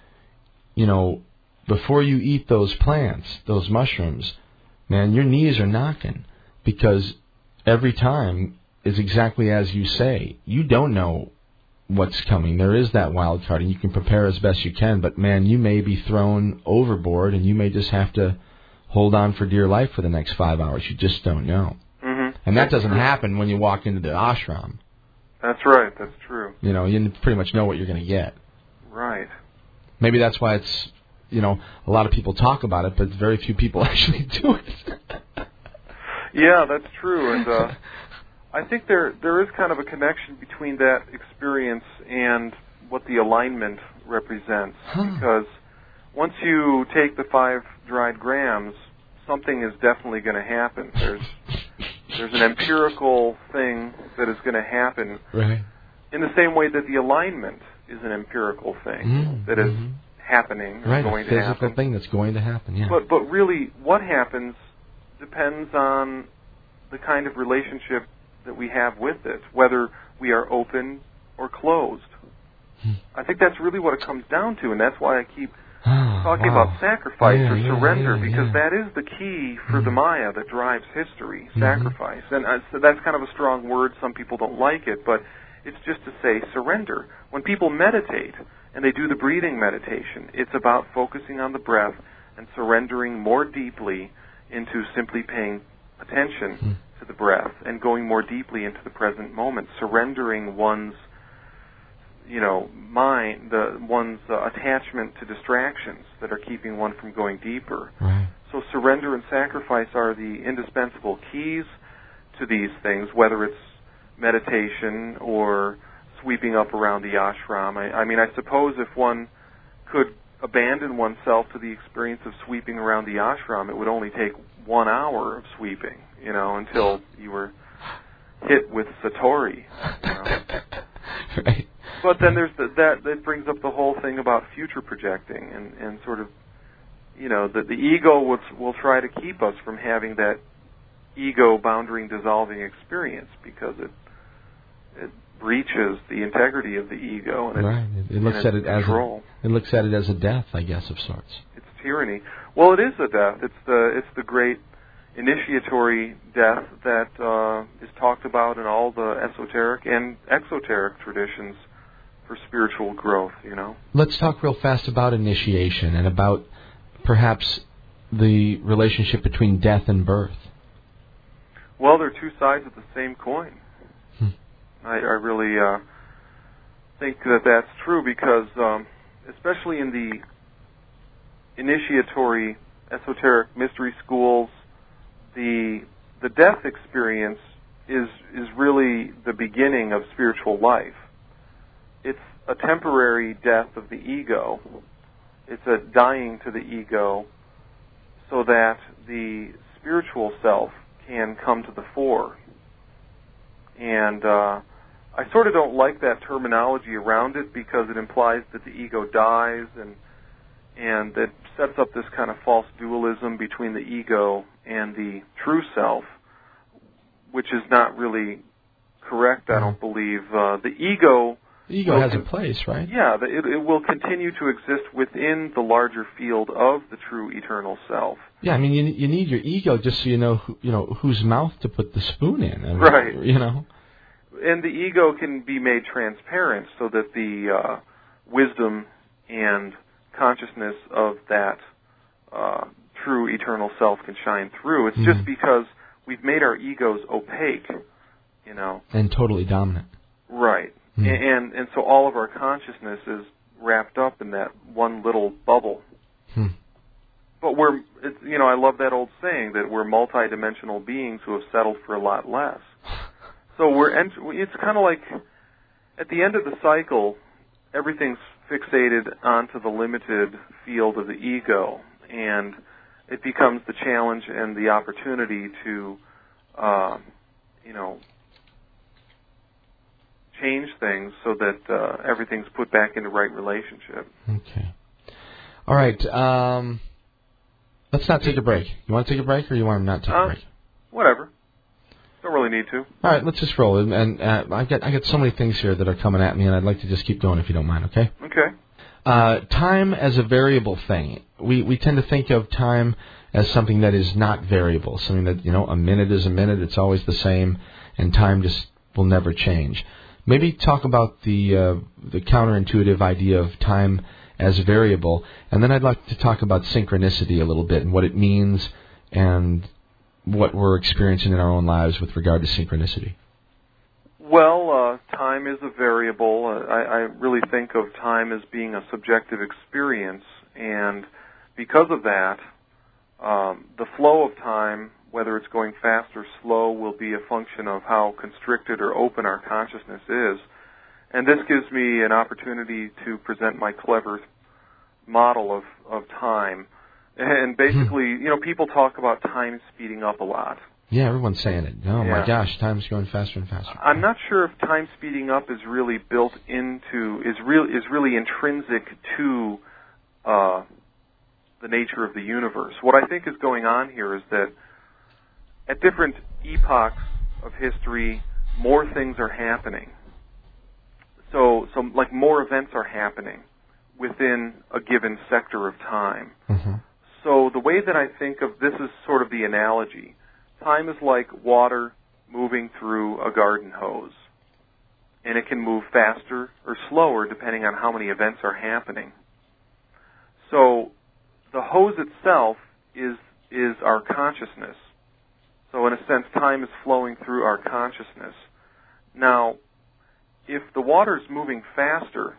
before you eat those plants, those mushrooms, man, your knees are knocking, because every time is exactly as you say. You don't know what's coming. There is that wild card, and you can prepare as best you can, but man, you may be thrown overboard, and you may just have to hold on for dear life for the next 5 hours. You just don't know. Mm-hmm. And that doesn't happen when you walk into the ashram. That's right. That's true. You pretty much know what you're going to get. Right. Maybe that's why it's, a lot of people talk about it, but very few people actually do it. Yeah, that's true. And I think there is kind of a connection between that experience and what the alignment represents. Because once you take the 5 dried grams, something is definitely going to happen. There's an empirical thing that is going to happen. Right. In the same way that the alignment is an empirical thing that is happening or going to happen. Right, a physical thing that's going to happen, yeah. But really, what happens depends on the kind of relationship that we have with it, whether we are open or closed. I think that's really what it comes down to, and that's why I keep talking about sacrifice or surrender, because that is the key for the Maya that drives history, sacrifice. And so that's kind of a strong word. Some people don't like it, but it's just to say surrender. When people meditate and they do the breathing meditation, it's about focusing on the breath and surrendering more deeply into simply paying attention to the breath and going more deeply into the present moment, surrendering one's mind, one's attachment to distractions that are keeping one from going deeper. Right. So surrender and sacrifice are the indispensable keys to these things, whether it's meditation or sweeping up around the ashram. I suppose if one could abandon oneself to the experience of sweeping around the ashram, it would only take 1 hour of sweeping, until you were hit with Satori. Right. But then there's that brings up the whole thing about future projecting and sort of, that the ego will try to keep us from having that ego boundary dissolving experience, because it breaches the integrity of the ego, and it looks at it control. It looks at it as a death, I guess, of sorts. It's tyranny. Well, it is a death. It's the great initiatory death that is talked about in all the esoteric and exoteric traditions for spiritual growth. Let's talk real fast about initiation and about perhaps the relationship between death and birth. Well, they're two sides of the same coin. I really think that that's true, because especially in the initiatory esoteric mystery schools, the death experience is really the beginning of spiritual life. It's a temporary death of the ego. It's a dying to the ego so that the spiritual self can come to the fore. And I sort of don't like that terminology around it because it implies that the ego dies and that sets up this kind of false dualism between the ego and the true self, which is not really correct, I don't believe. The ego has a place, right? Yeah, it will continue to exist within the larger field of the true eternal self. Yeah, I mean, you need your ego just so you know whose mouth to put the spoon in. I mean, right. And the ego can be made transparent so that the wisdom and consciousness of that true eternal self can shine through. It's just because we've made our egos opaque, and totally dominant. Right. And so all of our consciousness is wrapped up in that one little bubble. But I love that old saying that we're multidimensional beings who have settled for a lot less. So it's kind of like at the end of the cycle, everything's fixated onto the limited field of the ego, and it becomes the challenge and the opportunity to, change things so that everything's put back into right relationship. Okay. All right. Let's not take a break. You want to take a break, or you want to not take a break? Whatever. Don't really need to. All right, let's just roll. And I got so many things here that are coming at me, and I'd like to just keep going if you don't mind. Okay. Okay. Time as a variable thing. We tend to think of time as something that is not variable, something that a minute is a minute. It's always the same, and time just will never change. Maybe talk about the counterintuitive idea of time as variable, and then I'd like to talk about synchronicity a little bit and what it means and what we're experiencing in our own lives with regard to synchronicity. Well, time is a variable. I really think of time as being a subjective experience, and because of that, the flow of time, whether it's going fast or slow, will be a function of how constricted or open our consciousness is. And this gives me an opportunity to present my clever model of time. And basically, people talk about time speeding up a lot. Yeah, everyone's saying it. Oh, my gosh, time's going faster and faster. I'm not sure if time speeding up is really built into, is really intrinsic to the nature of the universe. What I think is going on here is that at different epochs of history, more things are happening. So like more events are happening within a given sector of time. So the way that I think of this is sort of the analogy. Time is like water moving through a garden hose. And it can move faster or slower depending on how many events are happening. So the hose itself is our consciousness. So in a sense, time is flowing through our consciousness. Now, if the water is moving faster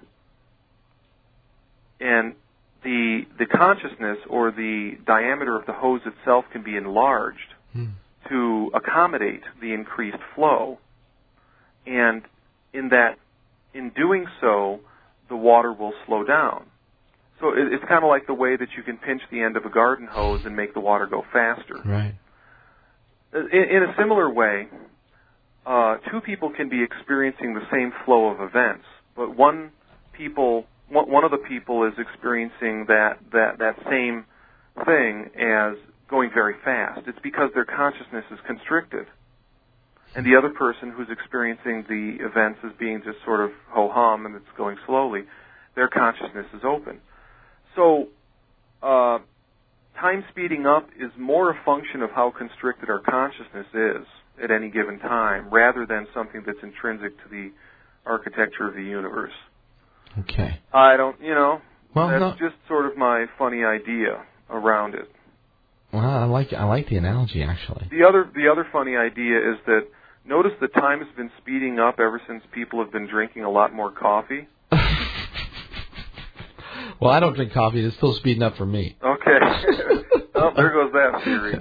and the consciousness or the diameter of the hose itself can be enlarged to accommodate the increased flow, and in doing so, the water will slow down. So it's kind of like the way that you can pinch the end of a garden hose and make the water go faster. Right. In a similar way, two people can be experiencing the same flow of events, but one of the people is experiencing that same thing as going very fast. It's because their consciousness is constricted. And the other person who's experiencing the events as being just sort of ho-hum and it's going slowly, their consciousness is open. So time speeding up is more a function of how constricted our consciousness is at any given time, rather than something that's intrinsic to the architecture of the universe. Okay. I don't, well, that's just sort of my funny idea around it. Well, I like the analogy, actually. The other funny idea is that notice that time has been speeding up ever since people have been drinking a lot more coffee. Well, I don't drink coffee. It's still speeding up for me. Okay. Oh, there goes that theory.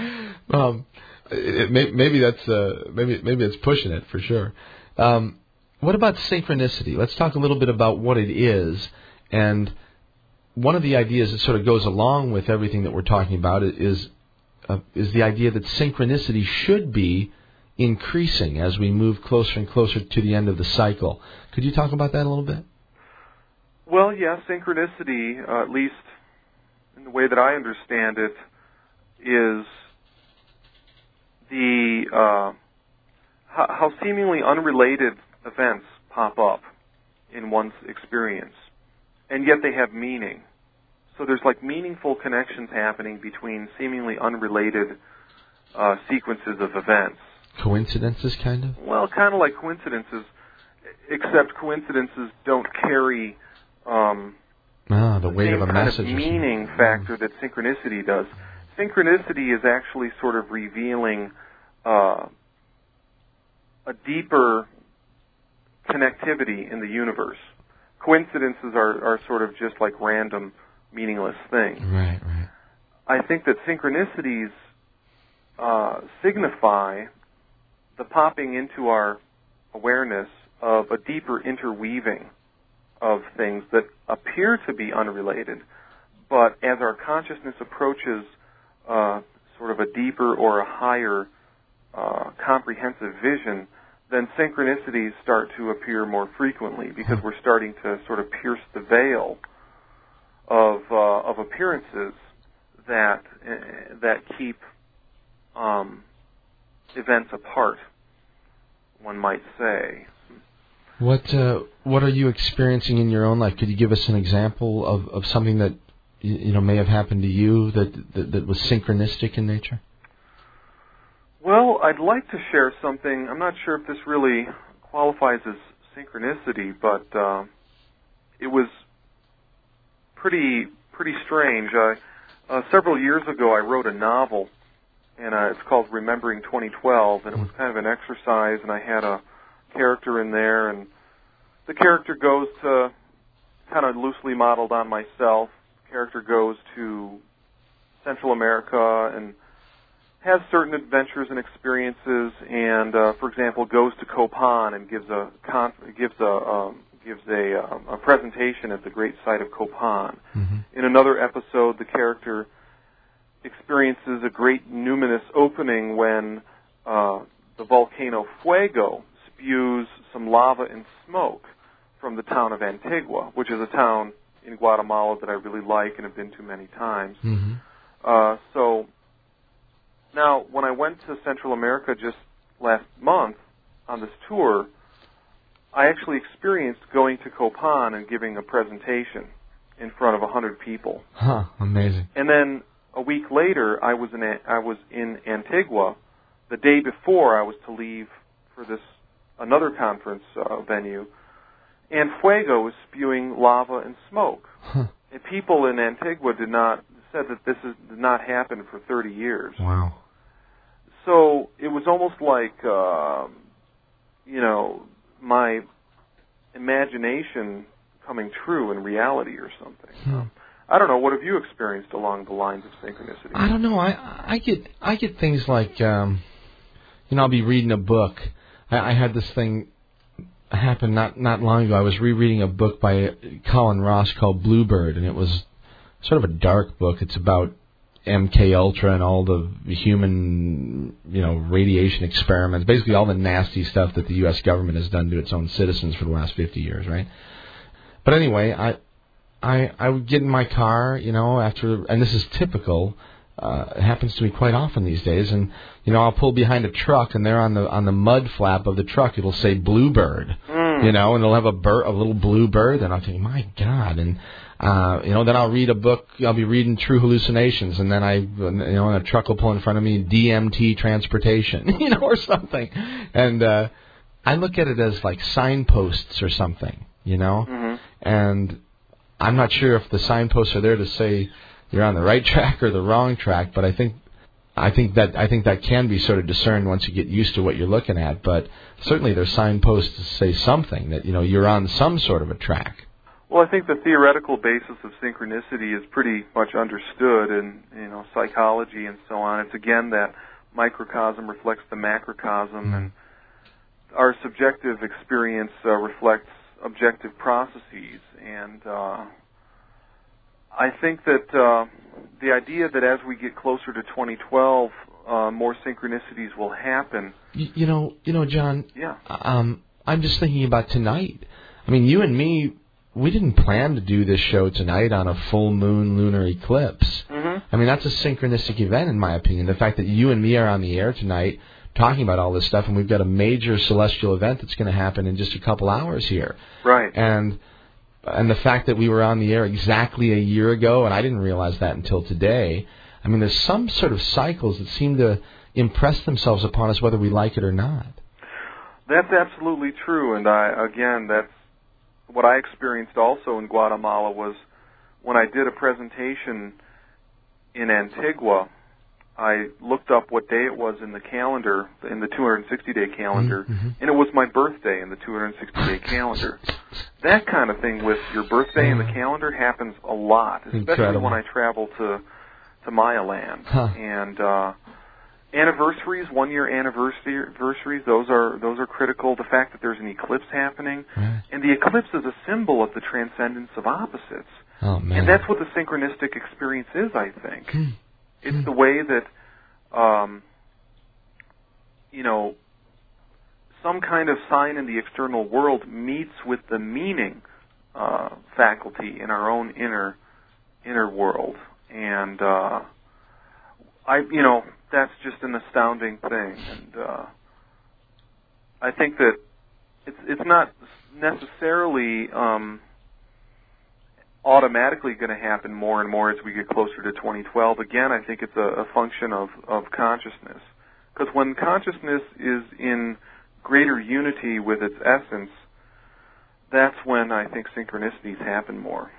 Maybe it's pushing it for sure. What about synchronicity? Let's talk a little bit about what it is. And one of the ideas that sort of goes along with everything that we're talking about is the idea that synchronicity should be increasing as we move closer and closer to the end of the cycle. Could you talk about that a little bit? Well, yeah, synchronicity, at least in the way that I understand it, is the how seemingly unrelated events pop up in one's experience, and yet they have meaning. So there's like meaningful connections happening between seemingly unrelated sequences of events. Coincidences, kind of? Well, kind of like coincidences, except coincidences don't carry the weight of a kind message. Of meaning factor that synchronicity does. Synchronicity is actually sort of revealing a deeper connectivity in the universe. Coincidences are sort of just like random, meaningless things. Right. I think that synchronicities signify the popping into our awareness of a deeper interweaving of things that appear to be unrelated, but as our consciousness approaches sort of a deeper or a higher comprehensive vision, then synchronicities start to appear more frequently because we're starting to sort of pierce the veil of appearances that keep events apart, one might say. What are you experiencing in your own life? Could you give us an example of something that may have happened to you that was synchronistic in nature? Well, I'd like to share something. I'm not sure if this really qualifies as synchronicity, but it was pretty strange. Several years ago, I wrote a novel, and it's called Remembering 2012, and it was kind of an exercise, and I had a character in there, and the character goes to, kind of loosely modeled on myself, the character goes to Central America and has certain adventures and experiences, and for example, goes to Copan and gives a presentation at the great site of Copan. Mm-hmm. In another episode, the character experiences a great numinous opening when the volcano Fuego spews some lava and smoke from the town of Antigua, which is a town in Guatemala that I really like and have been to many times. Mm-hmm. So now, when I went to Central America just last month on this tour, I actually experienced going to Copan and giving a presentation in front of 100 people. Huh, amazing. And then a week later, I was in Antigua the day before I was to leave for another conference venue, and Fuego was spewing lava and smoke. Huh. And people in Antigua said that this did not happen for 30 years. Wow. So it was almost like, my imagination coming true in reality or something. Hmm. I don't know. What have you experienced along the lines of synchronicity? I don't know. I get things like, I'll be reading a book. I had this thing happen not long ago. I was rereading a book by Colin Ross called Bluebird, and it was sort of a dark book. It's about MK Ultra and all the human, radiation experiments, basically all the nasty stuff that the U.S. government has done to its own citizens for the last 50 years, right? But anyway, I would get in my car, after, and this is typical. It happens to me quite often these days, and I'll pull behind a truck, and there on the mud flap of the truck it'll say Bluebird, and it'll have a little blue bird, and I'll think, my God, and then I'll read a book. I'll be reading True Hallucinations, and then and a truck will pull in front of me, DMT transportation, or something, and I look at it as like signposts or something, Mm-hmm. and I'm not sure if the signposts are there to say you're on the right track or the wrong track, but I think that can be sort of discerned once you get used to what you're looking at. But certainly there's signposts to say something that you're on some sort of a track. Well, I think the theoretical basis of synchronicity is pretty much understood in psychology and so on. It's again that microcosm reflects the macrocosm, and our subjective experience reflects objective processes. And I think that the idea that as we get closer to 2012, more synchronicities will happen. You know, John. Yeah. I'm just thinking about tonight. I mean, you and me, we didn't plan to do this show tonight on a full moon lunar eclipse. Mm-hmm. I mean, that's a synchronistic event, in my opinion. The fact that you and me are on the air tonight talking about all this stuff, and we've got a major celestial event that's going to happen in just a couple hours here. Right. And the fact that we were on the air exactly a year ago, and I didn't realize that until today. I mean, there's some sort of cycles that seem to impress themselves upon us whether we like it or not. That's absolutely true, and that's what I experienced also in Guatemala was when I did a presentation in Antigua, I looked up what day it was in the calendar, in the 260-day calendar, and it was my birthday in the 260-day calendar. That kind of thing with your birthday in the calendar happens a lot, especially Incredible. when I travel to Maya land. And anniversaries, 1-year anniversaries, those are critical. The fact that there's an eclipse happening, and the eclipse is a symbol of the transcendence of opposites. Oh, man. And that's what the synchronistic experience is, I think. It's the way that, some kind of sign in the external world meets with the meaning faculty in our own inner world, and that's just an astounding thing. And I think that it's not necessarily automatically going to happen more and more as we get closer to 2012. Again, I think it's a function of consciousness. Because when consciousness is in greater unity with its essence, that's when I think synchronicities happen more.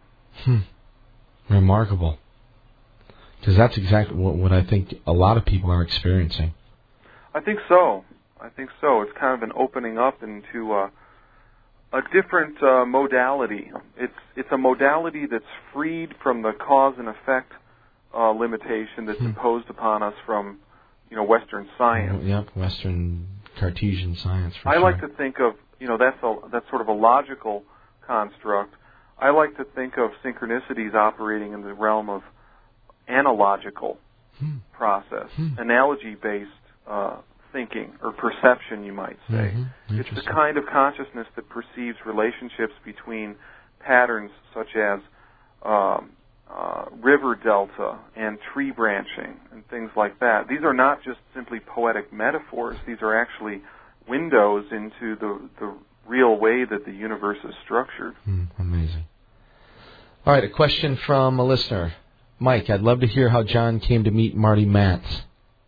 Remarkable. Because that's exactly what I think a lot of people are experiencing. I think so. It's kind of an opening up into a different modality. It's a modality that's freed from the cause and effect limitation that's imposed upon us from, Western science. Yep, Western Cartesian science. For I sure. like to think of, that's sort of a logical construct. I like to think of synchronicities operating in the realm of analogical process, analogy-based thinking or perception, you might say. It's the kind of consciousness that perceives relationships between patterns such as river delta and tree branching and things like that. These are not just simply poetic metaphors. These are actually windows into the real way that the universe is structured. Amazing. All right, a question from a listener. Mike, I'd love to hear how John came to meet Marty Matz.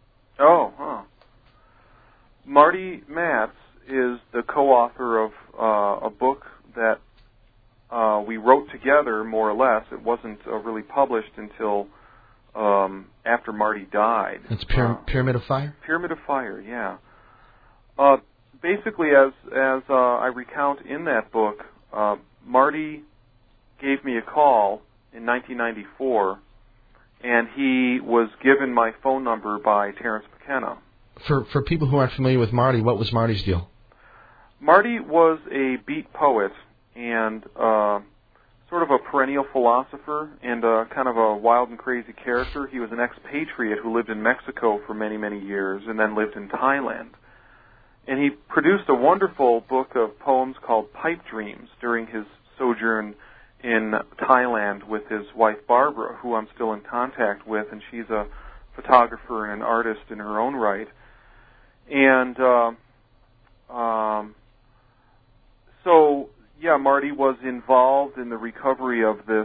Marty Matz is the co-author of a book that we wrote together, more or less. It wasn't really published until after Marty died. It's Pyramid of Fire? Pyramid of Fire, yeah. Basically, as I recount in that book, Marty gave me a call in 1994, and he was given my phone number by Terence McKenna. For people who aren't familiar with Marty, what was Marty's deal? Marty was a beat poet and sort of a perennial philosopher and kind of a wild and crazy character. He was an expatriate who lived in Mexico for many, many years and then lived in Thailand. And he produced a wonderful book of poems called Pipe Dreams during his sojourn in Thailand with his wife Barbara, who I'm still in contact with, and she's a photographer and an artist in her own right. And Marty was involved in the recovery of this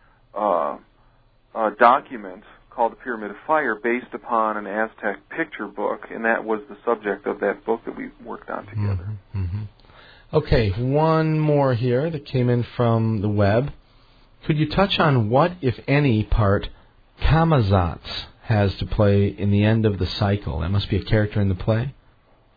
document called The Pyramid of Fire, based upon an Aztec picture book, and that was the subject of that book that we worked on together. Okay, one more here that came in from the web. Could you touch on what, if any, part Camazotz has to play in the end of the cycle? That must be a character in the play.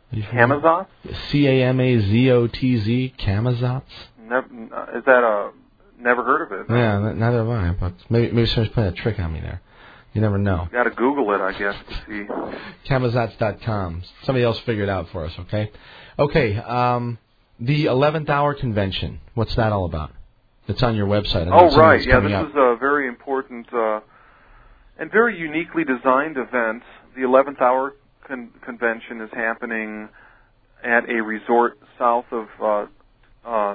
Camazotz? Camazotz? Is that Never heard of it. Yeah, neither have I. But maybe someone's playing a trick on me there. You never know. Got to Google it, I guess, to see. Camazats.com. Somebody else figure it out for us, okay? Okay, the 11th Hour Convention. What's that all about? It's on your website. Oh, right. Yeah, this is a very important and very uniquely designed event. The 11th Hour Convention is happening at a resort south of I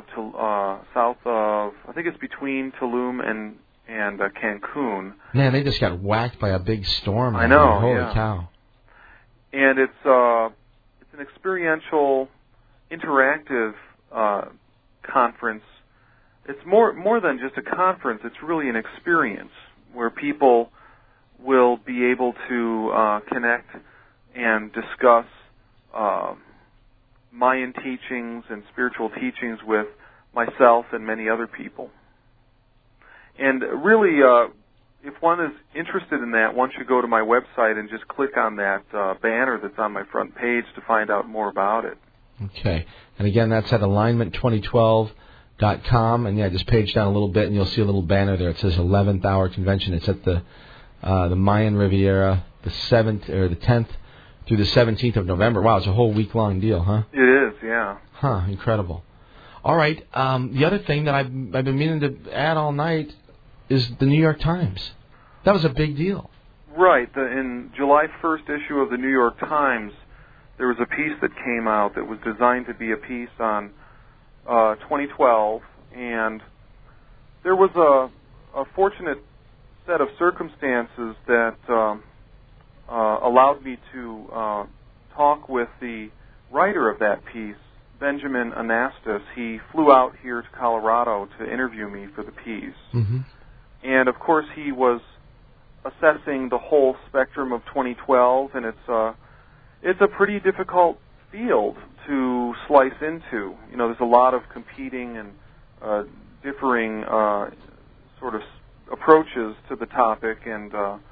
think it's between Tulum and Cancun. Man, they just got whacked by a big storm. I know. Holy cow! And it's an experiential, interactive conference. It's more than just a conference. It's really an experience where people will be able to connect and discuss Mayan teachings and spiritual teachings with myself and many other people. And really, if one is interested in that, one should go to my website and just click on that banner that's on my front page to find out more about it. Okay. And again, that's at alignment2012.com. And yeah, just page down a little bit and you'll see a little banner there. It says 11th Hour Convention. It's at the Mayan Riviera, the 10th through the 17th of November. Wow, it's a whole week-long deal, huh? It is, yeah. Huh, incredible. All right, the other thing that I've been meaning to add all night is the New York Times. That was a big deal. Right. In July 1st issue of the New York Times, there was a piece that came out that was designed to be a piece on 2012, and there was a fortunate set of circumstances that allowed me to talk with the writer of that piece, Benjamin Anastas. He flew out here to Colorado to interview me for the piece. Mm-hmm. And, of course, he was assessing the whole spectrum of 2012, and it's a pretty difficult field to slice into. You know, there's a lot of competing and differing sort of approaches to the topic, and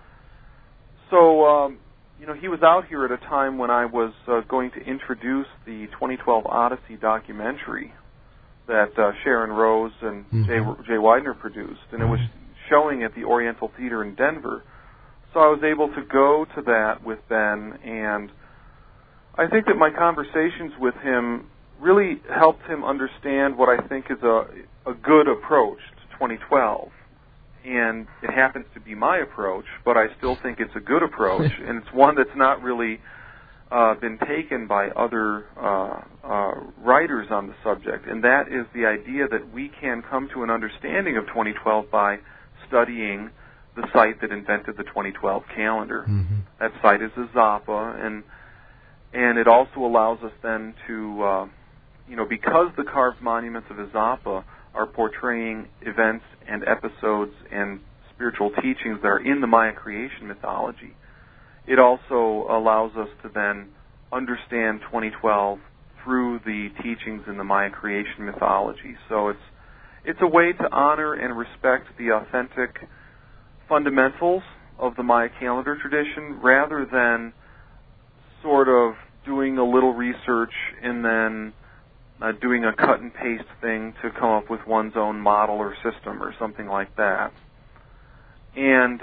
so he was out here at a time when I was going to introduce the 2012 Odyssey documentary that Sharon Rose and Jay Widener produced, and it was showing at the Oriental Theater in Denver. So I was able to go to that with Ben, and I think that my conversations with him really helped him understand what I think is a good approach to 2012. And it happens to be my approach, but I still think it's a good approach, and it's one that's not really been taken by other writers on the subject, and that is the idea that we can come to an understanding of 2012 by studying the site that invented the 2012 calendar. Mm-hmm. That site is Izapa, and it also allows us then to, because the carved monuments of Izapa are portraying events and episodes and spiritual teachings that are in the Maya creation mythology, it also allows us to then understand 2012 through the teachings in the Maya creation mythology. So it's a way to honor and respect the authentic fundamentals of the Maya calendar tradition rather than sort of doing a little research and then doing a cut and paste thing to come up with one's own model or system or something like that. And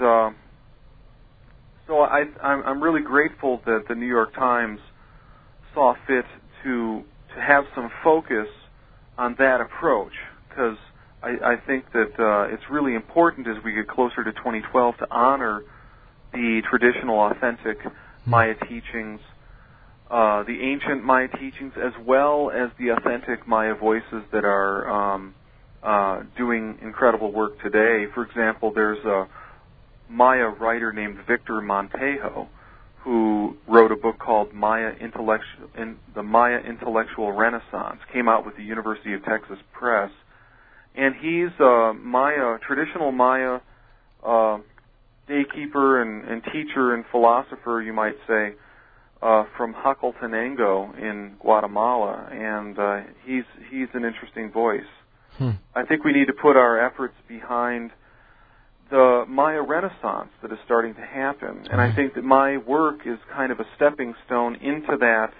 so I'm really grateful that the New York Times saw fit to have some focus on that approach, because I think that it's really important as we get closer to 2012 to honor the traditional, authentic Maya teachings, the ancient Maya teachings, as well as the authentic Maya voices that are doing incredible work today. For example, there's a Maya writer named Victor Montejo who wrote a book called The Maya Intellectual Renaissance, came out with the University of Texas Press, and he's a traditional Maya daykeeper and teacher and philosopher, you might say, from Jacaltenango in Guatemala, and he's an interesting voice. I think we need to put our efforts behind the Maya Renaissance that is starting to happen, and I think that my work is kind of a stepping stone into that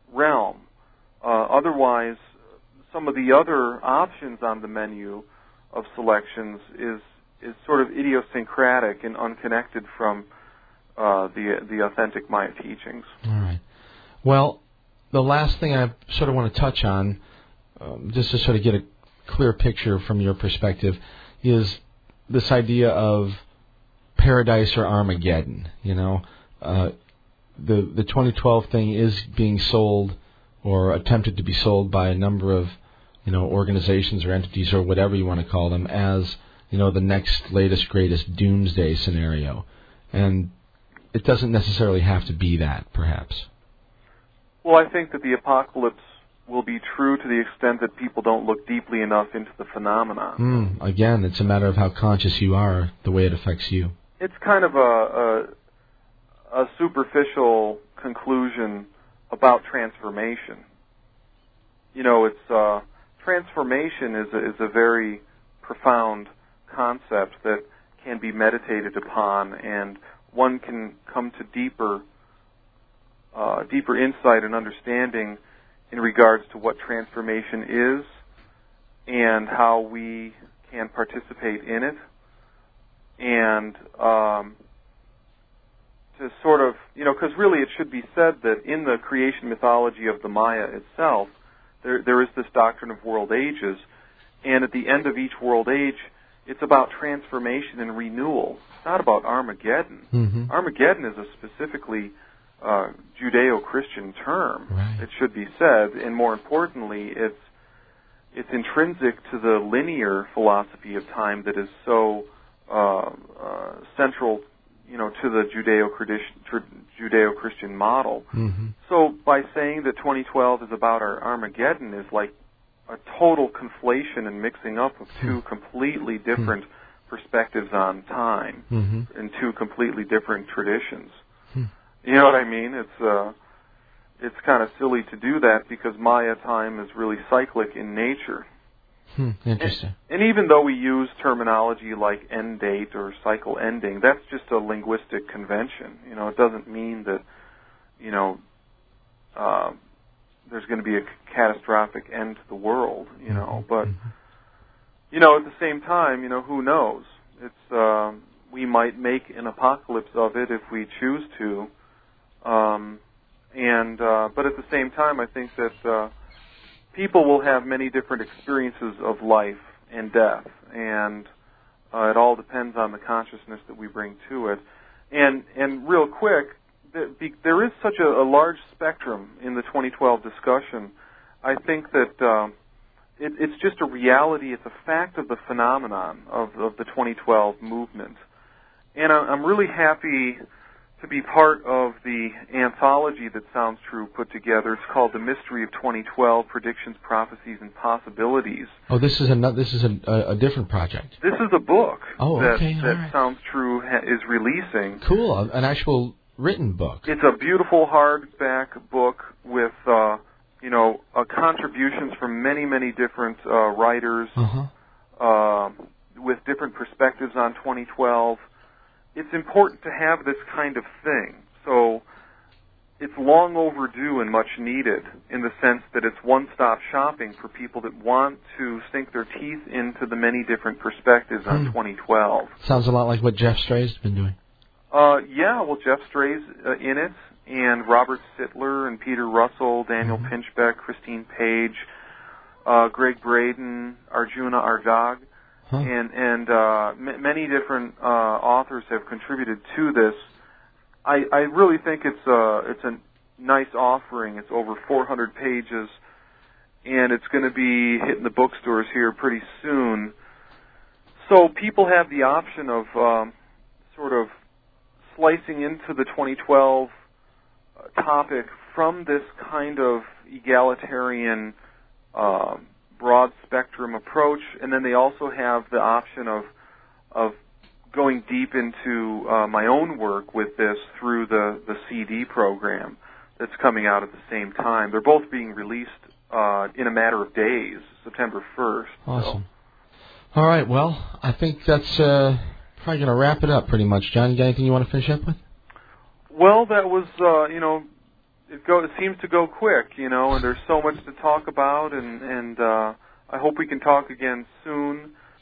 realm. Otherwise, some of the other options on the menu selections is sort of idiosyncratic and unconnected from the authentic Maya teachings. All right. Well, the last thing I sort of want to touch on, just to sort of get a clear picture from your perspective, is this idea of paradise or Armageddon. The 2012 thing is being sold or attempted to be sold by a number of organizations or entities or whatever you want to call them as the next latest greatest doomsday scenario, and it doesn't necessarily have to be that, perhaps. Well, I think that the apocalypse will be true to the extent that people don't look deeply enough into the phenomenon. Again, it's a matter of how conscious you are, the way it affects you. It's kind of a superficial conclusion about transformation. It's transformation is a very profound concept that can be meditated upon, and one can come to deeper insight and understanding in regards to what transformation is and how we can participate in it, and to sort of, because really it should be said that in the creation mythology of the Maya itself, there is this doctrine of world ages, and at the end of each world age, it's about transformation and renewal. It's not about Armageddon. Mm-hmm. Armageddon is a specifically Judeo-Christian term, right. It should be said, and more importantly, it's intrinsic to the linear philosophy of time that is so central, to the Judeo-Christian model. Mm-hmm. So by saying that 2012 is about our Armageddon is like a total conflation and mixing up of two completely different perspectives on time and two completely different traditions. You know what I mean? It's kind of silly to do that because Maya time is really cyclic in nature. Interesting. And even though we use terminology like end date or cycle ending, that's just a linguistic convention. It doesn't mean that, there's going to be a catastrophic end to the world, But, at the same time, who knows? It's we might make an apocalypse of it if we choose to. But at the same time, I think that people will have many different experiences of life and death, and it all depends on the consciousness that we bring to it. And real quick, there is such a large spectrum in the 2012 discussion. I think that it's just a reality. It's a fact of the phenomenon of the 2012 movement. And I'm really happy to be part of the anthology that Sounds True put together. It's called The Mystery of 2012, Predictions, Prophecies, and Possibilities. Oh, this is a different project. This is a book that right. Sounds True is releasing. Cool, an actual written book. It's a beautiful hardback book with, contributions from many, many different writers with different perspectives on 2012. It's important to have this kind of thing. So it's long overdue and much needed in the sense that it's one-stop shopping for people that want to sink their teeth into the many different perspectives on 2012. Sounds a lot like what Jeff Stray's been doing. Jeff Stray's in it, and Robert Sittler and Peter Russell, Daniel Pinchbeck, Christine Page, Greg Braden, Arjuna Argag. And many different authors have contributed to this. I really think it's a nice offering. It's over 400 pages, and it's going to be hitting the bookstores here pretty soon. So people have the option of sort of slicing into the 2012 topic from this kind of egalitarian broad spectrum approach, and then they also have the option of going deep into my own work with this through the CD program that's coming out at the same time. They're both being released in a matter of days, September 1st. Awesome. So. All right, well, I think that's probably going to wrap it up pretty much. John, you got anything you want to finish up with? Well, that was, it seems to go quick, and there's so much to talk about, and I hope we can talk again soon.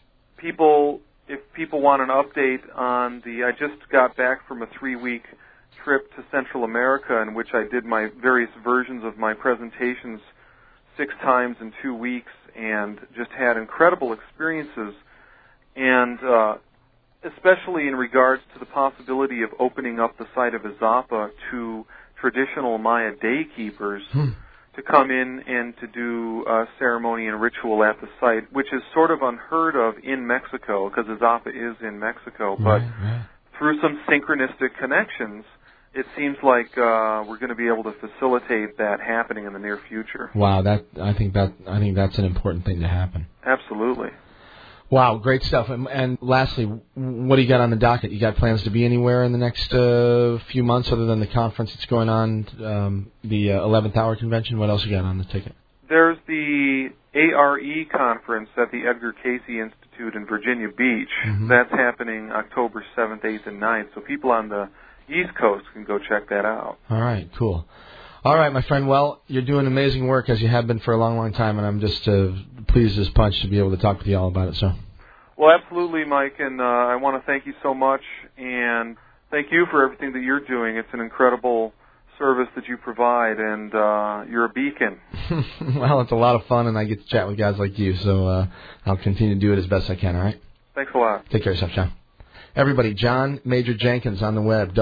if people want an update on I just got back from a 3-week trip to Central America in which I did my various versions of my presentations 6 times in 2 weeks and just had incredible experiences, and especially in regards to the possibility of opening up the site of Izapa to traditional Maya day keepers to come in and to do ceremony and ritual at the site, which is sort of unheard of in Mexico because Izapa is in Mexico. But through some synchronistic connections, it seems like we're going to be able to facilitate that happening in the near future. Wow, I think that's an important thing to happen. Absolutely. Wow, great stuff. And lastly, what do you got on the docket? You got plans to be anywhere in the next few months other than the conference that's going on, the 11th Hour Convention? What else you got on the ticket? There's the ARE conference at the Edgar Casey Institute in Virginia Beach. Mm-hmm. That's happening October 7th, 8th, and 9th. So people on the East Coast can go check that out. All right, cool. All right, my friend. Well, you're doing amazing work, as you have been for a long, long time, and I'm just pleased as punch to be able to talk with you all about it. So. Well, absolutely, Mike, and I want to thank you so much, and thank you for everything that you're doing. It's an incredible service that you provide, and you're a beacon. Well, it's a lot of fun, and I get to chat with guys like you, so I'll continue to do it as best I can, all right? Thanks a lot. Take care of yourself, John. Everybody, John Major Jenkins on the web,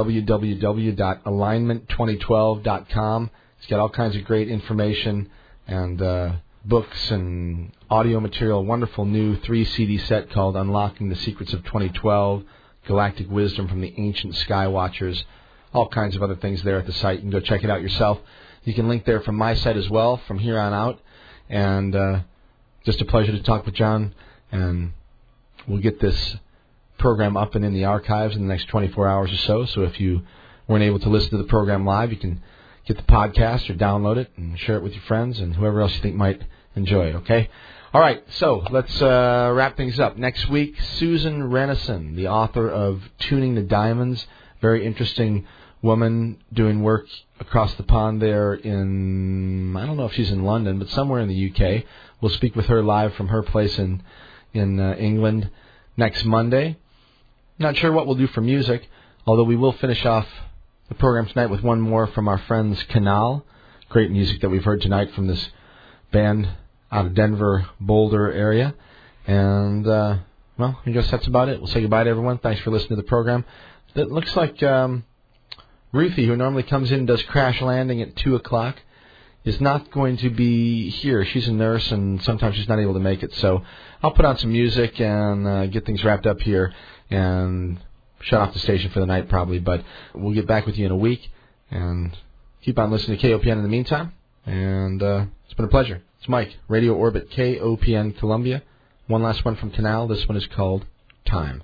www.alignment2012.com. He's got all kinds of great information and books and audio material. Wonderful new 3-CD set called Unlocking the Secrets of 2012, Galactic Wisdom from the Ancient Skywatchers. All kinds of other things there at the site. You can go check it out yourself. You can link there from my site as well from here on out. And just a pleasure to talk with John. And we'll get this program up and in the archives in the next 24 hours or so. So if you weren't able to listen to the program live, you can get the podcast or download it and share it with your friends and whoever else you think might enjoy it, okay? All right, so let's wrap things up. Next week, Susan Renison, the author of Tuning the Diamonds, very interesting woman doing work across the pond there in, I don't know if she's in London, but somewhere in the UK. We'll speak with her live from her place in England next Monday. Not sure what we'll do for music, although we will finish off the program tonight with one more from our friends Canal. Great music that we've heard tonight from this band out of Denver, Boulder area. And, well, I guess that's about it. We'll say goodbye to everyone. Thanks for listening to the program. It looks like Ruthie, who normally comes in and does Crash Landing at 2 o'clock, is not going to be here. She's a nurse, and sometimes she's not able to make it. So I'll put on some music and get things wrapped up here and shut off the station for the night probably. But we'll get back with you in a week. And keep on listening to KOPN in the meantime. And it's been a pleasure. It's Mike, Radio Orbit, KOPN Columbia. One last one from Canal. This one is called Time.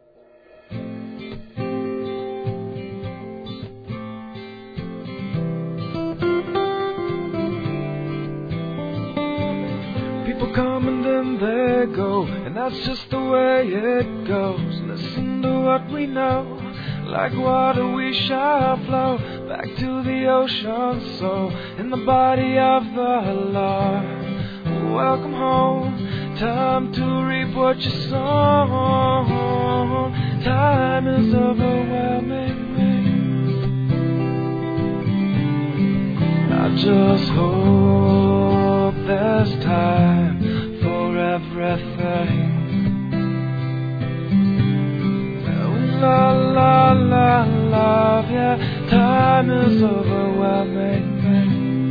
People come and then they go, and that's just the way it goes. Listen to what we know, like water we shall flow back to the ocean, so in the body of the Lord. Welcome home, time to reap what you sow. Time is overwhelming me. I just hope there's time for everything. La la la love, yeah, time is overwhelming me.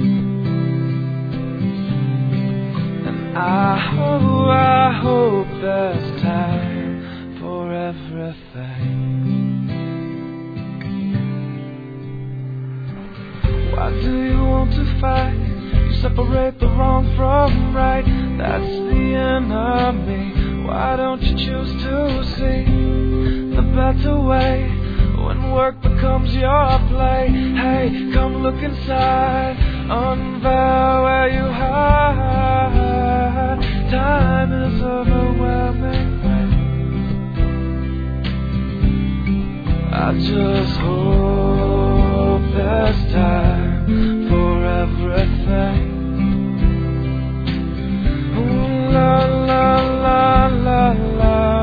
And I hope there's time for everything. Why do you want to fight? You separate the wrong from right. That's the enemy. Why don't you choose to see the better way when work becomes your play? Hey, come look inside, unveil where you hide. Time is overwhelming. I just hope there's time for everything. Ooh, la la la la la.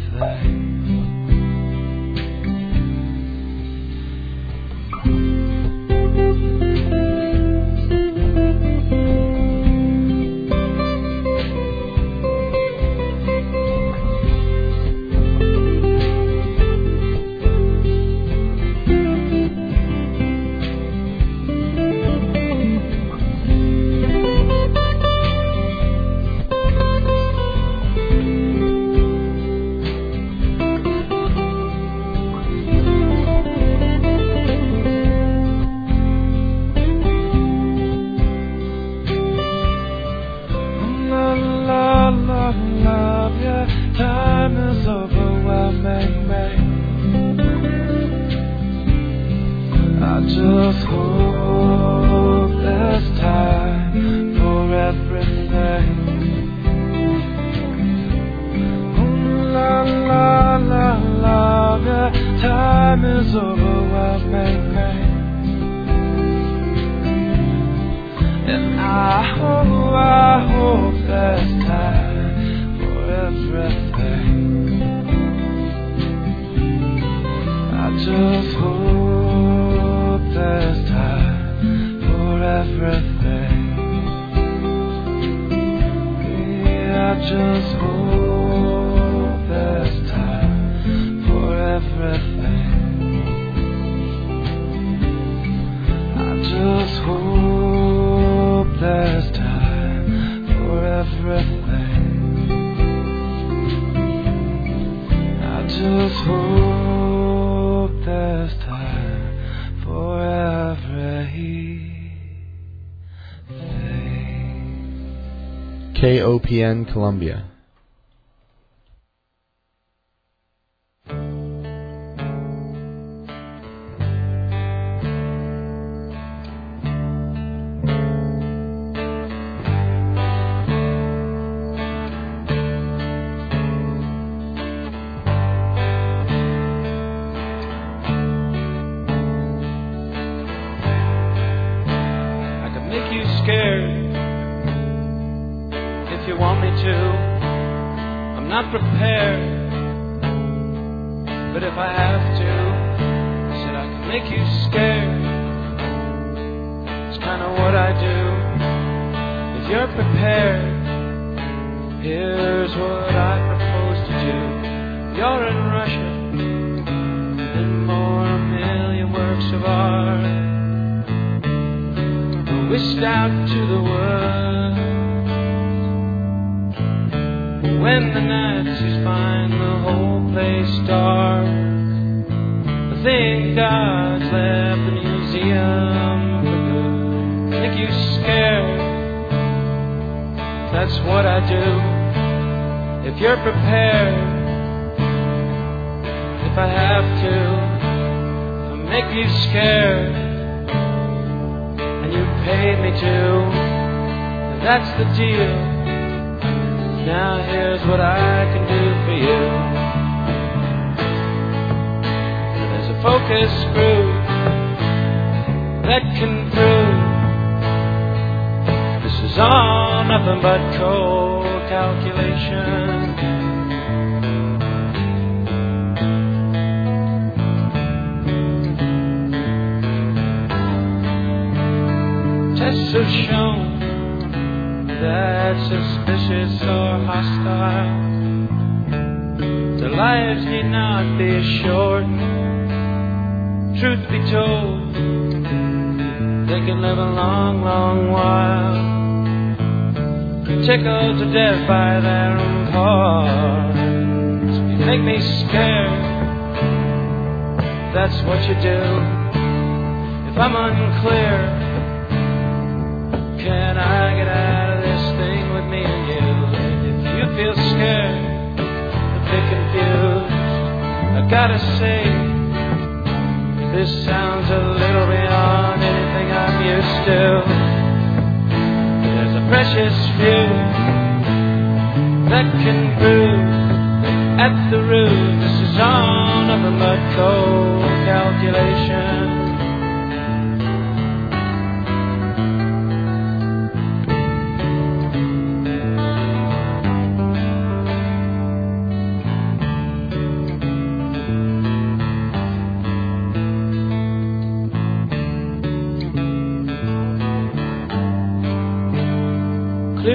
KOPN Columbia.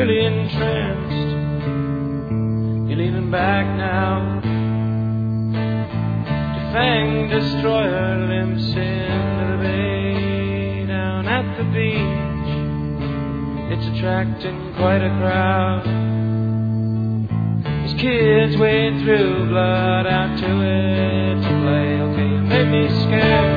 clearly entranced. You're leaning back now. Defang destroyer limps into the bay. Down at the beach, it's attracting quite a crowd. These kids wade through blood out to it to play. Okay, you made me scared.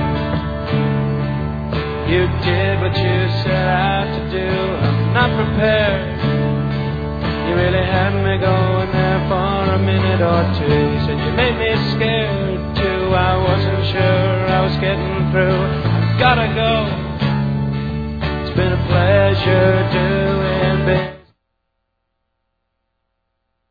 You did what you set out to do. I'm not prepared. You really had me going there for a minute or two. You said you made me scared too. I wasn't sure I was getting through. I've gotta go. It's been a pleasure to